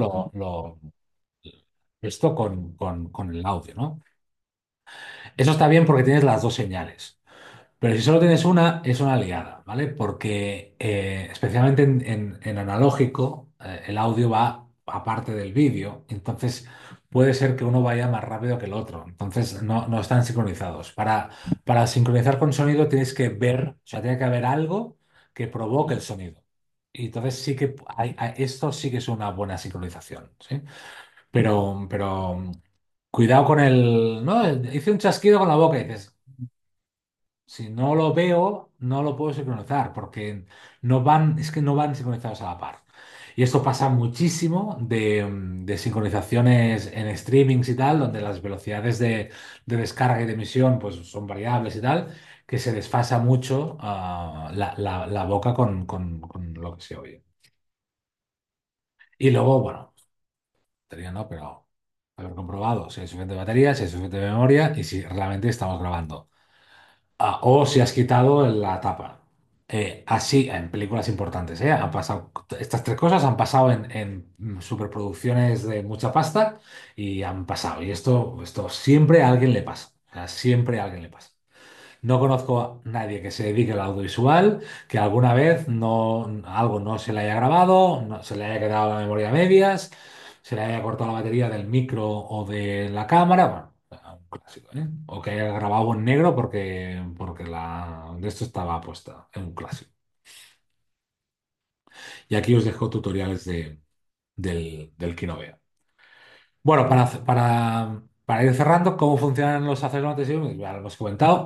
Esto con el audio, ¿no? Eso está bien porque tienes las dos señales. Pero si solo tienes una, es una liada, ¿vale? Porque especialmente en analógico, el audio va aparte del vídeo, entonces puede ser que uno vaya más rápido que el otro, entonces no están sincronizados. Para sincronizar con sonido tienes que ver, o sea, tiene que haber algo que provoque el sonido. Y entonces sí que esto sí que es una buena sincronización, ¿sí? Pero cuidado con el, ¿no? Hice un chasquido con la boca y dices, si no lo veo, no lo puedo sincronizar porque es que no van sincronizados a la par. Y esto pasa muchísimo de sincronizaciones en streamings y tal, donde las velocidades de descarga y de emisión pues, son variables y tal, que se desfasa mucho la boca con lo que se oye. Y luego, bueno, batería no, pero haber comprobado si hay suficiente batería, si hay suficiente memoria y si realmente estamos grabando. O si has quitado la tapa. Así, en películas importantes, ¿eh? Han pasado, estas tres cosas han pasado en superproducciones de mucha pasta y han pasado. Y esto siempre a alguien le pasa. O sea, siempre a alguien le pasa. No conozco a nadie que se dedique al audiovisual, que alguna vez algo no se le haya grabado, no, se le haya quedado la memoria a medias, se le haya cortado la batería del micro o de la cámara. Bueno, un clásico, ¿eh? O que haya grabado en negro porque la de esto estaba puesta. Es un clásico. Y aquí os dejo tutoriales del que no vea. Bueno, para ir cerrando, ¿cómo funcionan los acelerómetros? Ya lo hemos comentado.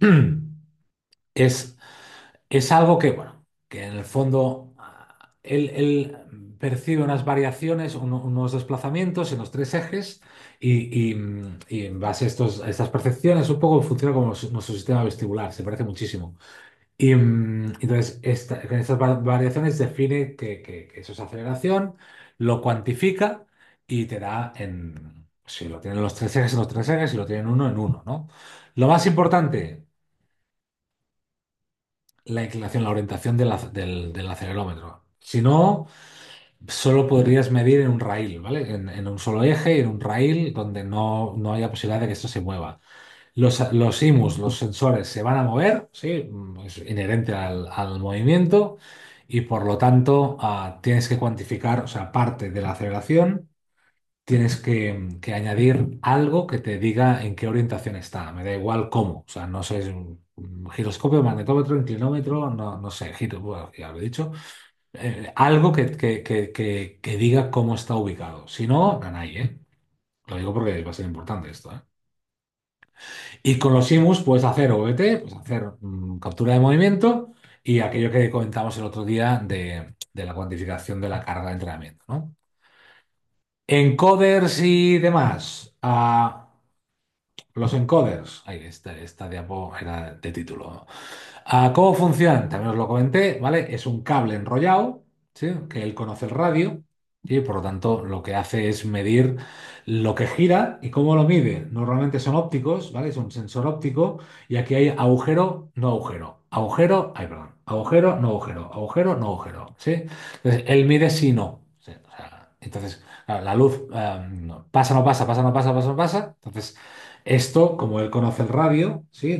Es Es algo que, bueno, que en el fondo él percibe unas variaciones, unos desplazamientos en los tres ejes y en base a estas percepciones un poco funciona como nuestro sistema vestibular, se parece muchísimo. Entonces, con estas variaciones define que eso es aceleración, lo cuantifica y te da si lo tienen los tres ejes en los tres ejes, si lo tienen uno en uno, ¿no? Lo más importante la inclinación, la orientación del acelerómetro. Si no, solo podrías medir en un raíl, ¿vale? En un solo eje, en un raíl donde no haya posibilidad de que esto se mueva. Los IMUs, los sensores, se van a mover, ¿sí? Es inherente al movimiento y por lo tanto tienes que cuantificar, o sea, parte de la aceleración tienes que añadir algo que te diga en qué orientación está. Me da igual cómo. O sea, no sé, es un giroscopio, magnetómetro, inclinómetro, no sé, giro, bueno, ya lo he dicho. Algo que diga cómo está ubicado. Si no, ganáis, ¿eh? Lo digo porque va a ser importante esto, ¿eh? Y con los IMUs puedes hacer OBT, puedes hacer captura de movimiento y aquello que comentamos el otro día de la cuantificación de la carga de entrenamiento, ¿no? Encoders y demás. Los encoders, ahí esta diapo era de título. ¿Cómo funcionan? También os lo comenté, ¿vale? Es un cable enrollado, ¿sí? Que él conoce el radio y por lo tanto lo que hace es medir lo que gira y cómo lo mide. Normalmente son ópticos, ¿vale? Es un sensor óptico y aquí hay agujero, no agujero. Agujero, ay, perdón. Agujero, no agujero. Agujero, no agujero, ¿sí? Entonces, él mide si no. ¿Sí? O sea, entonces, claro, la luz pasa, no pasa, pasa, no pasa, pasa, no pasa. Entonces, esto, como él conoce el radio, ¿sí?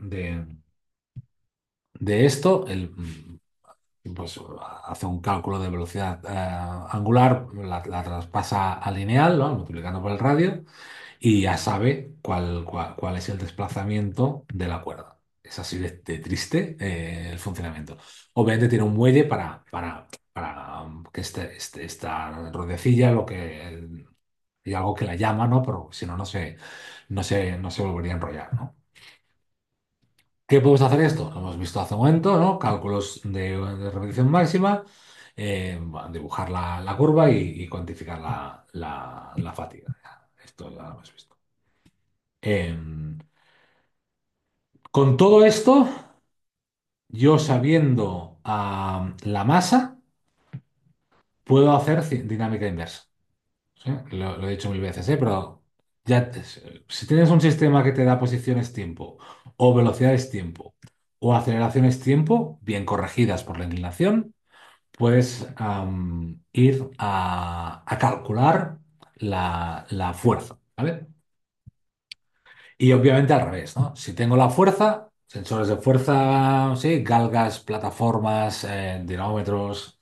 De esto, él pues, hace un cálculo de velocidad angular, la traspasa a lineal, ¿no? Multiplicando por el radio, y ya sabe cuál es el desplazamiento de la cuerda. Es así de triste el funcionamiento. Obviamente tiene un muelle para que esta ruedecilla, y algo que la llama, ¿no? Pero si no, no se volvería a enrollar, ¿no? ¿Qué podemos hacer esto? Lo hemos visto hace un momento, ¿no? Cálculos de repetición máxima, bueno, dibujar la curva y cuantificar la fatiga. Esto ya lo hemos visto. Em, con todo esto, yo sabiendo la masa, puedo hacer dinámica inversa. ¿Sí? Lo he dicho mil veces, ¿eh? Pero si tienes un sistema que te da posiciones tiempo, o velocidades tiempo, o aceleraciones tiempo, bien corregidas por la inclinación, puedes ir a calcular la fuerza, ¿vale? Y obviamente al revés, ¿no? Si tengo la fuerza, sensores de fuerza, sí, galgas, plataformas, dinamómetros.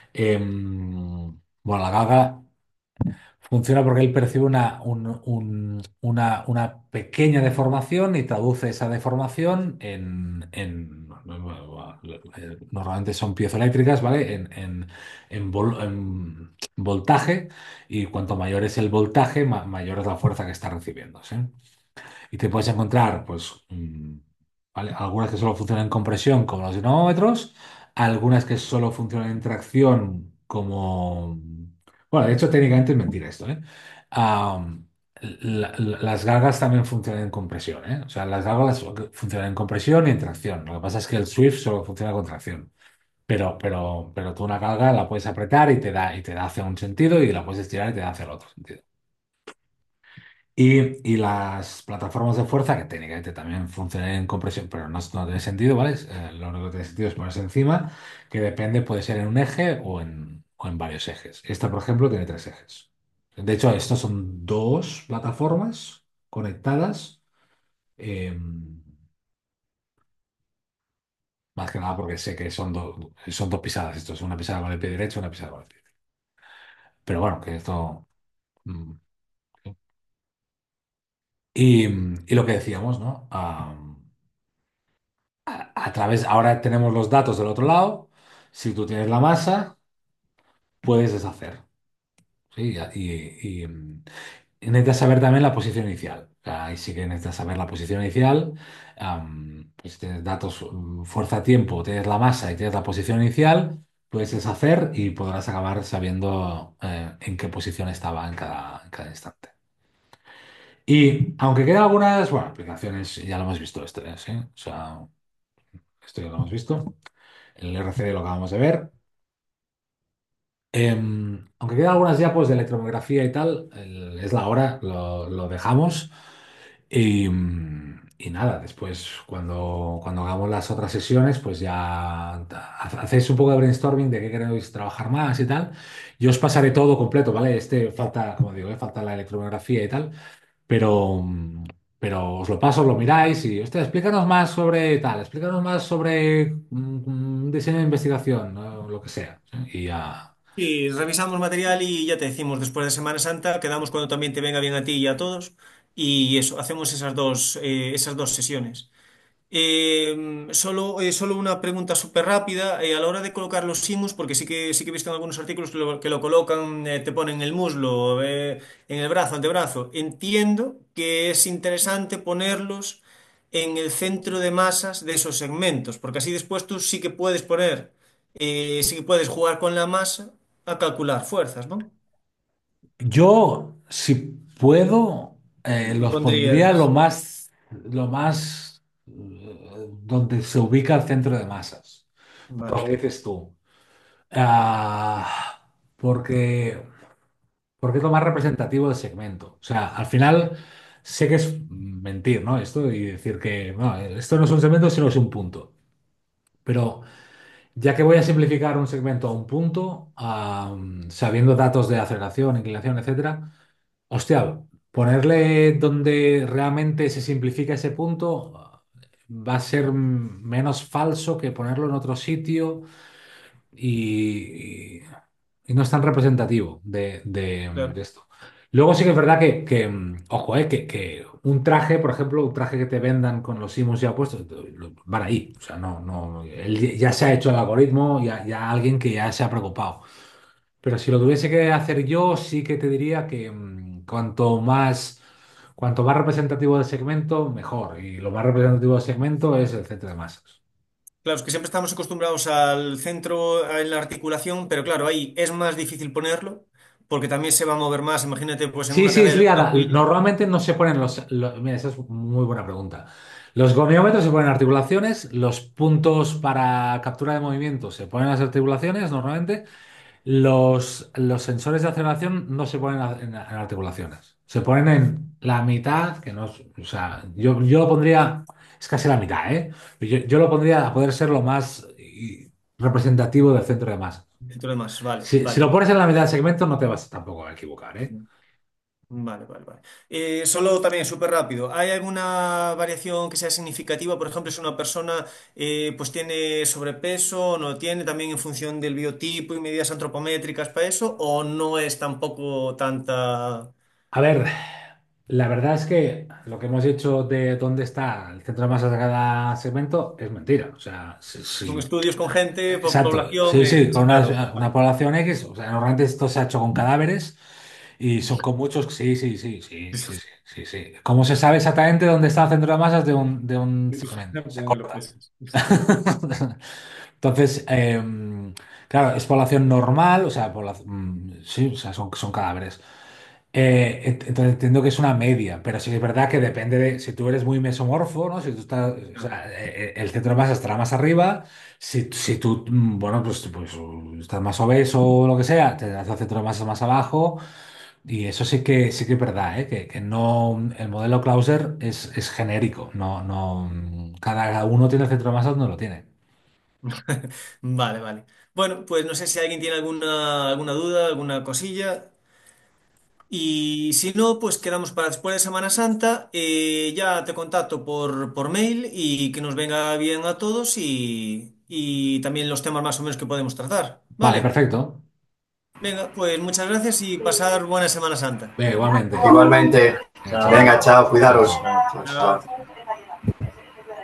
Bueno, la galga funciona porque él percibe una pequeña deformación y traduce esa deformación normalmente son piezoeléctricas, ¿vale? En voltaje, y cuanto mayor es el voltaje, mayor es la fuerza que está recibiendo, ¿sí? Y te puedes encontrar, pues, ¿vale? Algunas que solo funcionan en compresión, como los dinamómetros, algunas que solo funcionan en tracción, como... Bueno, de hecho, técnicamente es mentira esto, ¿eh? Am, las galgas también funcionan en compresión, ¿eh? O sea, las galgas funcionan en compresión y en tracción. Lo que pasa es que el Swift solo funciona con tracción. Pero tú una galga la puedes apretar y te da hacia un sentido y la puedes estirar y te da hacia el otro sentido. Y las plataformas de fuerza, que técnicamente también funcionan en compresión, pero no tiene sentido, ¿vale? Lo único que tiene sentido es ponerse encima, que depende, puede ser en un eje o en varios ejes. Esta, por ejemplo, tiene tres ejes. De hecho, estos son dos plataformas conectadas, eh, más que nada porque sé que son dos pisadas. Esto es una pisada con el pie derecho, una pisada con el pie. Pero bueno, que esto... mm, y lo que decíamos, ¿no? Ahora tenemos los datos del otro lado. Si tú tienes la masa, puedes deshacer. ¿Sí? Y necesitas saber también la posición inicial. O sea, ahí sí que necesitas saber la posición inicial. Pues si tienes datos, fuerza-tiempo, tienes la masa y tienes la posición inicial, puedes deshacer y podrás acabar sabiendo en qué posición estaba en cada instante. Y aunque quedan algunas, bueno, aplicaciones, ya lo hemos visto esto, ¿sí? O sea, esto ya lo hemos visto. El RCD lo acabamos de ver. Aunque quedan algunas diapos de electromiografía y tal, es la hora, lo dejamos. Y nada, después cuando hagamos las otras sesiones, pues ya hacéis un poco de brainstorming de qué queréis trabajar más y tal. Yo os pasaré todo completo, ¿vale? Falta, como digo, falta la electromiografía y tal, pero, pero os lo paso, os lo miráis y, hostia, explícanos más sobre tal, explícanos más sobre diseño de investigación, ¿no? Lo que sea, ¿sí? Y ya. Sí, revisamos material y ya te decimos, después de Semana Santa, quedamos cuando también te venga bien a ti y a todos. Y eso, hacemos esas dos sesiones. Solo una pregunta súper rápida. A la hora de colocar los simus, porque sí que he visto en algunos artículos que lo colocan, te ponen el muslo, en el brazo, antebrazo. Entiendo que es interesante ponerlos en el centro de masas de esos segmentos, porque así después tú sí que puedes jugar con la masa a calcular fuerzas, ¿no? Yo, si puedo, Lo los pondría pondrías. lo más donde se ubica el centro de masas. Por lo Vale. que dices tú. Ah, porque, porque es lo más representativo del segmento. O sea, al final sé que es mentir, ¿no? Esto y decir que no, esto no es un segmento, sino es un punto. Pero ya que voy a simplificar un segmento a un punto, sabiendo datos de aceleración, inclinación, etcétera, hostia, ponerle donde realmente se simplifica ese punto va a ser menos falso que ponerlo en otro sitio y, y no es tan representativo de Claro. esto. Luego sí que es verdad ojo, que un traje, por ejemplo, un traje que te vendan con los simos ya puestos, van ahí. O sea, ya se ha hecho el algoritmo, ya alguien que ya se ha preocupado. Pero si lo tuviese que hacer yo, sí que te diría que cuanto más representativo del segmento, mejor. Y lo más representativo del segmento es el centro de masas. Claro, es que siempre estamos acostumbrados al centro en la articulación, pero claro, ahí es más difícil ponerlo porque también se va a mover más. Imagínate, pues en Sí, una sí, es cadera, en una liada. cuilla. Normalmente no se ponen mira, esa es muy buena pregunta. Los goniómetros se ponen en articulaciones, los puntos para captura de movimiento se ponen en las articulaciones normalmente. Los sensores de aceleración no se ponen en articulaciones. Se ponen en la mitad, que no es, o sea, yo lo pondría, es casi la mitad, ¿eh? Yo lo pondría a poder ser lo más representativo del centro de masa. Dentro de más, vale, Si lo vale. pones en la mitad del segmento, no te vas tampoco a equivocar, ¿eh? Vale, vale, vale. Solo también, súper rápido. ¿Hay alguna variación que sea significativa? Por ejemplo, si una persona pues tiene sobrepeso, no tiene, también en función del biotipo y medidas antropométricas para eso, o no es tampoco tanta. A ver, la verdad es que lo que hemos dicho de dónde está el centro de masas de cada segmento es mentira. O sea, sí, Son sí. estudios con gente, Exacto, población, sí, sí, con claro. una población X, o sea, normalmente esto se ha hecho con cadáveres y son con muchos, sí, sí, sí, sí, sí, sí, sí, sí. ¿Cómo se sabe exactamente dónde está el centro de masas de un segmento? Se ¿Dónde lo corta. pesas? Entonces, claro, es población normal, o sea, sí, o sea, son cadáveres. Entonces entiendo que es una media, pero sí que es verdad que depende de si tú eres muy mesomorfo, ¿no? Si tú estás, o sea, el centro de masa estará más arriba. Si tú, bueno, pues estás más obeso o lo que sea, te das el centro de masa más abajo. Y eso sí que es verdad, ¿eh? Que no, el modelo Clauser es genérico, cada uno tiene el centro de masa donde lo tiene. Vale, vale. Bueno, pues no sé si alguien tiene alguna duda, alguna cosilla. Y si no, pues quedamos para después de Semana Santa. Ya te contacto por mail y que nos venga bien a todos y también los temas más o menos que podemos tratar. Vale, Vale. perfecto. Venga, pues muchas gracias y pasar buena Semana Santa. Igualmente. Igualmente. Venga, Venga, chao. chao, cuidaros. Chao. Chao, Chao. chao.